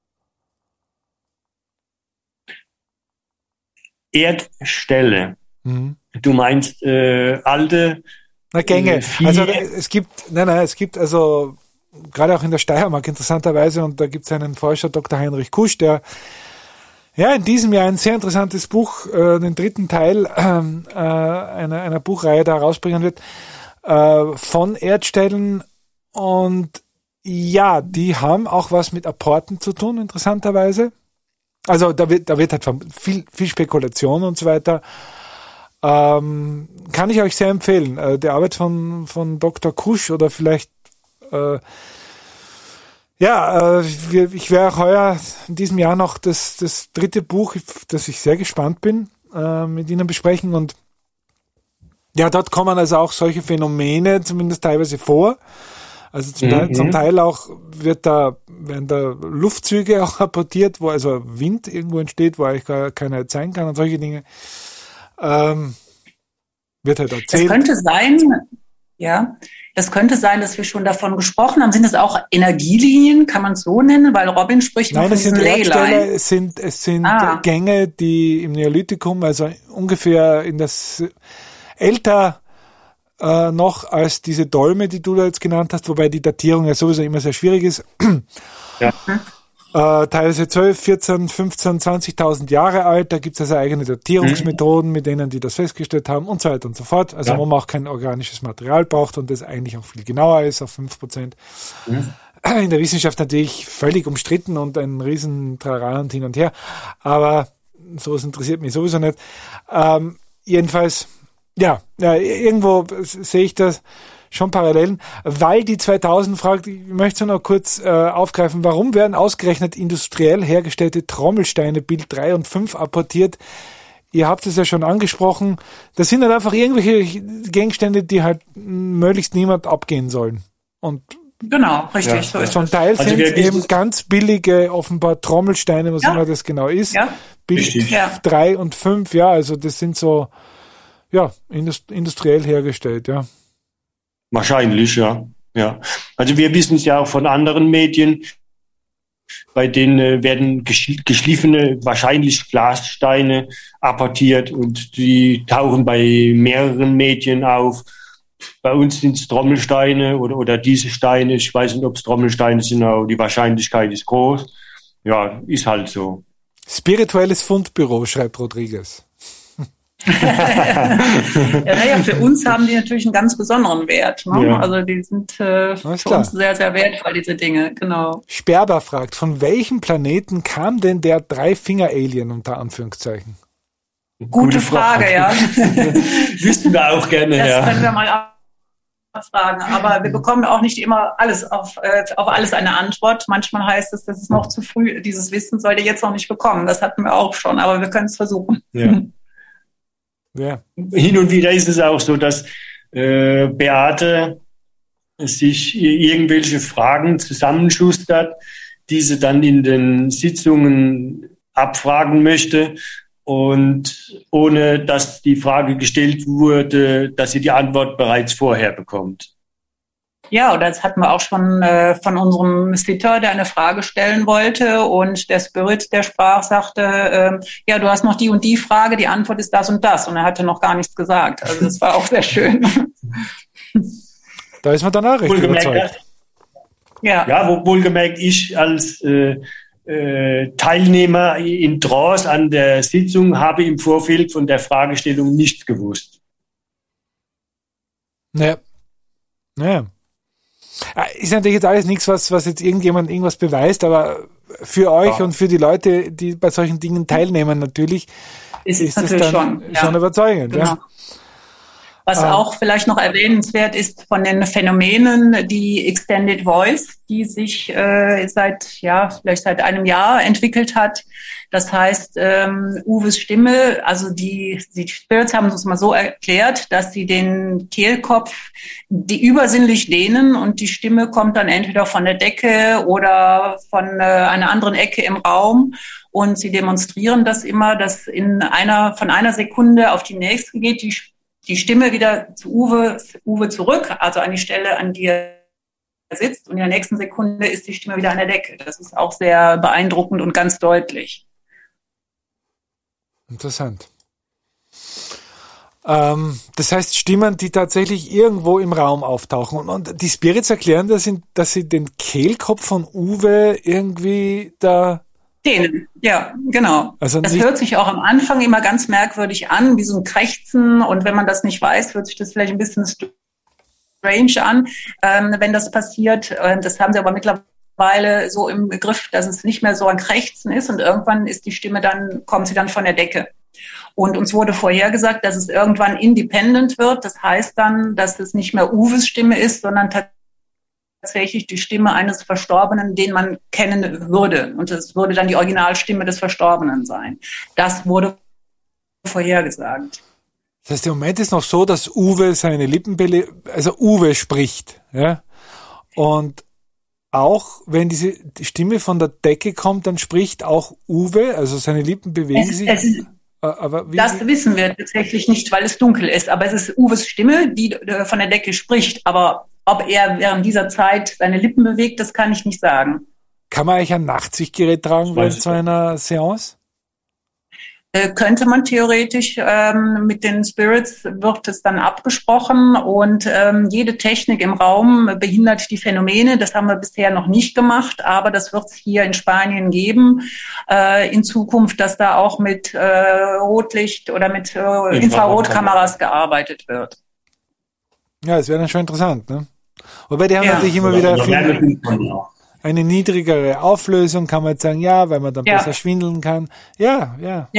Erdstelle. Du meinst alte Gänge. Also es gibt also gerade auch in der Steiermark interessanterweise, und da gibt es einen Forscher, Dr. Heinrich Kusch, der ja in diesem Jahr ein sehr interessantes Buch, den 3. Teil einer Buchreihe da rausbringen wird, von Erdstellen, und ja, die haben auch was mit Apporten zu tun, interessanterweise. Also da wird halt viel Spekulation und so weiter. Kann ich euch sehr empfehlen. Die Arbeit von Dr. Kusch oder vielleicht ich werde auch heuer in diesem Jahr noch das 3. Buch, das ich sehr gespannt bin, mit Ihnen besprechen, und ja, dort kommen also auch solche Phänomene zumindest teilweise vor. Also zum Teil auch werden da Luftzüge auch rapportiert, wo also Wind irgendwo entsteht, wo eigentlich gar keiner zeigen kann und solche Dinge. Wird halt erzählt. Das könnte sein, dass wir schon davon gesprochen haben. Sind das auch Energielinien, kann man es so nennen? Weil Robin spricht von diesen Leyline. Es sind Gänge, die im Neolithikum, also ungefähr in das älter noch als diese Dolme, die du da jetzt genannt hast, wobei die Datierung ja sowieso immer sehr schwierig ist. Ja. Teilweise 12, 14, 15, 20.000 Jahre alt. Da gibt es also eigene Datierungsmethoden, mit denen die das festgestellt haben und so weiter und so fort. Also wo man auch kein organisches Material braucht und das eigentlich auch viel genauer ist, auf 5%. In der Wissenschaft natürlich völlig umstritten und ein riesen Trara und hin und her. Aber sowas interessiert mich sowieso nicht. Jedenfalls, irgendwo sehe ich das schon Parallelen, weil die 2000 fragt, ich möchte so noch kurz aufgreifen, warum werden ausgerechnet industriell hergestellte Trommelsteine Bild 3 und 5 apportiert? Ihr habt es ja schon angesprochen, das sind halt einfach irgendwelche Gegenstände, die halt möglichst niemand abgehen sollen. Und genau, richtig. So ist zum Teil sind es eben ganz billige, offenbar Trommelsteine, was immer das genau ist. Ja. Bild 3 und 5, also das sind so, industriell hergestellt, Wahrscheinlich, ja. Also wir wissen es ja auch von anderen Medien, bei denen werden geschliffene, wahrscheinlich Glassteine apportiert und die tauchen bei mehreren Medien auf. Bei uns sind es Trommelsteine oder diese Steine. Ich weiß nicht, ob es Trommelsteine sind, aber die Wahrscheinlichkeit ist groß. Ja, ist halt so. Spirituelles Fundbüro, schreibt Rodriguez. Für uns haben die natürlich einen ganz besonderen Wert. Ne? Ja. Also die sind für uns sehr, sehr wertvoll, diese Dinge. Genau. Sperber fragt, von welchem Planeten kam denn der Dreifinger-Alien unter Anführungszeichen? Gute Frage, ja. Wüssten wir auch gerne, das können wir mal fragen. Aber wir bekommen auch nicht immer alles auf alles eine Antwort. Manchmal heißt es, das ist noch zu früh. Dieses Wissen sollte jetzt noch nicht bekommen. Das hatten wir auch schon, aber wir können es versuchen. Ja. Ja. Hin und wieder ist es auch so, dass Beate sich irgendwelche Fragen zusammenschustert, die sie dann in den Sitzungen abfragen möchte und ohne dass die Frage gestellt wurde, dass sie die Antwort bereits vorher bekommt. Ja, oder das hatten wir auch schon von unserem Sitter, der eine Frage stellen wollte und der Spirit, der sprach, sagte, ja, du hast noch die und die Frage, die Antwort ist das und das. Und er hatte noch gar nichts gesagt. Also das war auch sehr schön. Da ist man dann auch recht überzeugt. Ja, wohlgemerkt, ich als Teilnehmer in Trance an der Sitzung habe im Vorfeld von der Fragestellung nichts gewusst. Naja. Ist natürlich jetzt alles nichts, was jetzt irgendjemand irgendwas beweist, aber für euch und für die Leute, die bei solchen Dingen teilnehmen, natürlich ist das dann schon überzeugend. Genau. Ja. Was auch vielleicht noch erwähnenswert ist von den Phänomenen, die Extended Voice, die sich vielleicht seit einem Jahr entwickelt hat. Das heißt, Uwes Stimme, also die Spirits haben es mal so erklärt, dass sie den Kehlkopf übersinnlich dehnen und die Stimme kommt dann entweder von der Decke oder von einer anderen Ecke im Raum. Und sie demonstrieren das immer, dass von einer Sekunde auf die nächste geht die Stimme wieder zu Uwe zurück, also an die Stelle, an die er sitzt. Und in der nächsten Sekunde ist die Stimme wieder an der Decke. Das ist auch sehr beeindruckend und ganz deutlich. Interessant. Das heißt, Stimmen, die tatsächlich irgendwo im Raum auftauchen. Und die Spirits erklären, dass sie den Kehlkopf von Uwe irgendwie da... Denen, ja, genau. Also das hört sich auch am Anfang immer ganz merkwürdig an, wie so ein Krächzen. Und wenn man das nicht weiß, hört sich das vielleicht ein bisschen strange an, wenn das passiert. Das haben sie aber mittlerweile so im Begriff, dass es nicht mehr so ein Krächzen ist. Und irgendwann ist die Stimme kommt sie dann von der Decke. Und uns wurde vorhergesagt, dass es irgendwann independent wird. Das heißt dann, dass es nicht mehr Uwes Stimme ist, sondern tatsächlich die Stimme eines Verstorbenen, den man kennen würde. Und es würde dann die Originalstimme des Verstorbenen sein. Das wurde vorhergesagt. Das heißt, im Moment ist noch so, dass Uwe seine also Uwe spricht. Ja? Und auch wenn die Stimme von der Decke kommt, dann spricht auch Uwe, also seine Lippen bewegen sich. Aber das wissen wir tatsächlich nicht, weil es dunkel ist. Aber es ist Uwes Stimme, die von der Decke spricht. Aber ob er während dieser Zeit seine Lippen bewegt, das kann ich nicht sagen. Kann man eigentlich ein Nachtsichtgerät tragen während so einer Seance? Könnte man theoretisch, mit den Spirits wird es dann abgesprochen und jede Technik im Raum behindert die Phänomene. Das haben wir bisher noch nicht gemacht, aber das wird es hier in Spanien geben in Zukunft, dass da auch mit Rotlicht oder mit Infrarotkameras gearbeitet wird. Ja, das wäre dann schon interessant, ne? Wobei die haben natürlich immer wieder eine niedrigere Auflösung, kann man jetzt sagen, ja, weil man dann besser schwindeln kann. Ja.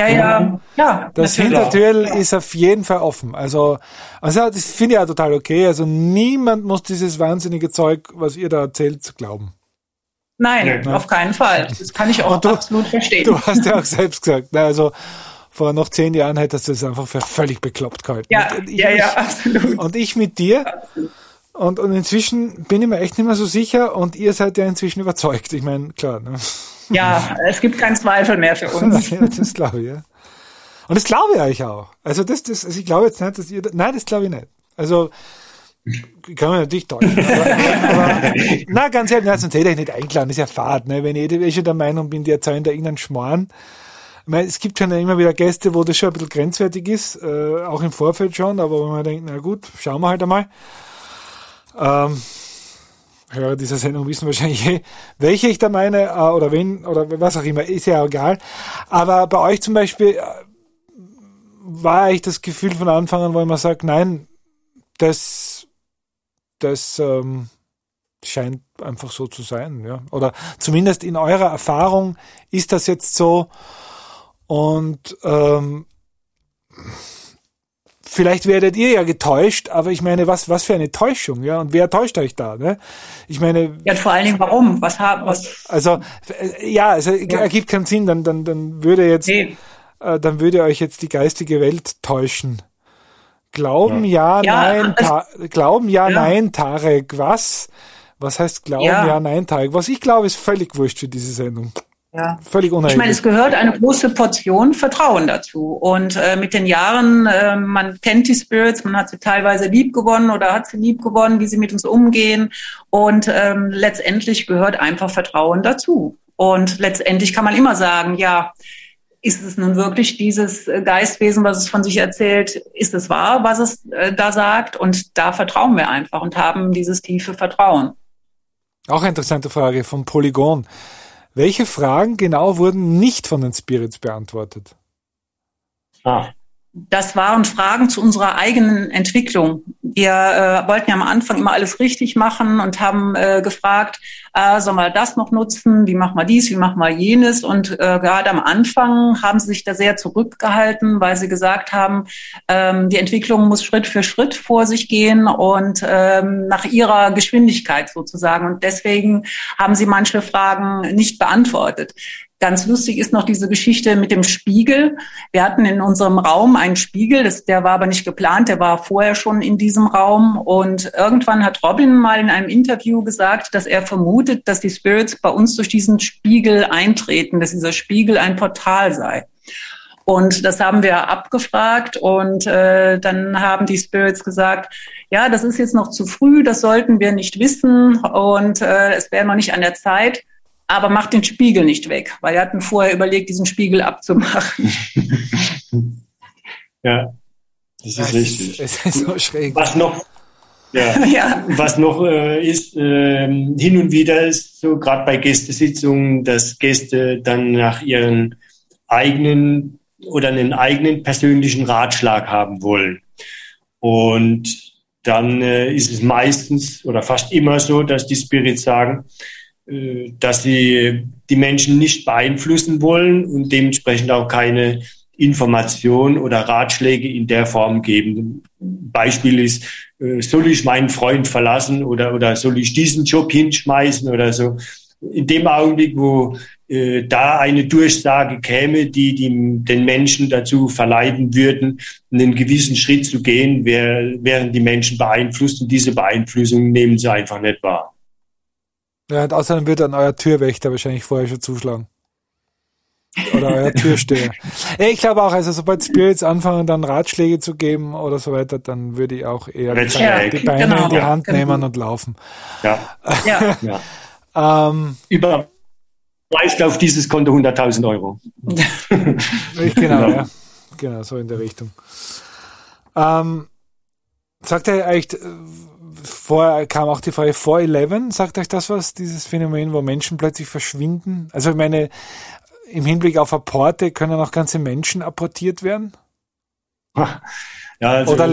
Das Hintertür ist auf jeden Fall offen. Also das finde ich ja total okay. Also niemand muss dieses wahnsinnige Zeug, was ihr da erzählt, glauben. Nein, auf keinen Fall. Das kann ich auch absolut verstehen. Du hast ja auch selbst gesagt, also vor noch 10 Jahren hättest du das einfach für völlig bekloppt gehalten. Ja, absolut. Und ich mit dir. Absolut. Und inzwischen bin ich mir echt nicht mehr so sicher und ihr seid ja inzwischen überzeugt. Ich meine, klar. Ne? Ja, es gibt keinen Zweifel mehr für uns. Ja, das glaube ich, ja. Und das glaube ich euch auch. Also also ich glaube jetzt nicht, dass ihr... Nein, das glaube ich nicht. Also, ich kann mich natürlich täuschen. Aber ganz ehrlich, sonst hätte ich nicht eingeladen. Das ist ja Fahrt, ne? Wenn ich schon der Meinung bin, die erzählen da irgendeinen Schmarrn. Ich meine, es gibt schon immer wieder Gäste, wo das schon ein bisschen grenzwertig ist, auch im Vorfeld schon, aber wenn man denkt, na gut, schauen wir halt einmal. Hörer dieser Sendung wissen wahrscheinlich welche ich da meine, oder wen, oder was auch immer, ist ja egal. Aber bei euch zum Beispiel war eigentlich das Gefühl von Anfang an, wo man sagt, nein, das scheint einfach so zu sein, ja. Oder zumindest in eurer Erfahrung ist das jetzt so und vielleicht werdet ihr ja getäuscht, aber ich meine, was für eine Täuschung, ja? Und wer täuscht euch da, ne? Ich meine... Ja, vor allen Dingen, warum? Also, ergibt keinen Sinn, dann würde jetzt... Nee. Dann würde euch jetzt die geistige Welt täuschen. Glauben, nein, Tarek, was? Was heißt Glauben, nein, Tarek? Was ich glaube, ist völlig wurscht für diese Sendung. Ja. Völlig unerheblich. Ich meine, es gehört eine große Portion Vertrauen dazu. Und mit den Jahren, man kennt die Spirits, man hat sie teilweise lieb gewonnen oder hat sie lieb gewonnen, wie sie mit uns umgehen. Und letztendlich gehört einfach Vertrauen dazu. Und letztendlich kann man immer sagen, ja, ist es nun wirklich dieses Geistwesen, was es von sich erzählt? Ist es wahr, was es da sagt? Und da vertrauen wir einfach und haben dieses tiefe Vertrauen. Auch eine interessante Frage vom Polygon. Welche Fragen genau wurden nicht von den Spirits beantwortet? Das waren Fragen zu unserer eigenen Entwicklung. Wir wollten ja am Anfang immer alles richtig machen und haben gefragt, sollen wir das noch nutzen? Wie machen wir dies? Wie machen wir jenes? Und gerade am Anfang haben sie sich da sehr zurückgehalten, weil sie gesagt haben, die Entwicklung muss Schritt für Schritt vor sich gehen und nach ihrer Geschwindigkeit sozusagen. Und deswegen haben sie manche Fragen nicht beantwortet. Ganz lustig ist noch diese Geschichte mit dem Spiegel. Wir hatten in unserem Raum einen Spiegel, der war aber nicht geplant, der war vorher schon in diesem Raum. Und irgendwann hat Robin mal in einem Interview gesagt, dass er vermutet, dass die Spirits bei uns durch diesen Spiegel eintreten, dass dieser Spiegel ein Portal sei. Und das haben wir abgefragt und dann haben die Spirits gesagt, ja, das ist jetzt noch zu früh, das sollten wir nicht wissen und es wäre noch nicht an der Zeit. Aber macht den Spiegel nicht weg, weil wir hatten vorher überlegt, diesen Spiegel abzumachen. Ja, das ist richtig. Es ist so schräg. Was noch ist, hin und wieder ist so, gerade bei Gästesitzungen, dass Gäste dann nach ihren eigenen oder einen eigenen persönlichen Ratschlag haben wollen. Und dann ist es meistens oder fast immer so, dass die Spirits sagen, dass sie die Menschen nicht beeinflussen wollen und dementsprechend auch keine Informationen oder Ratschläge in der Form geben. Beispiel ist, soll ich meinen Freund verlassen oder soll ich diesen Job hinschmeißen oder so. In dem Augenblick, wo da eine Durchsage käme, die den Menschen dazu verleiten würden, einen gewissen Schritt zu gehen, wären die Menschen beeinflusst und diese Beeinflussung nehmen sie einfach nicht wahr. Ja, und außerdem wird dann euer Türwächter wahrscheinlich vorher schon zuschlagen. Oder euer Türsteher. Ja, ich glaube auch, also sobald Spirits anfangen, dann Ratschläge zu geben oder so weiter, dann würde ich auch eher die Beine in die Hand nehmen und laufen. Überweist auf dieses Konto 100.000 Euro. Genau, ja. Genau, so in der Richtung. Sagt er eigentlich, vorher kam auch die Frage 4/11, sagt euch das was, dieses Phänomen, wo Menschen plötzlich verschwinden? Also ich meine, im Hinblick auf Apporte können auch ganze Menschen apportiert werden? Ja, also oder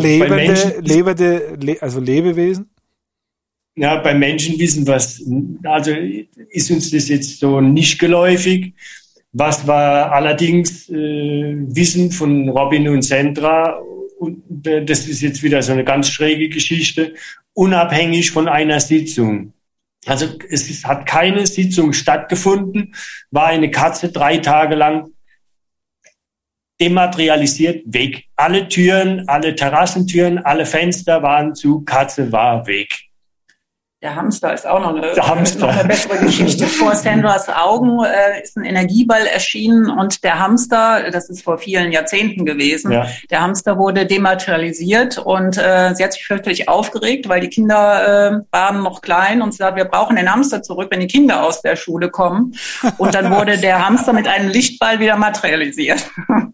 Lebewesen? Ja, bei Menschen wissen wir es, also ist uns das jetzt so nicht geläufig. Was wir allerdings wissen von Robin und Sandra, und das ist jetzt wieder so eine ganz schräge Geschichte, unabhängig von einer Sitzung. Also es hat keine Sitzung stattgefunden, war eine Katze 3 Tage lang dematerialisiert, weg. Alle Türen, alle Terrassentüren, alle Fenster waren zu, Katze war weg. Der Hamster ist auch noch eine bessere Geschichte. Vor Sandras Augen ist ein Energieball erschienen und der Hamster, das ist vor vielen Jahrzehnten gewesen, der Hamster wurde dematerialisiert und sie hat sich fürchterlich aufgeregt, weil die Kinder waren noch klein und sie sagt, wir brauchen den Hamster zurück, wenn die Kinder aus der Schule kommen. Und dann wurde der Hamster mit einem Lichtball wieder materialisiert.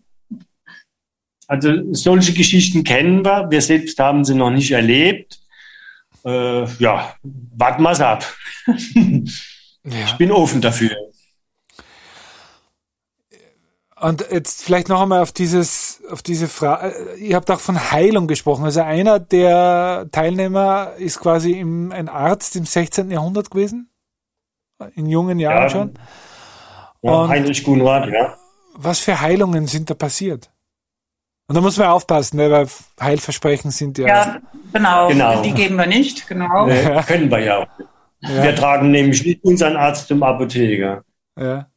Also solche Geschichten kennen wir. Wir selbst haben sie noch nicht erlebt. Warten wir es ab. Ich bin offen dafür. Und jetzt vielleicht noch einmal auf diese Frage. Ihr habt auch von Heilung gesprochen. Also einer der Teilnehmer ist quasi ein Arzt im 16. Jahrhundert gewesen? In jungen Jahren schon? Ja, Heinrich Gunrad, ja. Was für Heilungen sind da passiert? Und da muss man aufpassen, weil Heilversprechen sind ja... Ja, genau. Die geben wir nicht, genau. Können wir ja auch. Ja. Wir tragen nämlich nicht unseren Arzt zum Apotheker. Ja.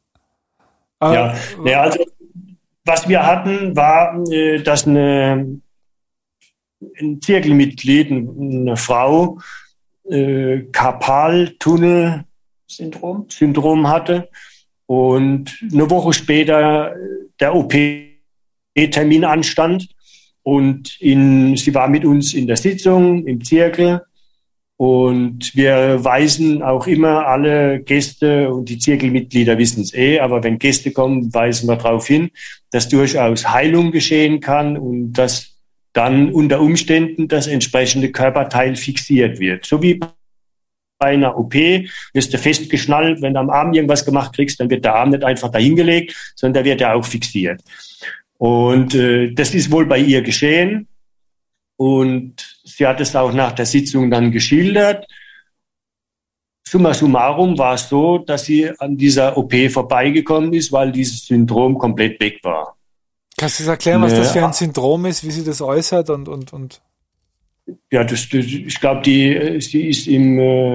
Also was wir hatten, war, dass ein Zirkelmitglied, eine Frau, Karpaltunnel-Syndrom hatte und eine Woche später der OP-Termin anstand und sie war mit uns in der Sitzung im Zirkel. Und wir weisen auch immer alle Gäste, und die Zirkelmitglieder wissen es aber wenn Gäste kommen, weisen wir darauf hin, dass durchaus Heilung geschehen kann und dass dann unter Umständen das entsprechende Körperteil fixiert wird. So wie bei einer OP wirst du festgeschnallt, wenn du am Arm irgendwas gemacht kriegst, dann wird der Arm nicht einfach dahingelegt, sondern der wird ja auch fixiert. Und das ist wohl bei ihr geschehen. Und sie hat es auch nach der Sitzung dann geschildert. Summa summarum war es so, dass sie an dieser OP vorbeigekommen ist, weil dieses Syndrom komplett weg war. Kannst du das erklären, was das für ein Syndrom ist, wie sie das äußert und? Ja, ich glaube, sie ist in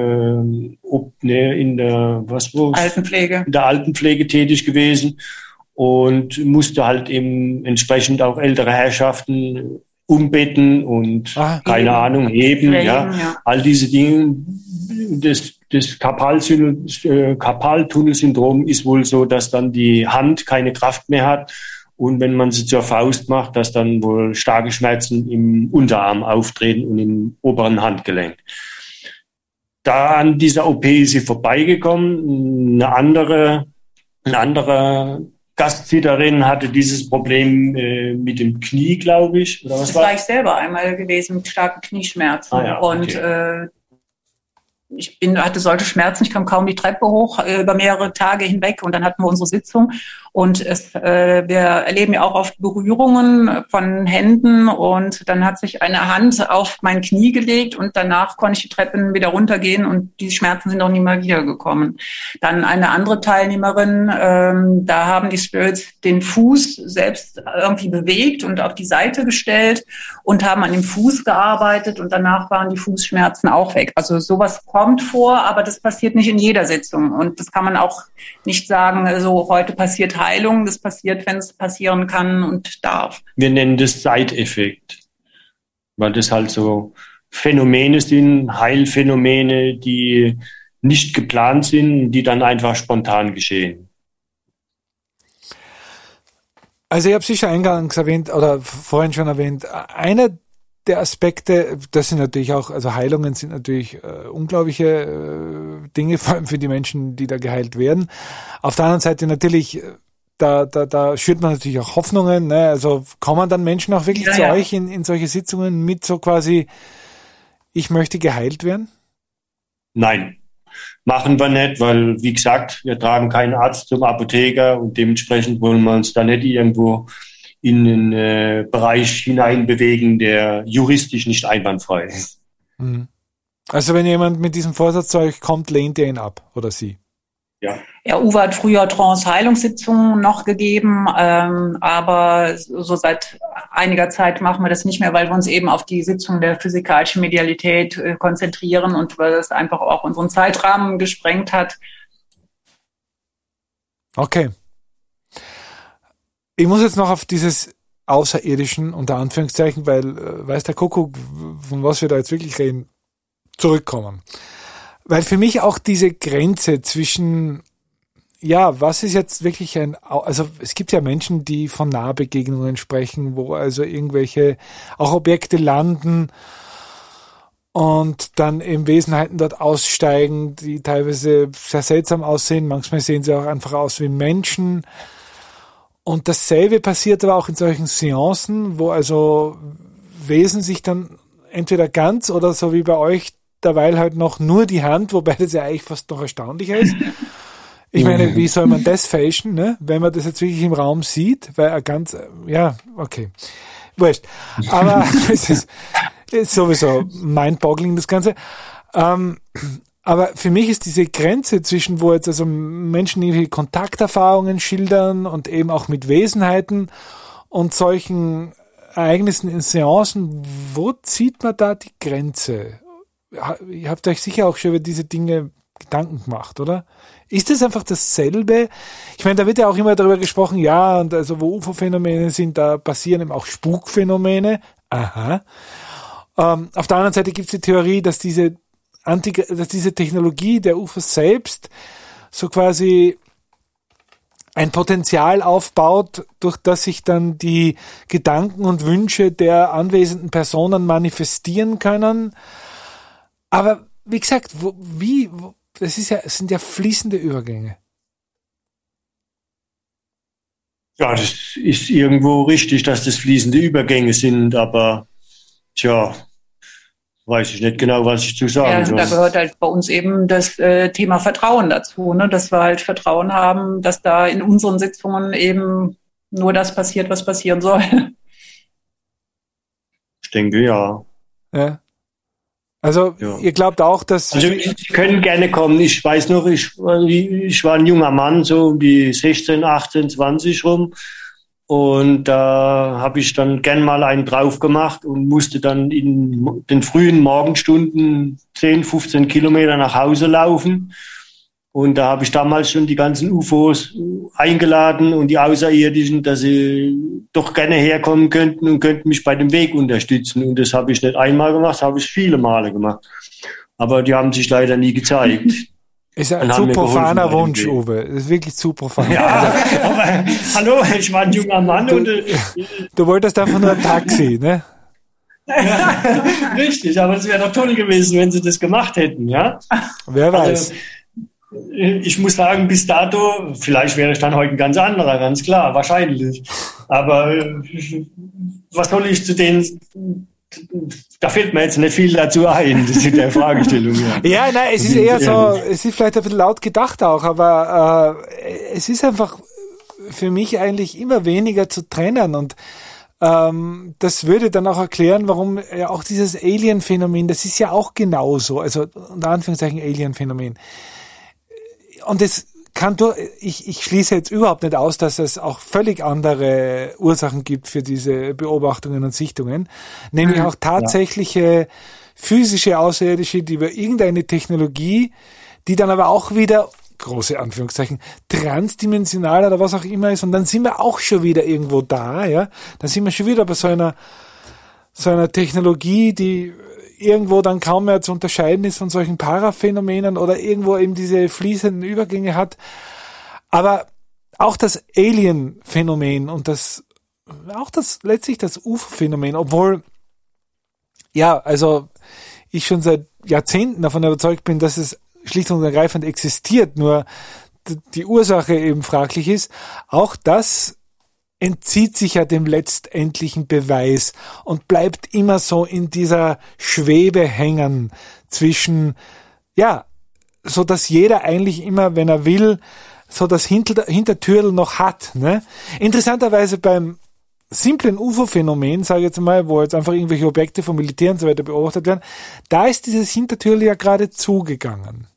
der Altenpflege. In der Altenpflege tätig gewesen und musste halt eben entsprechend auch ältere Herrschaften umbetten und keine Ahnung, heben, ja. All diese Dinge. Das Karpaltunnelsyndrom ist wohl so, dass dann die Hand keine Kraft mehr hat und wenn man sie zur Faust macht, dass dann wohl starke Schmerzen im Unterarm auftreten und im oberen Handgelenk. Da an dieser OP ist sie vorbeigekommen. Eine andere Gastsitterin hatte dieses Problem mit dem Knie, glaube ich. Oder was das war ich selber einmal gewesen mit starken Knieschmerzen. Und ich hatte solche Schmerzen, ich kam kaum die Treppe hoch über mehrere Tage hinweg und dann hatten wir unsere Sitzung und wir erleben ja auch oft Berührungen von Händen und dann hat sich eine Hand auf mein Knie gelegt und danach konnte ich die Treppen wieder runtergehen und die Schmerzen sind auch nie mal wiedergekommen. Dann eine andere Teilnehmerin, da haben die Spirits den Fuß selbst irgendwie bewegt und auf die Seite gestellt und haben an dem Fuß gearbeitet und danach waren die Fußschmerzen auch weg. Also sowas kommt vor, aber das passiert nicht in jeder Sitzung. Und das kann man auch nicht sagen, so heute passiert Heilung. Das passiert, wenn es passieren kann und darf. Wir nennen das Side-Effekt, weil das halt so Phänomene sind, Heilphänomene, die nicht geplant sind, die dann einfach spontan geschehen. Also ich habe sicher eingangs erwähnt oder vorhin schon erwähnt, einer der Aspekte, das sind natürlich auch, also Heilungen sind natürlich unglaubliche Dinge, vor allem für die Menschen, die da geheilt werden. Auf der anderen Seite natürlich, da schürt man natürlich auch Hoffnungen, ne? Also kommen dann Menschen auch wirklich zu euch in solche Sitzungen mit so quasi, ich möchte geheilt werden? Nein, machen wir nicht, weil, wie gesagt, wir tragen keinen Arzt zum Apotheker und dementsprechend wollen wir uns da nicht irgendwo in den Bereich hineinbewegen, der juristisch nicht einwandfrei ist. Also wenn jemand mit diesem Vorsatz zu euch kommt, lehnt ihr ihn ab, oder sie? Ja. Ja, Uwe hat früher Trance-Heilungssitzungen noch gegeben, aber so seit einiger Zeit machen wir das nicht mehr, weil wir uns eben auf die Sitzung der physikalischen Medialität konzentrieren und weil das einfach auch unseren Zeitrahmen gesprengt hat. Okay. Ich muss jetzt noch auf dieses Außerirdischen, unter Anführungszeichen, weil weiß der Kuckuck, von was wir da jetzt wirklich reden, zurückkommen. Weil für mich auch diese Grenze zwischen, ja, was ist jetzt wirklich also es gibt ja Menschen, die von Nahbegegnungen sprechen, wo also irgendwelche auch Objekte landen und dann eben Wesenheiten dort aussteigen, die teilweise sehr seltsam aussehen. Manchmal sehen sie auch einfach aus wie Menschen. Und dasselbe passiert aber auch in solchen Seancen, wo also Wesen sich dann entweder ganz oder so wie bei euch derweil halt noch nur die Hand, wobei das ja eigentlich fast noch erstaunlicher ist. Ich meine, wie soll man das fälschen, ne? Wenn man das jetzt wirklich im Raum sieht, weil er ganz, ja, okay, wurscht. Aber es ist sowieso mind-boggling, das Ganze. Aber für mich ist diese Grenze zwischen, wo jetzt also Menschen irgendwie Kontakterfahrungen schildern und eben auch mit Wesenheiten und solchen Ereignissen in Seancen, wo zieht man da die Grenze? Ihr habt euch sicher auch schon über diese Dinge Gedanken gemacht, oder? Ist es einfach dasselbe? Ich meine, da wird ja auch immer darüber gesprochen, ja, und also wo UFO-Phänomene sind, da passieren eben auch Spukphänomene. Aha. Auf der anderen Seite gibt es die Theorie, dass diese Technologie der UFOs selbst so quasi ein Potenzial aufbaut, durch das sich dann die Gedanken und Wünsche der anwesenden Personen manifestieren können. Aber wie gesagt, es sind ja fließende Übergänge. Ja, das ist irgendwo richtig, dass das fließende Übergänge sind, aber weiß ich nicht genau, was ich zu sagen soll. Da gehört halt bei uns eben das Thema Vertrauen dazu, ne? Dass wir halt Vertrauen haben, dass da in unseren Sitzungen eben nur das passiert, was passieren soll. Ich denke, ja. Ja. Also, ihr glaubt auch, dass... Also, Sie können gerne kommen. Ich weiß noch, ich war ein junger Mann, so um die 16, 18, 20 rum. Und da habe ich dann gern mal einen drauf gemacht und musste dann in den frühen Morgenstunden 10, 15 Kilometer nach Hause laufen. Und da habe ich damals schon die ganzen UFOs eingeladen und die Außerirdischen, dass sie doch gerne herkommen könnten und könnten mich bei dem Weg unterstützen. Und das habe ich nicht einmal gemacht, das habe ich viele Male gemacht. Aber die haben sich leider nie gezeigt. Ist ein zu profaner Wunsch, Uwe. Das ist wirklich zu profan. Ja, aber hallo, ich war ein junger Mann. Du wolltest einfach nur ein Taxi, ne? Ja, richtig, aber es wäre doch toll gewesen, wenn sie das gemacht hätten, ja? Wer weiß. Also, ich muss sagen, bis dato, vielleicht wäre ich dann heute ein ganz anderer, ganz klar, wahrscheinlich. Aber was soll ich zu denen... Da fällt mir jetzt nicht viel dazu ein, das ist der Fragestellung. Ja, nein, es ist eher so, es ist vielleicht ein bisschen laut gedacht auch, aber es ist einfach für mich eigentlich immer weniger zu trennen und das würde dann auch erklären, warum ja auch dieses Alien-Phänomen, das ist ja auch genauso, also unter Anführungszeichen Alien-Phänomen. Und es ich schließe jetzt überhaupt nicht aus, dass es auch völlig andere Ursachen gibt für diese Beobachtungen und Sichtungen, nämlich auch tatsächliche physische Außerirdische, die über irgendeine Technologie, die dann aber auch wieder, große Anführungszeichen, transdimensional oder was auch immer ist, und dann sind wir auch schon wieder irgendwo da, ja, dann sind wir schon wieder bei so einer Technologie, die irgendwo dann kaum mehr zu unterscheiden ist von solchen Paraphänomenen oder irgendwo eben diese fließenden Übergänge hat. Aber auch das Alien-Phänomen und letztlich das UFO-Phänomen, obwohl, ja, also ich schon seit Jahrzehnten davon überzeugt bin, dass es schlicht und ergreifend existiert, nur die Ursache eben fraglich ist, auch das entzieht sich ja dem letztendlichen Beweis und bleibt immer so in dieser Schwebe hängen zwischen, ja, so dass jeder eigentlich immer, wenn er will, so das Hintertürl noch hat, ne? Interessanterweise beim simplen UFO-Phänomen, sage ich jetzt mal, wo jetzt einfach irgendwelche Objekte vom Militär und so weiter beobachtet werden, da ist dieses Hintertürl ja gerade zugegangen.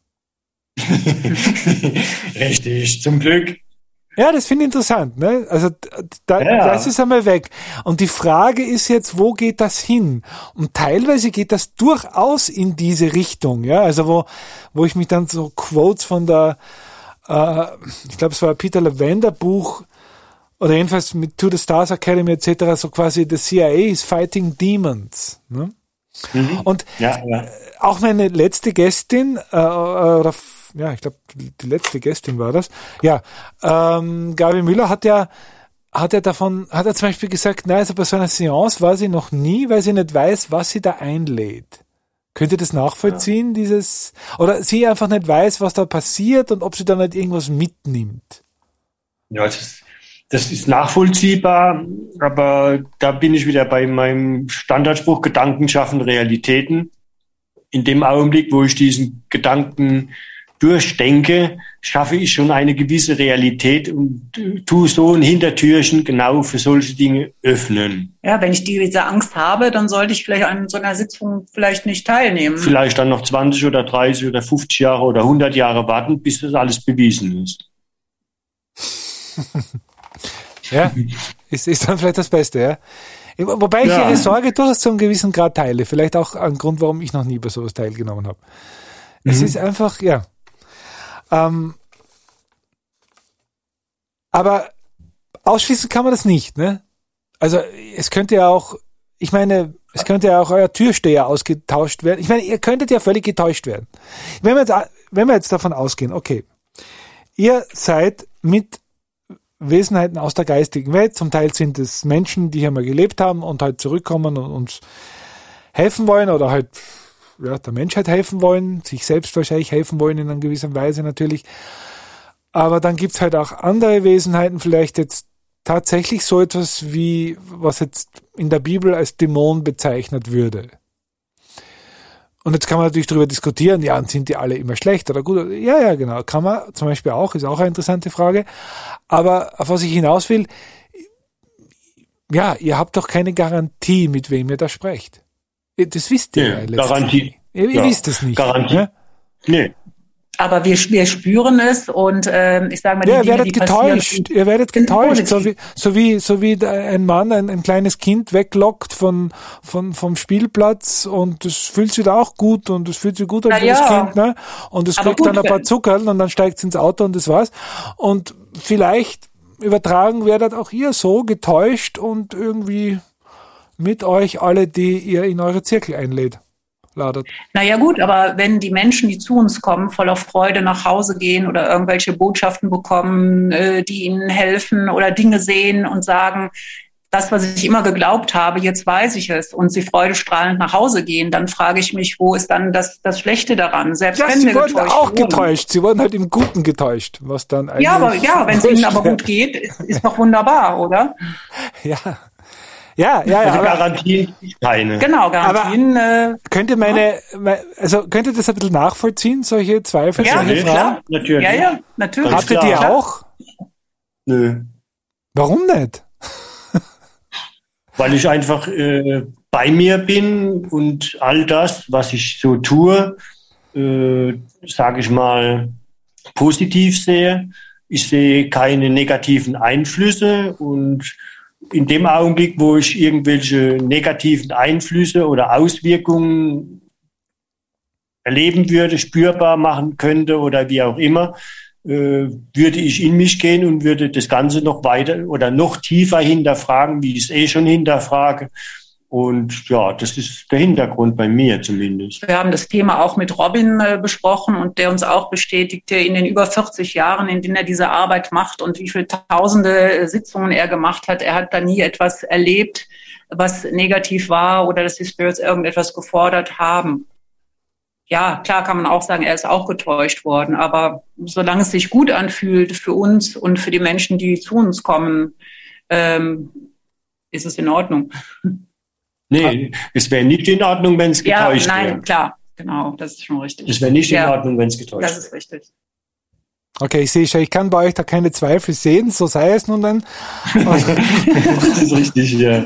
Richtig, zum Glück. Ja, das finde ich interessant, ne? Also das ist einmal weg. Und die Frage ist jetzt, wo geht das hin? Und teilweise geht das durchaus in diese Richtung, ja? Also wo ich mich dann so Quotes von der, ich glaube es war Peter Lavender Buch, oder jedenfalls mit To the Stars Academy etc., so quasi the CIA is fighting demons, ne? Und auch meine letzte Gästin, ich glaube, die letzte Gästin war das. Ja, Gabi Müller hat ja zum Beispiel gesagt, nein, also bei so einer Seance war sie noch nie, weil sie nicht weiß, was sie da einlädt. Könnt ihr das nachvollziehen, oder sie einfach nicht weiß, was da passiert und ob sie da nicht irgendwas mitnimmt? Ja, das ist nachvollziehbar, aber da bin ich wieder bei meinem Standardspruch, Gedanken schaffen Realitäten. In dem Augenblick, wo ich diesen Gedanken durchdenke, schaffe ich schon eine gewisse Realität und tue so ein Hintertürchen genau für solche Dinge öffnen. Ja, wenn ich diese Angst habe, dann sollte ich vielleicht an so einer Sitzung vielleicht nicht teilnehmen. Vielleicht dann noch 20 oder 30 oder 50 Jahre oder 100 Jahre warten, bis das alles bewiesen ist. Ja, ist dann vielleicht das Beste, ja. Wobei ich Ihre Sorge durchaus zu einem gewissen Grad teile. Vielleicht auch ein Grund, warum ich noch nie bei sowas teilgenommen habe. Es ist einfach, ja. Aber ausschließen kann man das nicht, ne? Also es könnte ja auch euer Türsteher ausgetauscht werden. Ich meine, ihr könntet ja völlig getäuscht werden. Wenn wir jetzt davon ausgehen, okay, ihr seid mit Wesenheiten aus der geistigen Welt. Zum Teil sind es Menschen, die hier mal gelebt haben und halt zurückkommen und uns helfen wollen oder halt der Menschheit helfen wollen, sich selbst wahrscheinlich helfen wollen in einer gewissen Weise natürlich. Aber dann gibt's halt auch andere Wesenheiten, vielleicht jetzt tatsächlich so etwas wie, was jetzt in der Bibel als Dämon bezeichnet würde. Und jetzt kann man natürlich darüber diskutieren, ja, und sind die alle immer schlecht oder gut? Ja, genau, kann man zum Beispiel auch, ist auch eine interessante Frage. Aber auf was ich hinaus will, ja, ihr habt doch keine Garantie, mit wem ihr da sprecht. Das wisst ihr ja. Garantie. Ihr wisst es nicht. Garantie. Ja? Nee. Aber wir spüren es und ich sage mal, ihr werdet getäuscht. Ihr werdet getäuscht, so wie ein Mann ein kleines Kind weglockt vom Spielplatz und das fühlt sich da auch gut und es fühlt sich gut an für das Kind, ne? Und es kriegt dann ein paar Zuckerl und dann steigt es ins Auto und das war's. Und vielleicht übertragen werdet auch ihr so getäuscht und irgendwie mit euch alle, die ihr in eure Zirkel einlädt. Naja gut, aber wenn die Menschen, die zu uns kommen, voller Freude nach Hause gehen oder irgendwelche Botschaften bekommen, die ihnen helfen oder Dinge sehen und sagen, das, was ich immer geglaubt habe, jetzt weiß ich es und sie freudestrahlend nach Hause gehen, dann frage ich mich, wo ist dann das Schlechte daran? Selbst wenn sie wurden auch getäuscht. Sie wurden halt im Guten getäuscht, was dann eigentlich... Ja, wenn es ihnen aber gut geht, ist doch wunderbar, oder? Ja. Also Garantien keine. Genau, Garantien. Aber könnt ihr das ein bisschen nachvollziehen, solche Zweifel, solche Fragen? Klar. Natürlich. Ja, natürlich. Habt ihr die auch? Nö. Warum nicht? Weil ich einfach bei mir bin und all das, was ich so tue, sage ich mal, positiv sehe. Ich sehe keine negativen Einflüsse und in dem Augenblick, wo ich irgendwelche negativen Einflüsse oder Auswirkungen erleben würde, spürbar machen könnte oder wie auch immer, würde ich in mich gehen und würde das Ganze noch weiter oder noch tiefer hinterfragen, wie ich es schon hinterfrage. Und ja, das ist der Hintergrund bei mir zumindest. Wir haben das Thema auch mit Robin besprochen und der uns auch bestätigte, in den über 40 Jahren, in denen er diese Arbeit macht und wie viele tausende Sitzungen er gemacht hat, er hat da nie etwas erlebt, was negativ war oder dass die Spirits irgendetwas gefordert haben. Ja, klar kann man auch sagen, er ist auch getäuscht worden, aber solange es sich gut anfühlt für uns und für die Menschen, die zu uns kommen, ist es in Ordnung. Nee, es wäre nicht in Ordnung, wenn es getäuscht wäre. Ja, nein, klar, genau, das ist schon richtig. Es wäre nicht in Ordnung, wenn es getäuscht wäre. Das ist richtig. Okay, ich sehe schon, ich kann bei euch da keine Zweifel sehen, so sei es nun dann. Das ist richtig, ja.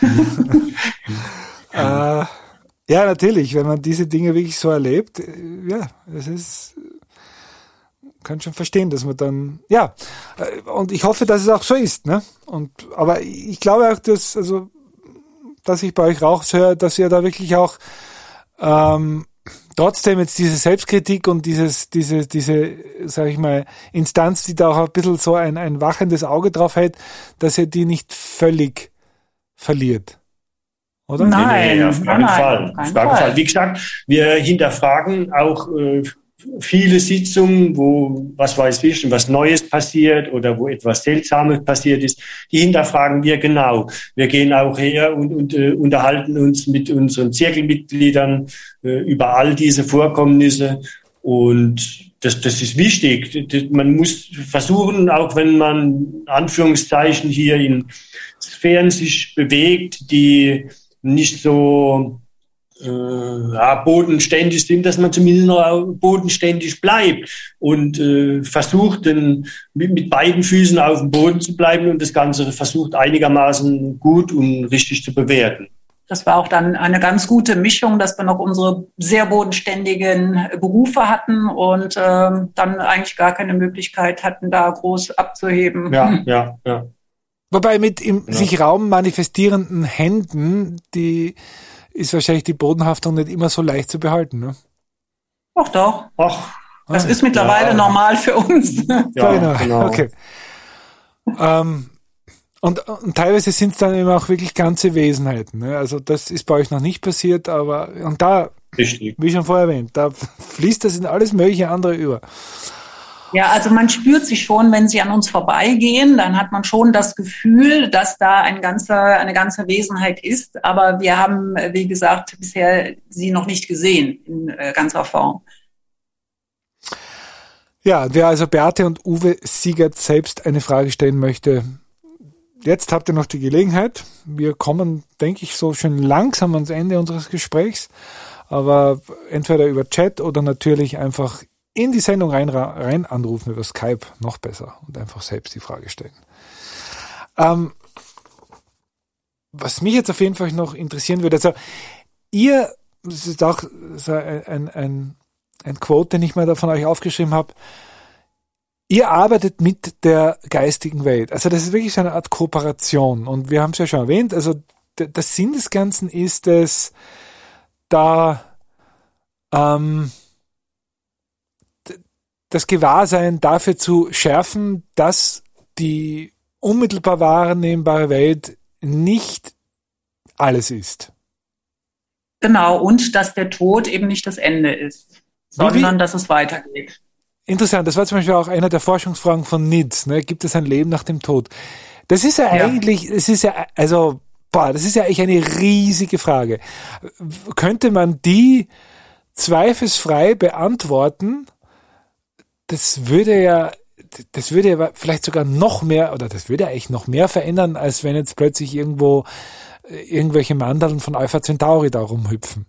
Ja, natürlich, wenn man diese Dinge wirklich so erlebt, ja, es ist, kann schon verstehen, dass man dann, ja, und ich hoffe, dass es auch so ist, ne? Aber ich glaube auch, dass ich bei euch raushöre, dass ihr da wirklich auch trotzdem jetzt diese Selbstkritik und diese, sag ich mal, Instanz, die da auch ein bisschen so ein wachendes Auge drauf hält, dass ihr die nicht völlig verliert. Oder? Nein, auf keinen Fall. Wie gesagt, wir hinterfragen auch viele Sitzungen, wo, was weiß ich, was Neues passiert oder wo etwas Seltsames passiert ist, die hinterfragen wir genau. Wir gehen auch her und unterhalten uns mit unseren Zirkelmitgliedern über all diese Vorkommnisse und das ist wichtig. Man muss versuchen, auch wenn man Anführungszeichen hier in Sphären sich bewegt, die nicht so bodenständig sind, dass man zumindest noch bodenständig bleibt und versucht, mit beiden Füßen auf dem Boden zu bleiben und das Ganze versucht einigermaßen gut und richtig zu bewerten. Das war auch dann eine ganz gute Mischung, dass wir noch unsere sehr bodenständigen Berufe hatten und dann eigentlich gar keine Möglichkeit hatten, da groß abzuheben. Ja. Wobei mit sich Raum manifestierenden Händen, ist wahrscheinlich die Bodenhaftung nicht immer so leicht zu behalten, ne? Doch. Das ist mittlerweile normal für uns. Ja, genau. Okay. Und teilweise sind es dann eben auch wirklich ganze Wesenheiten. Ne? Also das ist bei euch noch nicht passiert, und da, richtig, wie schon vorher erwähnt, da fließt das in alles mögliche andere über. Ja, also man spürt sich schon, wenn sie an uns vorbeigehen, dann hat man schon das Gefühl, dass da eine ganze Wesenheit ist. Aber wir haben, wie gesagt, bisher sie noch nicht gesehen in ganzer Form. Ja, wer also Beate und Uwe Siegert selbst eine Frage stellen möchte, jetzt habt ihr noch die Gelegenheit. Wir kommen, denke ich, so schon langsam ans Ende unseres Gesprächs, aber entweder über Chat oder natürlich einfach in die Sendung rein anrufen über Skype, noch besser, und einfach selbst die Frage stellen. Was mich jetzt auf jeden Fall noch interessieren würde, also ihr, das ist auch so ein Quote, den ich mal da von euch aufgeschrieben habe, ihr arbeitet mit der geistigen Welt. Also das ist wirklich so eine Art Kooperation. Und wir haben es ja schon erwähnt, also der Sinn des Ganzen ist es, da das Gewahrsein dafür zu schärfen, dass die unmittelbar wahrnehmbare Welt nicht alles ist. Genau, und dass der Tod eben nicht das Ende ist, sondern dass es weitergeht. Interessant, das war zum Beispiel auch einer der Forschungsfragen von NIDS, ne? Gibt es ein Leben nach dem Tod? Das ist ja eigentlich, das ist ja eigentlich eine riesige Frage. Könnte man die zweifelsfrei beantworten? Das würde ja vielleicht sogar noch mehr, oder das würde eigentlich noch mehr verändern, als wenn jetzt plötzlich irgendwo irgendwelche Mandeln von Alpha Centauri da rumhüpfen.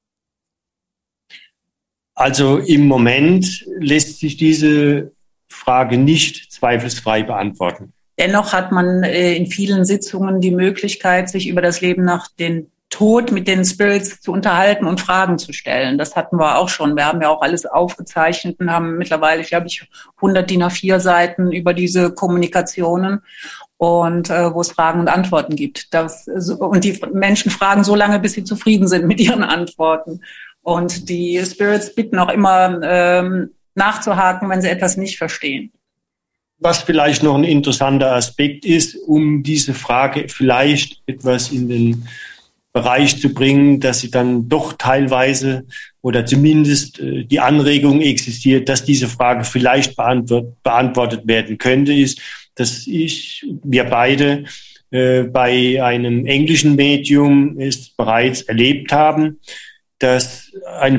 Also im Moment lässt sich diese Frage nicht zweifelsfrei beantworten. Dennoch hat man in vielen Sitzungen die Möglichkeit, sich über das Leben nach dem Tod mit den Spirits zu unterhalten und Fragen zu stellen. Das hatten wir auch schon. Wir haben ja auch alles aufgezeichnet und haben mittlerweile, glaube ich, 100 DIN A4 Seiten über diese Kommunikationen und wo es Fragen und Antworten gibt. Und die Menschen fragen so lange, bis sie zufrieden sind mit ihren Antworten. Und die Spirits bitten auch immer nachzuhaken, wenn sie etwas nicht verstehen. Was vielleicht noch ein interessanter Aspekt ist, um diese Frage vielleicht etwas in den Bereich zu bringen, dass sie dann doch teilweise oder zumindest die Anregung existiert, dass diese Frage vielleicht beantwortet werden könnte, ist, dass wir beide bei einem englischen Medium es bereits erlebt haben, dass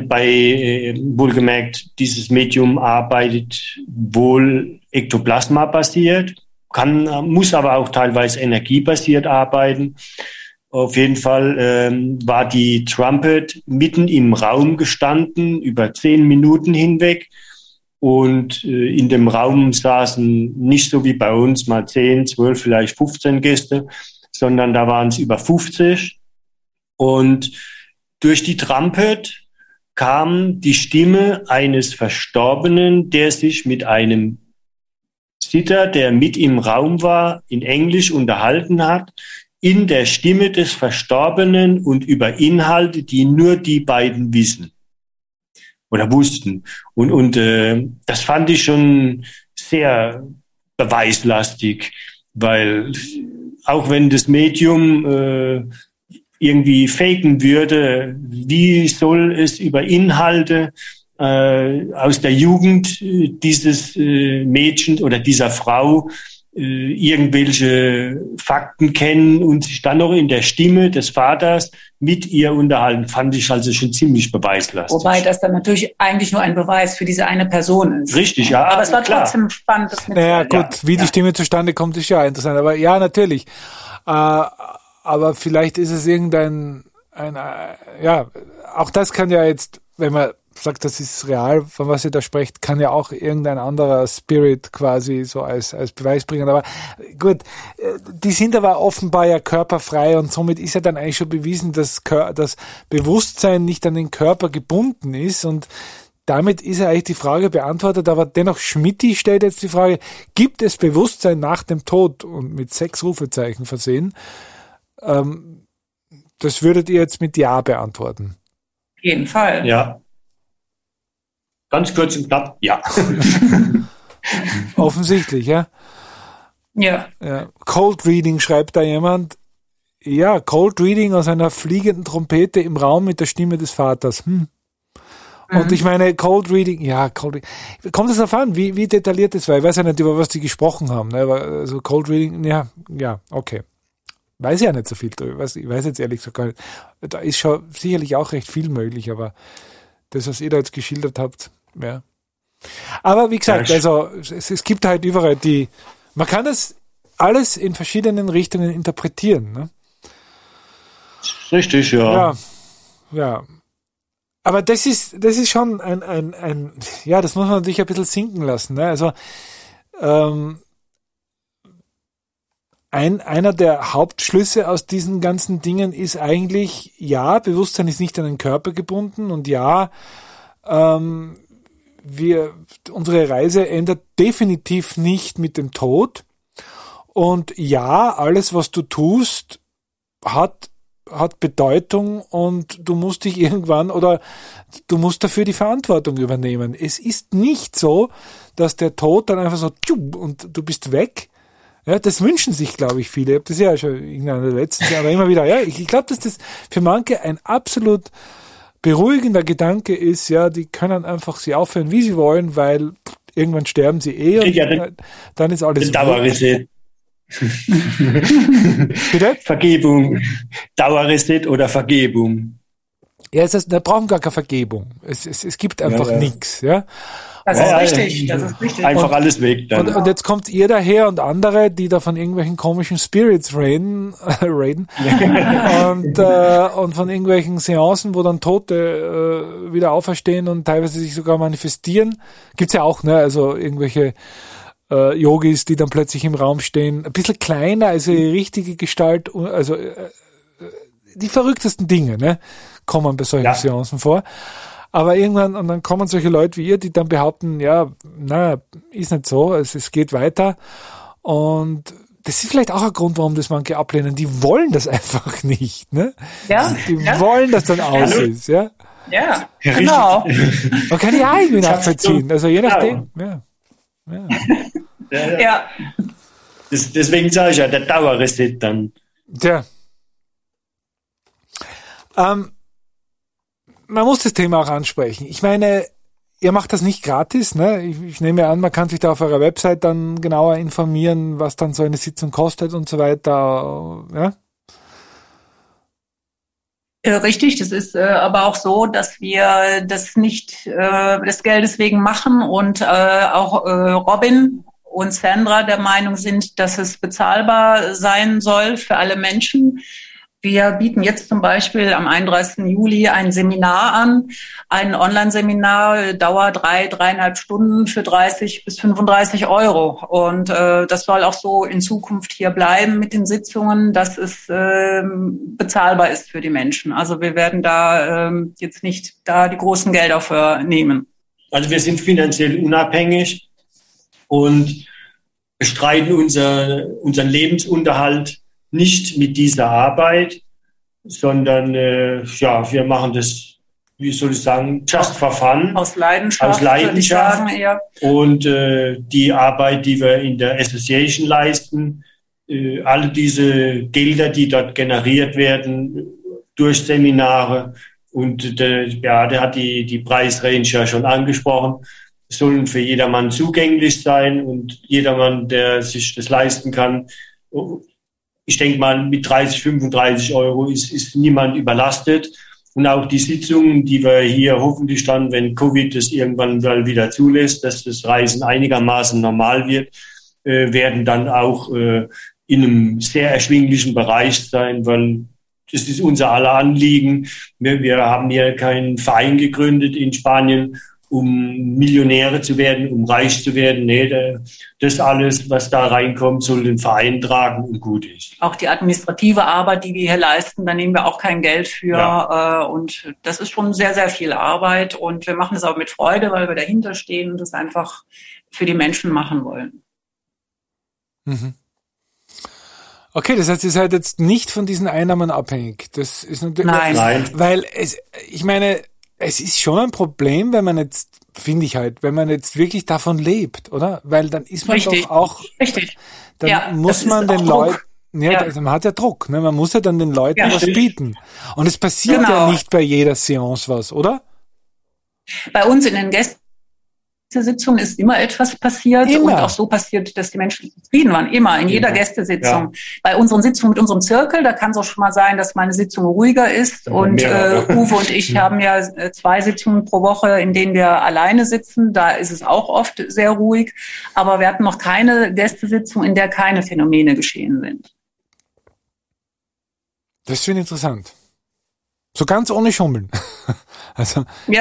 wohlgemerkt, dieses Medium arbeitet wohl ektoplasma-basiert, muss aber auch teilweise energiebasiert arbeiten. Auf jeden Fall war die Trumpet mitten im Raum gestanden, über 10 Minuten hinweg. Und in dem Raum saßen nicht so wie bei uns mal 10, 12, vielleicht 15 Gäste, sondern da waren es über 50. Und durch die Trumpet kam die Stimme eines Verstorbenen, der sich mit einem Sitter, der mit im Raum war, in Englisch unterhalten hat, in der Stimme des Verstorbenen und über Inhalte, die nur die beiden wissen oder wussten. Und das fand ich schon sehr beweislastig, weil auch wenn das Medium irgendwie faken würde, wie soll es über Inhalte aus der Jugend dieses Mädchen oder dieser Frau irgendwelche Fakten kennen und sich dann noch in der Stimme des Vaters mit ihr unterhalten, fand ich also schon ziemlich beweislastig. Wobei das dann natürlich eigentlich nur ein Beweis für diese eine Person ist. Richtig, ja. Aber es war trotzdem spannend, das mitzuhören. Naja, gut, wie die Stimme zustande kommt, ist ja interessant. Aber ja, natürlich. Aber vielleicht ist es auch das kann ja jetzt, wenn man sagt, das ist real, von was ihr da sprecht, kann ja auch irgendein anderer Spirit quasi so als Beweis bringen. Aber gut, die sind aber offenbar ja körperfrei und somit ist ja dann eigentlich schon bewiesen, dass das Bewusstsein nicht an den Körper gebunden ist und damit ist ja eigentlich die Frage beantwortet, aber dennoch Schmidti stellt jetzt die Frage, gibt es Bewusstsein nach dem Tod und mit 6 Rufezeichen versehen? Das würdet ihr jetzt mit Ja beantworten. Auf jeden Fall. Ja. Ganz kurz und knapp, ja. Offensichtlich, ja? Ja. Cold Reading schreibt da jemand. Ja, Cold Reading aus einer fliegenden Trompete im Raum mit der Stimme des Vaters. Und ich meine, Cold Reading, kommt es darauf an, wie detailliert es war. Ich weiß ja nicht, über was die gesprochen haben. Ne? Aber also Cold Reading, ja, okay. Weiß ja nicht so viel drüber. Ich weiß jetzt ehrlich gesagt gar nicht. Da ist schon sicherlich auch recht viel möglich, aber das, was ihr da jetzt geschildert habt, ja. Aber wie gesagt, also es gibt halt überall man kann das alles in verschiedenen Richtungen interpretieren. Ne? Richtig, ja. Ja. Aber das ist schon ein das muss man natürlich ein bisschen sinken lassen. Ne? Also einer der Hauptschlüsse aus diesen ganzen Dingen ist eigentlich, Bewusstsein ist nicht an den Körper gebunden und unsere Reise endet definitiv nicht mit dem Tod. Und alles, was du tust, hat Bedeutung und du musst dich irgendwann oder du musst dafür die Verantwortung übernehmen. Es ist nicht so, dass der Tod dann einfach so und du bist weg. Ja, das wünschen sich, glaube ich, viele. Ich habe das ja schon in einer der letzten Jahre immer wieder. Ja, ich glaube, dass das für manche ein absolut beruhigender Gedanke ist. Ja, die können einfach sie aufhören, wie sie wollen, weil irgendwann sterben sie und dann ist alles Dauerreset. Bitte? Vergebung. Dauerreset oder Vergebung. Ja, da brauchen gar keine Vergebung. Es gibt einfach nichts. Ja. Das ist richtig. Einfach alles weg dann. Und jetzt kommt ihr daher und andere, die da von irgendwelchen komischen Spirits reden und von irgendwelchen Seancen, wo dann Tote wieder auferstehen und teilweise sich sogar manifestieren. Gibt's ja auch, ne? Also irgendwelche Yogis, die dann plötzlich im Raum stehen, ein bisschen kleiner als ihre richtige Gestalt, also die verrücktesten Dinge, ne? Kommen bei solchen Seancen vor. Aber irgendwann, und dann kommen solche Leute wie ihr, die dann behaupten, ist nicht so, es geht weiter. Und das ist vielleicht auch ein Grund, warum das manche ablehnen. Die wollen das einfach nicht, ne? Ja. Die wollen, dass dann aus ist, ja? Ja, genau. Man kann ja irgendwie nachvollziehen. Also je nachdem, Ja. Deswegen sage ich der Dauerreset dann. Tja. Man muss das Thema auch ansprechen. Ich meine, ihr macht das nicht gratis, ne? Ich nehme an, man kann sich da auf eurer Website dann genauer informieren, was dann so eine Sitzung kostet und so weiter, ja? Richtig, das ist aber auch so, dass wir das nicht des Geldes wegen machen und auch Robin und Sandra der Meinung sind, dass es bezahlbar sein soll für alle Menschen. Wir bieten jetzt zum Beispiel am 31. Juli ein Seminar an, ein Online-Seminar, Dauer 3,5 Stunden für 30 bis 35 Euro. Und das soll auch so in Zukunft hier bleiben mit den Sitzungen, dass es bezahlbar ist für die Menschen. Also wir werden da jetzt nicht da die großen Gelder für nehmen. Also wir sind finanziell unabhängig und bestreiten unseren Lebensunterhalt nicht mit dieser Arbeit, sondern wir machen das, wie soll ich sagen, just for fun. Aus Leidenschaft. Würde ich sagen, eher. Und die Arbeit, die wir in der Association leisten, alle diese Gelder, die dort generiert werden durch Seminare und der hat die Preisrange ja schon angesprochen, sollen für jedermann zugänglich sein und jedermann, der sich das leisten kann. Ich denke mal, mit 30, 35 Euro ist niemand überlastet. Und auch die Sitzungen, die wir hier hoffentlich dann, wenn Covid es irgendwann mal wieder zulässt, dass das Reisen einigermaßen normal wird, werden dann auch in einem sehr erschwinglichen Bereich sein, weil das ist unser aller Anliegen. Wir haben hier keinen Verein gegründet in Spanien, um Millionäre zu werden, um reich zu werden. Nee, das alles, was da reinkommt, soll den Verein tragen und gut ist. Auch die administrative Arbeit, die wir hier leisten, da nehmen wir auch kein Geld für. Ja. Und das ist schon sehr, sehr viel Arbeit. Und wir machen es auch mit Freude, weil wir dahinter stehen und das einfach für die Menschen machen wollen. Mhm. Okay, das heißt, ihr seid jetzt nicht von diesen Einnahmen abhängig. Das ist natürlich. Nein. Weil es ist schon ein Problem, wenn man jetzt, finde ich halt, wenn man jetzt wirklich davon lebt, oder? Weil dann ist man Richtig. doch auch, Richtig. dann Ja, muss man den Leuten, also man hat ja Druck, ne? Man muss ja dann den Leuten was bieten. Und es passiert ja nicht bei jeder Seance was, oder? Bei uns in den Gästesitzungen ist immer etwas passiert und auch so passiert, dass die Menschen zufrieden waren. Immer, in jeder Gästesitzung. Ja. Bei unseren Sitzungen mit unserem Zirkel, da kann es auch schon mal sein, dass meine Sitzung ruhiger ist. Und Uwe und ich haben ja 2 Sitzungen pro Woche, in denen wir alleine sitzen. Da ist es auch oft sehr ruhig. Aber wir hatten noch keine Gästesitzung, in der keine Phänomene geschehen sind. Das finde ich interessant. So ganz ohne Schummeln. Also, wir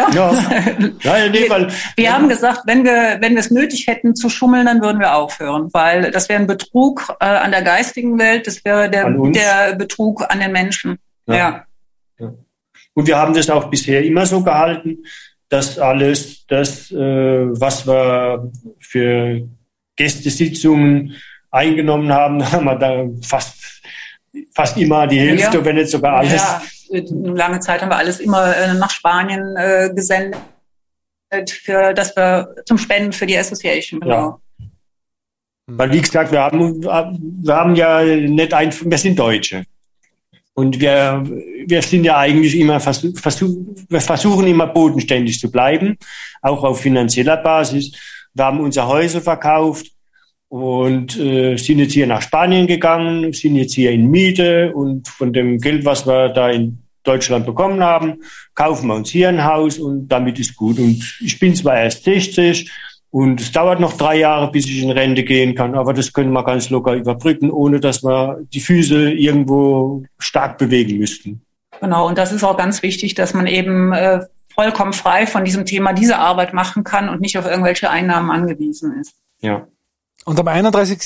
haben gesagt, wenn wir es nötig hätten zu schummeln, dann würden wir aufhören, weil das wäre ein Betrug an der geistigen Welt, das wäre der Betrug an den Menschen. Ja. Und wir haben das auch bisher immer so gehalten, dass alles das, was wir für Gästesitzungen eingenommen haben, haben wir da fast immer die Hälfte, wenn nicht sogar alles. Ja, lange Zeit haben wir alles immer nach Spanien gesendet, dass wir zum Spenden für die Association, genau. Ja. Weil, wie gesagt, wir haben ja nicht wir sind Deutsche. Und wir sind ja eigentlich immer, wir versuchen immer bodenständig zu bleiben, auch auf finanzieller Basis. Wir haben unsere Häuser verkauft und sind jetzt hier nach Spanien gegangen, sind jetzt hier in Miete und von dem Geld, was wir da in Deutschland bekommen haben, kaufen wir uns hier ein Haus und damit ist gut. Und ich bin zwar erst 60 und es dauert noch 3 Jahre, bis ich in Rente gehen kann, aber das können wir ganz locker überbrücken, ohne dass wir die Füße irgendwo stark bewegen müssten. Genau, und das ist auch ganz wichtig, dass man eben vollkommen frei von diesem Thema diese Arbeit machen kann und nicht auf irgendwelche Einnahmen angewiesen ist. Ja. Und am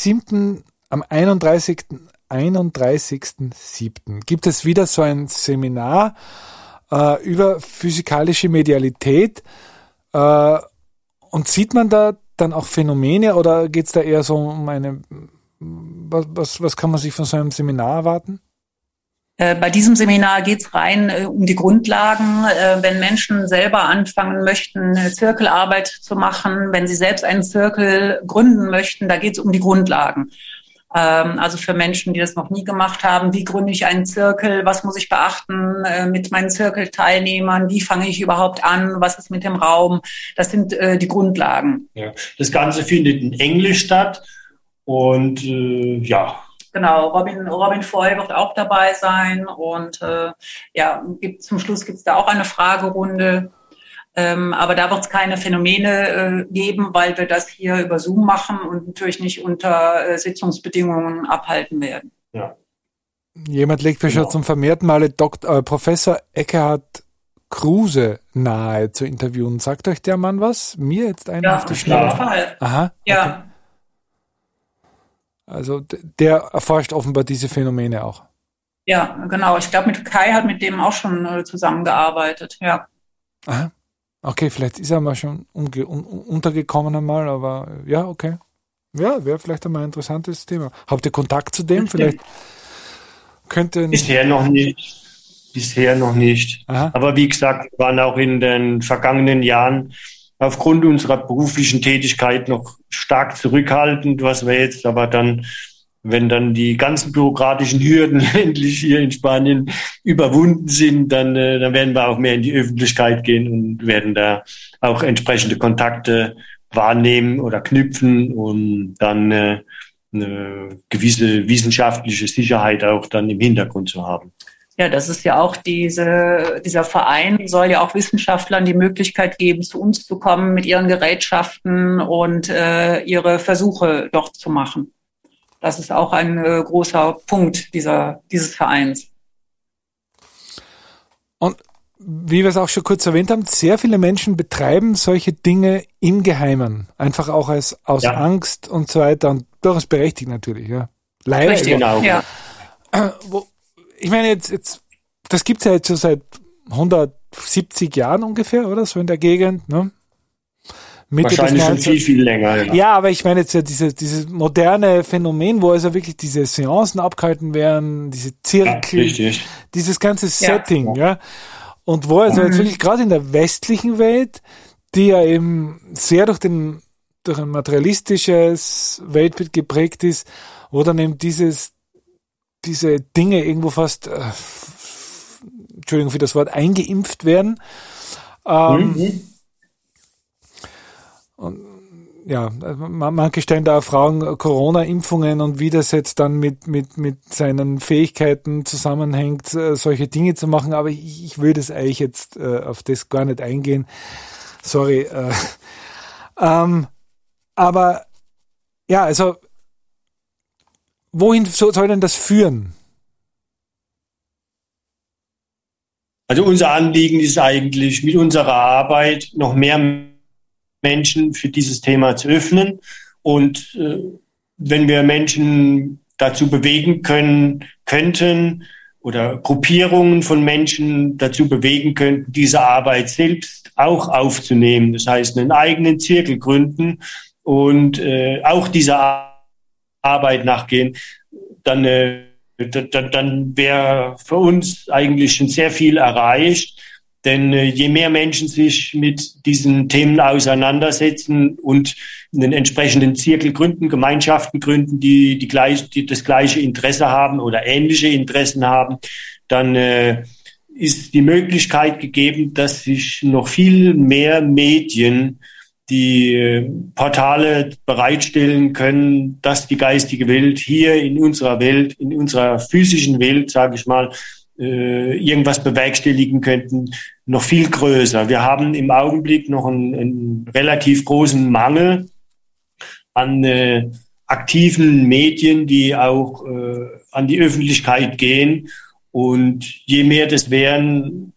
31.07. gibt es wieder so ein Seminar über physikalische Medialität. Und sieht man da dann auch Phänomene oder geht es da eher so um was kann man sich von so einem Seminar erwarten? Bei diesem Seminar geht es rein um die Grundlagen. Wenn Menschen selber anfangen möchten, Zirkelarbeit zu machen, wenn sie selbst einen Zirkel gründen möchten, da geht es um die Grundlagen. Also für Menschen, die das noch nie gemacht haben, wie gründe ich einen Zirkel, was muss ich beachten mit meinen Zirkelteilnehmern, wie fange ich überhaupt an, was ist mit dem Raum, das sind die Grundlagen. Ja. Das Ganze findet in Englisch statt und Genau, Robin Foy wird auch dabei sein und zum Schluss gibt es da auch eine Fragerunde. Aber da wird es keine Phänomene geben, weil wir das hier über Zoom machen und natürlich nicht unter Sitzungsbedingungen abhalten werden. Ja. Jemand legt mir schon zum vermehrten Male Professor Eckhard Kruse nahe zu interviewen. Sagt euch der Mann was? Mir jetzt auf die Schnelle? Auf jeden Fall. Aha. Ja. Okay. Also der erforscht offenbar diese Phänomene auch. Ja, genau. Ich glaube, Kai hat mit dem auch schon zusammengearbeitet. Ja. Aha. Okay, vielleicht ist er mal schon untergekommen einmal, aber ja, okay. Ja, wäre vielleicht einmal ein interessantes Thema. Habt ihr Kontakt zu dem? Vielleicht könnte... Bisher noch nicht. Aha. Aber wie gesagt, wir waren auch in den vergangenen Jahren aufgrund unserer beruflichen Tätigkeit noch stark zurückhaltend, was wir jetzt aber dann, wenn dann die ganzen bürokratischen Hürden endlich hier in Spanien überwunden sind, dann werden wir auch mehr in die Öffentlichkeit gehen und werden da auch entsprechende Kontakte wahrnehmen oder knüpfen, um dann eine gewisse wissenschaftliche Sicherheit auch dann im Hintergrund zu haben. Ja, das ist ja auch dieser Verein soll ja auch Wissenschaftlern die Möglichkeit geben, zu uns zu kommen mit ihren Gerätschaften und ihre Versuche dort zu machen. Das ist auch ein großer Punkt dieses Vereins. Und wie wir es auch schon kurz erwähnt haben, sehr viele Menschen betreiben solche Dinge im Geheimen. Einfach auch aus Angst und so weiter und durchaus berechtigt natürlich. Ja. Leider. Richtig, genau. Ja. Ich meine, jetzt, das gibt's ja jetzt schon seit 170 Jahren ungefähr, oder? So in der Gegend, ne? Wahrscheinlich schon viel länger. Ja, aber ich meine jetzt ja dieses moderne Phänomen, wo also wirklich diese Seancen abgehalten werden, diese Zirkel, dieses ganze Setting, ja. Und wo also jetzt wirklich gerade in der westlichen Welt, die ja eben sehr durch ein materialistisches Weltbild geprägt ist, wo dann eben diese Dinge irgendwo fast, Entschuldigung für das Wort, eingeimpft werden. ja, manche stellen da auch Fragen, Corona-Impfungen und wie das jetzt dann mit seinen Fähigkeiten zusammenhängt, solche Dinge zu machen, aber ich will das eigentlich jetzt auf das gar nicht eingehen. Sorry. Aber ja, also wohin soll denn das führen? Also unser Anliegen ist eigentlich, mit unserer Arbeit noch mehr Menschen für dieses Thema zu öffnen. Und wenn wir Menschen dazu bewegen könnten oder Gruppierungen von Menschen dazu bewegen könnten, diese Arbeit selbst auch aufzunehmen, das heißt einen eigenen Zirkel gründen und auch dieser Arbeit nachgehen, dann wäre für uns eigentlich schon sehr viel erreicht. Denn je mehr Menschen sich mit diesen Themen auseinandersetzen und einen entsprechenden Zirkel gründen, Gemeinschaften gründen, die das gleiche Interesse haben oder ähnliche Interessen haben, dann ist die Möglichkeit gegeben, dass sich noch viel mehr Medien die Portale bereitstellen können, dass die geistige Welt hier in unserer physischen Welt, sage ich mal, irgendwas bewerkstelligen könnten, noch viel größer. Wir haben im Augenblick noch einen relativ großen Mangel an aktiven Medien, die auch an die Öffentlichkeit gehen. Und je mehr das werden,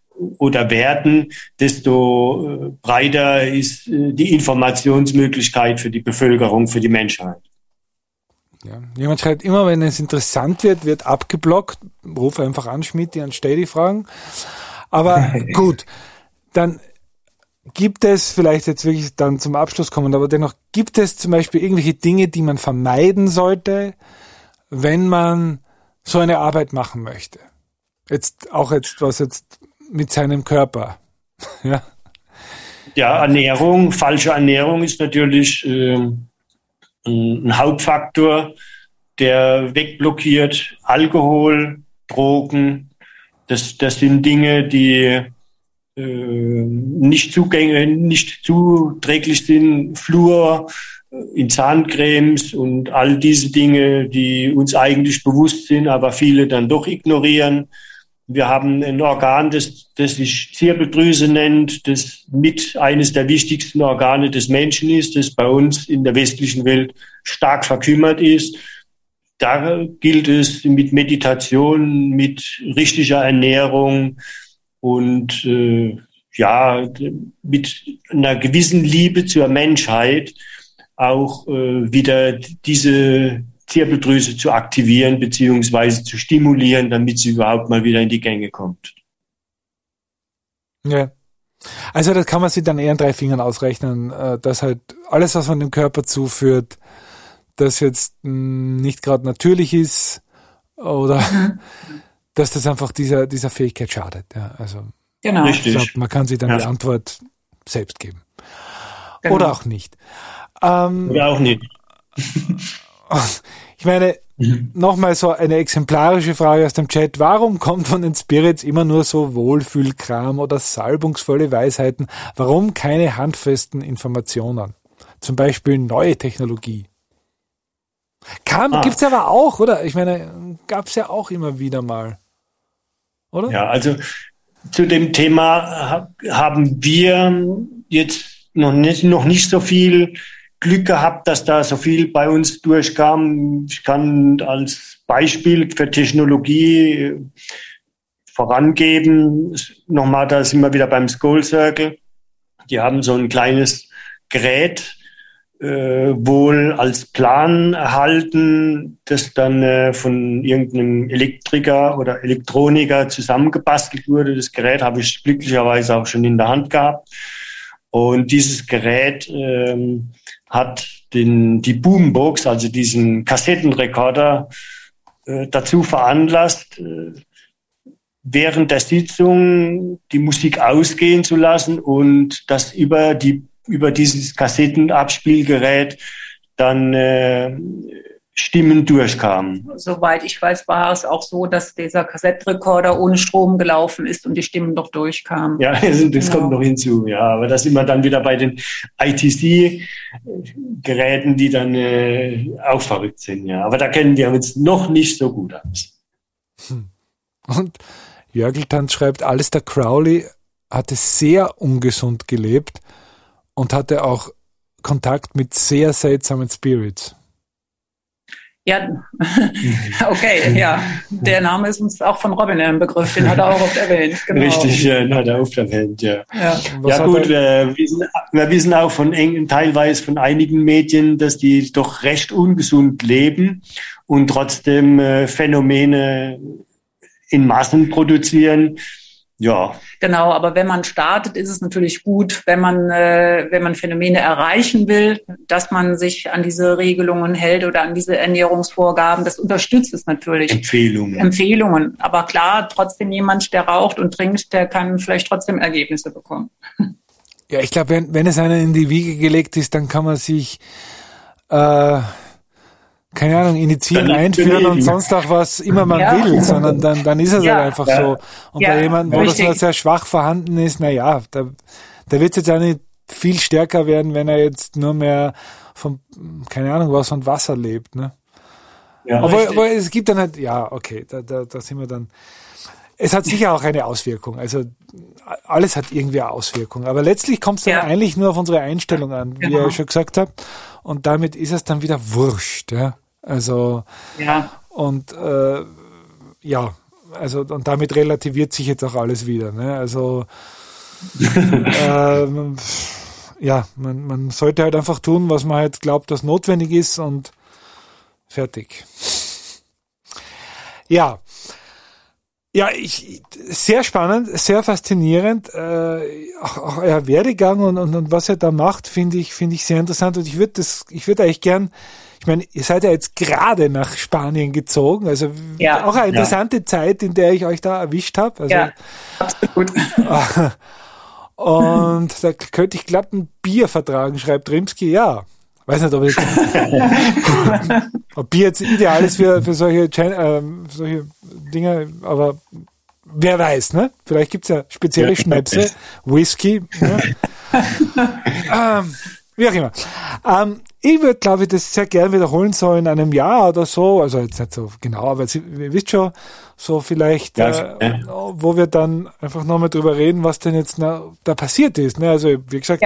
desto breiter ist die Informationsmöglichkeit für die Bevölkerung, für die Menschheit. Ja. Jemand schreibt immer, wenn es interessant wird abgeblockt. Ruf einfach an, Schmidt, an stell die Fragen. Aber gut, dann gibt es vielleicht jetzt wirklich dann zum Abschluss kommen, aber dennoch gibt es zum Beispiel irgendwelche Dinge, die man vermeiden sollte, wenn man so eine Arbeit machen möchte. Was jetzt mit seinem Körper. Ja. Ja, falsche Ernährung ist natürlich ein Hauptfaktor, der wegblockiert. Alkohol, Drogen, das sind Dinge, die nicht zuträglich sind. Fluor in Zahncremes und all diese Dinge, die uns eigentlich bewusst sind, aber viele dann doch ignorieren. Wir haben ein Organ, das sich Zirbeldrüse nennt, das mit eines der wichtigsten Organe des Menschen ist, das bei uns in der westlichen Welt stark verkümmert ist. Da gilt es mit Meditation, mit richtiger Ernährung und mit einer gewissen Liebe zur Menschheit auch wieder diese Zirbeldrüse zu aktivieren bzw. zu stimulieren, damit sie überhaupt mal wieder in die Gänge kommt. Ja, also das kann man sich dann eher an 3 Fingern ausrechnen, dass halt alles, was man dem Körper zuführt, das jetzt nicht gerade natürlich ist oder dass das einfach dieser Fähigkeit schadet. Ja, also genau. Ich glaube, man kann sich dann die Antwort selbst geben. Genau. Oder auch nicht. Oder auch nicht. Ich meine, nochmal so eine exemplarische Frage aus dem Chat. Warum kommt von den Spirits immer nur so Wohlfühlkram oder salbungsvolle Weisheiten? Warum keine handfesten Informationen? Zum Beispiel neue Technologie. Gibt's aber auch, oder? Ich meine, gab's ja auch immer wieder mal. Oder? Ja, also zu dem Thema haben wir jetzt noch nicht so viel Glück gehabt, dass da so viel bei uns durchkam. Ich kann als Beispiel für Technologie vorangeben. Nochmal, da sind wir wieder beim Skull Circle. Die haben so ein kleines Gerät wohl als Plan erhalten, das dann von irgendeinem Elektriker oder Elektroniker zusammengebastelt wurde. Das Gerät habe ich glücklicherweise auch schon in der Hand gehabt. Und dieses Gerät hat die Boombox, also diesen Kassettenrekorder, dazu veranlasst, während der Sitzung die Musik ausgehen zu lassen und das über dieses Kassettenabspielgerät dann Stimmen durchkamen. Soweit ich weiß, war es auch so, dass dieser Kassettenrekorder ohne Strom gelaufen ist und die Stimmen doch durchkamen. Ja, das kommt noch hinzu. Ja, aber da sind wir dann wieder bei den ITC-Geräten, die dann auch verrückt sind. Ja, aber da kennen wir uns noch nicht so gut aus. Und Jörgeltanz schreibt, Alistair Crowley hatte sehr ungesund gelebt und hatte auch Kontakt mit sehr seltsamen Spirits. Ja, okay, ja. Der Name ist uns auch von Robin ein Begriff, den hat er auch oft erwähnt. Genau. Richtig, den hat er oft erwähnt, ja. Ja gut, wir wissen auch teilweise von einigen Medien, dass die doch recht ungesund leben und trotzdem Phänomene in Massen produzieren. Ja. Genau, aber wenn man startet, ist es natürlich gut, wenn man Phänomene erreichen will, dass man sich an diese Regelungen hält oder an diese Ernährungsvorgaben. Das unterstützt es natürlich. Empfehlungen. Aber klar, trotzdem jemand, der raucht und trinkt, der kann vielleicht trotzdem Ergebnisse bekommen. Ja, ich glaube, wenn es einem in die Wiege gelegt ist, dann kann man sich keine Ahnung, initiieren, einführen und sonst auch was immer man will, sondern dann ist es halt einfach so. Und bei jemandem, wo das nur sehr schwach vorhanden ist, da wird es jetzt auch nicht viel stärker werden, wenn er jetzt nur mehr von, keine Ahnung was, von Wasser lebt, ne? Ja, aber es gibt dann halt, da sind wir dann. Es hat sicher auch eine Auswirkung. Also alles hat irgendwie eine Auswirkung. Aber letztlich kommt es dann eigentlich nur auf unsere Einstellung an, wie ihr schon gesagt habt. Und damit ist es dann wieder wurscht, ja. Also, und und damit relativiert sich jetzt auch alles wieder. Ne? Also, man sollte halt einfach tun, was man halt glaubt, dass notwendig ist und fertig. Ja. Ja, sehr spannend, sehr faszinierend, auch euer Werdegang und was ihr da macht, finde ich sehr interessant und ich würde eigentlich gern, ich meine, ihr seid ja jetzt gerade nach Spanien gezogen, also auch eine interessante Zeit, in der ich euch da erwischt habe. Also, absolut. Und da könnte ich glatt ein Bier vertragen, schreibt Rimsky, ja. Weiß nicht, ob Bier jetzt ideal ist für solche Dinge, aber wer weiß, ne? Vielleicht gibt's ja spezielle Schnäpse, Whisky, ne? Wie auch immer. Ich würde, glaube ich, das sehr gern wiederholen, so in einem Jahr oder so, also jetzt nicht so genau, aber ihr wisst schon, so vielleicht, wo wir dann einfach nochmal drüber reden, was denn jetzt da passiert ist, ne? Also, wie gesagt,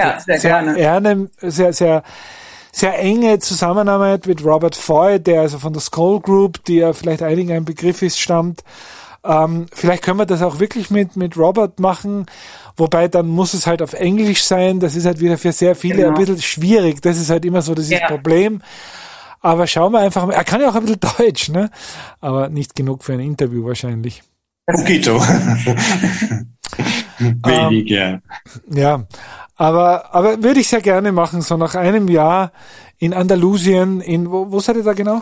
sehr enge Zusammenarbeit mit Robert Foy, der also von der Skull Group, die ja vielleicht einigen ein Begriff ist, stammt. Vielleicht können wir das auch wirklich mit Robert machen, wobei dann muss es halt auf Englisch sein. Das ist halt wieder für sehr viele ein bisschen schwierig. Das ist halt immer so dieses Problem. Aber schauen wir einfach mal. Er kann ja auch ein bisschen Deutsch, ne? Aber nicht genug für ein Interview wahrscheinlich. Poquito. Wenig, ja. Aber würde ich sehr gerne machen, so nach einem Jahr in Andalusien, wo seid ihr da genau?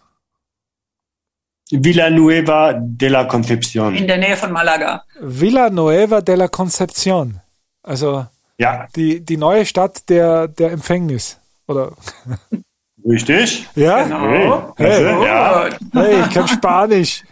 Villanueva de la Concepción. In der Nähe von Malaga. Villanueva de la Concepción. Also die neue Stadt der Empfängnis, oder? Richtig. Ja? Genau. Hey, ich kann Spanisch.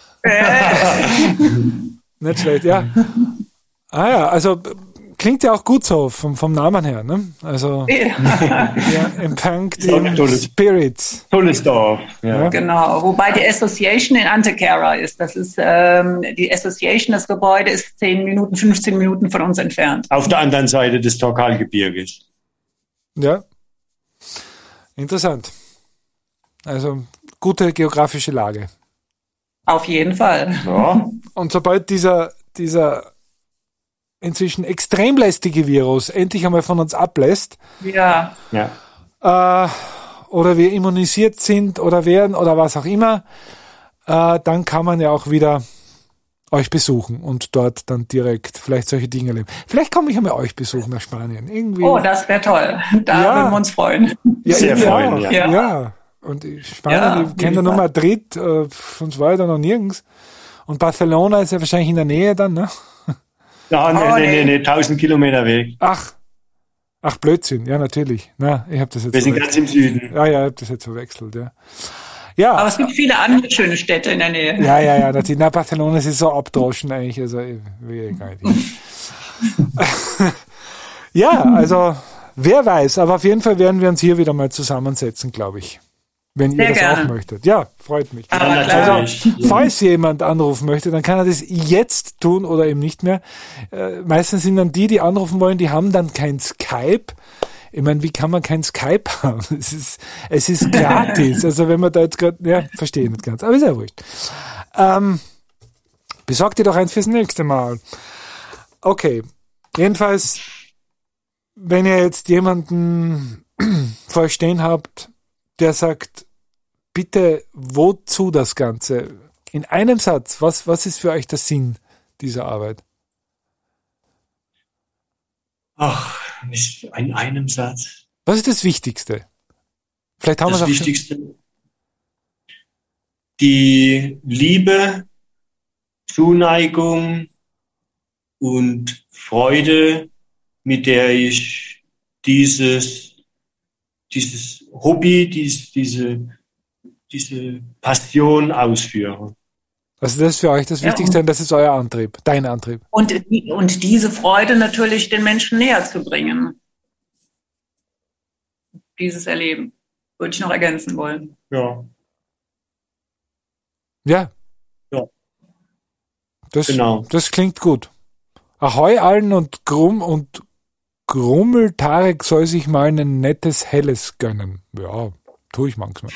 Nicht schlecht, ja. Also klingt ja auch gut so vom Namen her, ne? Also empfängt den Spirits. Tolles Dorf. Ja. Genau, wobei die Association in Antequera ist. Das ist die Association, das Gebäude ist 15 Minuten von uns entfernt. Auf der anderen Seite des Torcal-Gebirges. Ja. Interessant. Also gute geografische Lage. Auf jeden Fall. Ja. Und sobald dieser inzwischen extrem lästige Virus endlich einmal von uns ablässt, oder wir immunisiert sind oder werden oder was auch immer, dann kann man ja auch wieder euch besuchen und dort dann direkt vielleicht solche Dinge erleben. Vielleicht komme ich einmal euch besuchen nach Spanien. Irgendwie. Oh, das wäre toll. Da würden wir uns freuen. Ja, sehr freuen, ja. Und Spanien, ich kenne nur Madrid, sonst war ich da noch nirgends. Und Barcelona ist ja wahrscheinlich in der Nähe dann, ne? Ja, nee, 1000 Kilometer Weg. Ach, Ach, Blödsinn, ja, natürlich. Na, ich habe das jetzt Wir sind ganz im Süden. Ja, ich habe das jetzt verwechselt, ja. Ja. Aber es gibt viele andere schöne Städte in der Nähe. Ja, natürlich. Na, Barcelona ist so abdroschen eigentlich, also ich will gar nicht hin. Ja, also wer weiß, aber auf jeden Fall werden wir uns hier wieder mal zusammensetzen, glaube ich. Wenn ihr das auch möchtet. Ja, freut mich. Also, falls jemand anrufen möchte, dann kann er das jetzt tun oder eben nicht mehr. Meistens sind dann die anrufen wollen, die haben dann kein Skype. Ich meine, wie kann man kein Skype haben? Es ist gratis. Also wenn man da jetzt gerade, ja, verstehe ich nicht ganz. Aber ist ja wurscht. Besorgt ihr doch eins fürs nächste Mal. Okay. Jedenfalls, wenn ihr jetzt jemanden vor euch stehen habt, der sagt, bitte, wozu das Ganze? In einem Satz, was ist für euch der Sinn dieser Arbeit? Ach, in einem Satz. Was ist das Wichtigste? Vielleicht haben wir das Wichtigste. Die Liebe, Zuneigung und Freude, mit der ich dieses Hobby, diese Passion ausführe. Also das ist für euch das Wichtigste und das ist euer Antrieb, dein Antrieb. Und diese Freude natürlich den Menschen näher zu bringen. Dieses Erleben würde ich noch ergänzen wollen. Ja. Ja. Ja. Das klingt gut. Ahoi allen und Grummel Tarek soll sich mal ein nettes Helles gönnen. Ja, tue ich manchmal.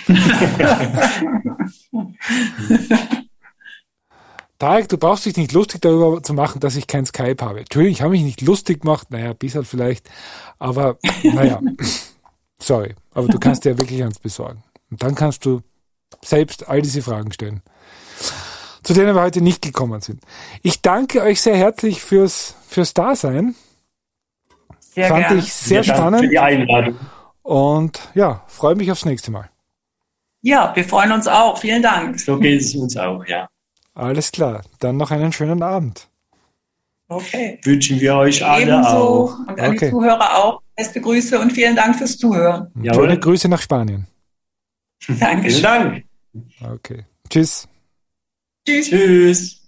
Tarek, du brauchst dich nicht lustig darüber zu machen, dass ich kein Skype habe. Entschuldigung, ich habe mich nicht lustig gemacht. Naja, ein bisschen vielleicht. Aber, naja, sorry. Aber du kannst dir ja wirklich eins besorgen. Und dann kannst du selbst all diese Fragen stellen, zu denen wir heute nicht gekommen sind. Ich danke euch sehr herzlich fürs Dasein. Fand ich sehr spannend. Für die Einladung. Und ja, freue mich aufs nächste Mal. Ja, wir freuen uns auch. Vielen Dank. So geht es uns auch, ja. Alles klar. Dann noch einen schönen Abend. Okay. Wünschen wir euch alle Ebenso. auch. Und an die Zuhörer auch. Beste Grüße und vielen Dank fürs Zuhören. Schöne Grüße nach Spanien. Dankeschön. Vielen Dank. Okay. Tschüss. Tschüss. Tschüss.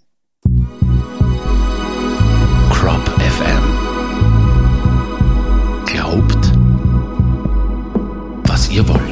Crop FM. Glaubt, was ihr wollt.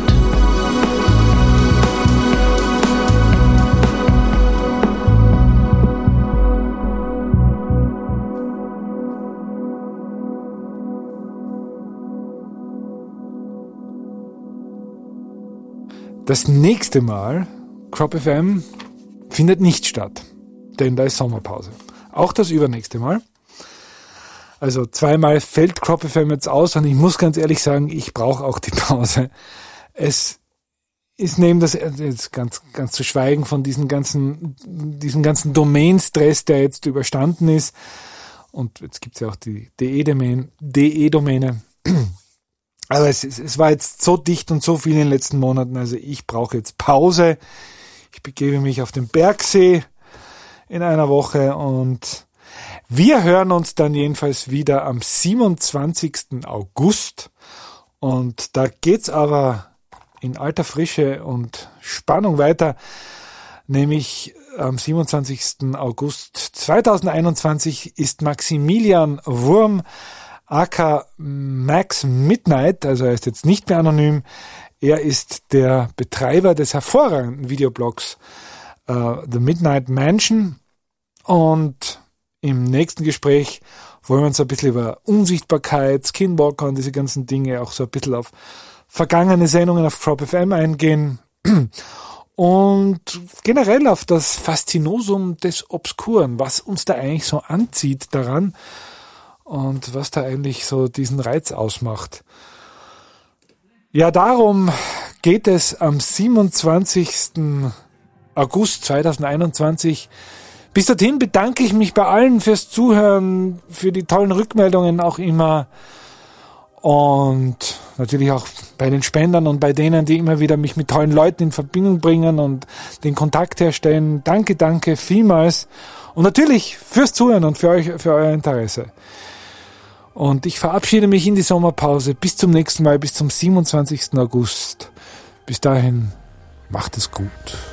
Das nächste Mal, Crop FM, findet nicht statt, denn da ist Sommerpause. Auch das übernächste Mal. Also zweimal fällt Crop FM jetzt aus und ich muss ganz ehrlich sagen, ich brauche auch die Pause. Es ist neben das, jetzt ganz zu schweigen von diesem ganzen Domain-Stress, der jetzt überstanden ist. Und jetzt gibt es ja auch die DE-Domäne. Aber es war jetzt so dicht und so viel in den letzten Monaten, also ich brauche jetzt Pause. Ich begebe mich auf den Bergsee in einer Woche und wir hören uns dann jedenfalls wieder am 27. August. Und da geht's aber in alter Frische und Spannung weiter, nämlich am 27. August 2021 ist Maximilian Wurm aka Max Midnight, also er ist jetzt nicht mehr anonym, er ist der Betreiber des hervorragenden Videoblogs The Midnight Mansion und im nächsten Gespräch wollen wir uns ein bisschen über Unsichtbarkeit, Skinwalker und diese ganzen Dinge, auch so ein bisschen auf vergangene Sendungen auf Crop FM eingehen und generell auf das Faszinosum des Obskuren, was uns da eigentlich so anzieht daran, und was da eigentlich so diesen Reiz ausmacht. Ja, darum geht es am 27. August 2021. Bis dorthin bedanke ich mich bei allen fürs Zuhören, für die tollen Rückmeldungen auch immer und natürlich auch bei den Spendern und bei denen, die immer wieder mich mit tollen Leuten in Verbindung bringen und den Kontakt herstellen. Danke vielmals und natürlich fürs Zuhören und für euer Interesse. Und ich verabschiede mich in die Sommerpause. Bis zum nächsten Mal, bis zum 27. August. Bis dahin, macht es gut.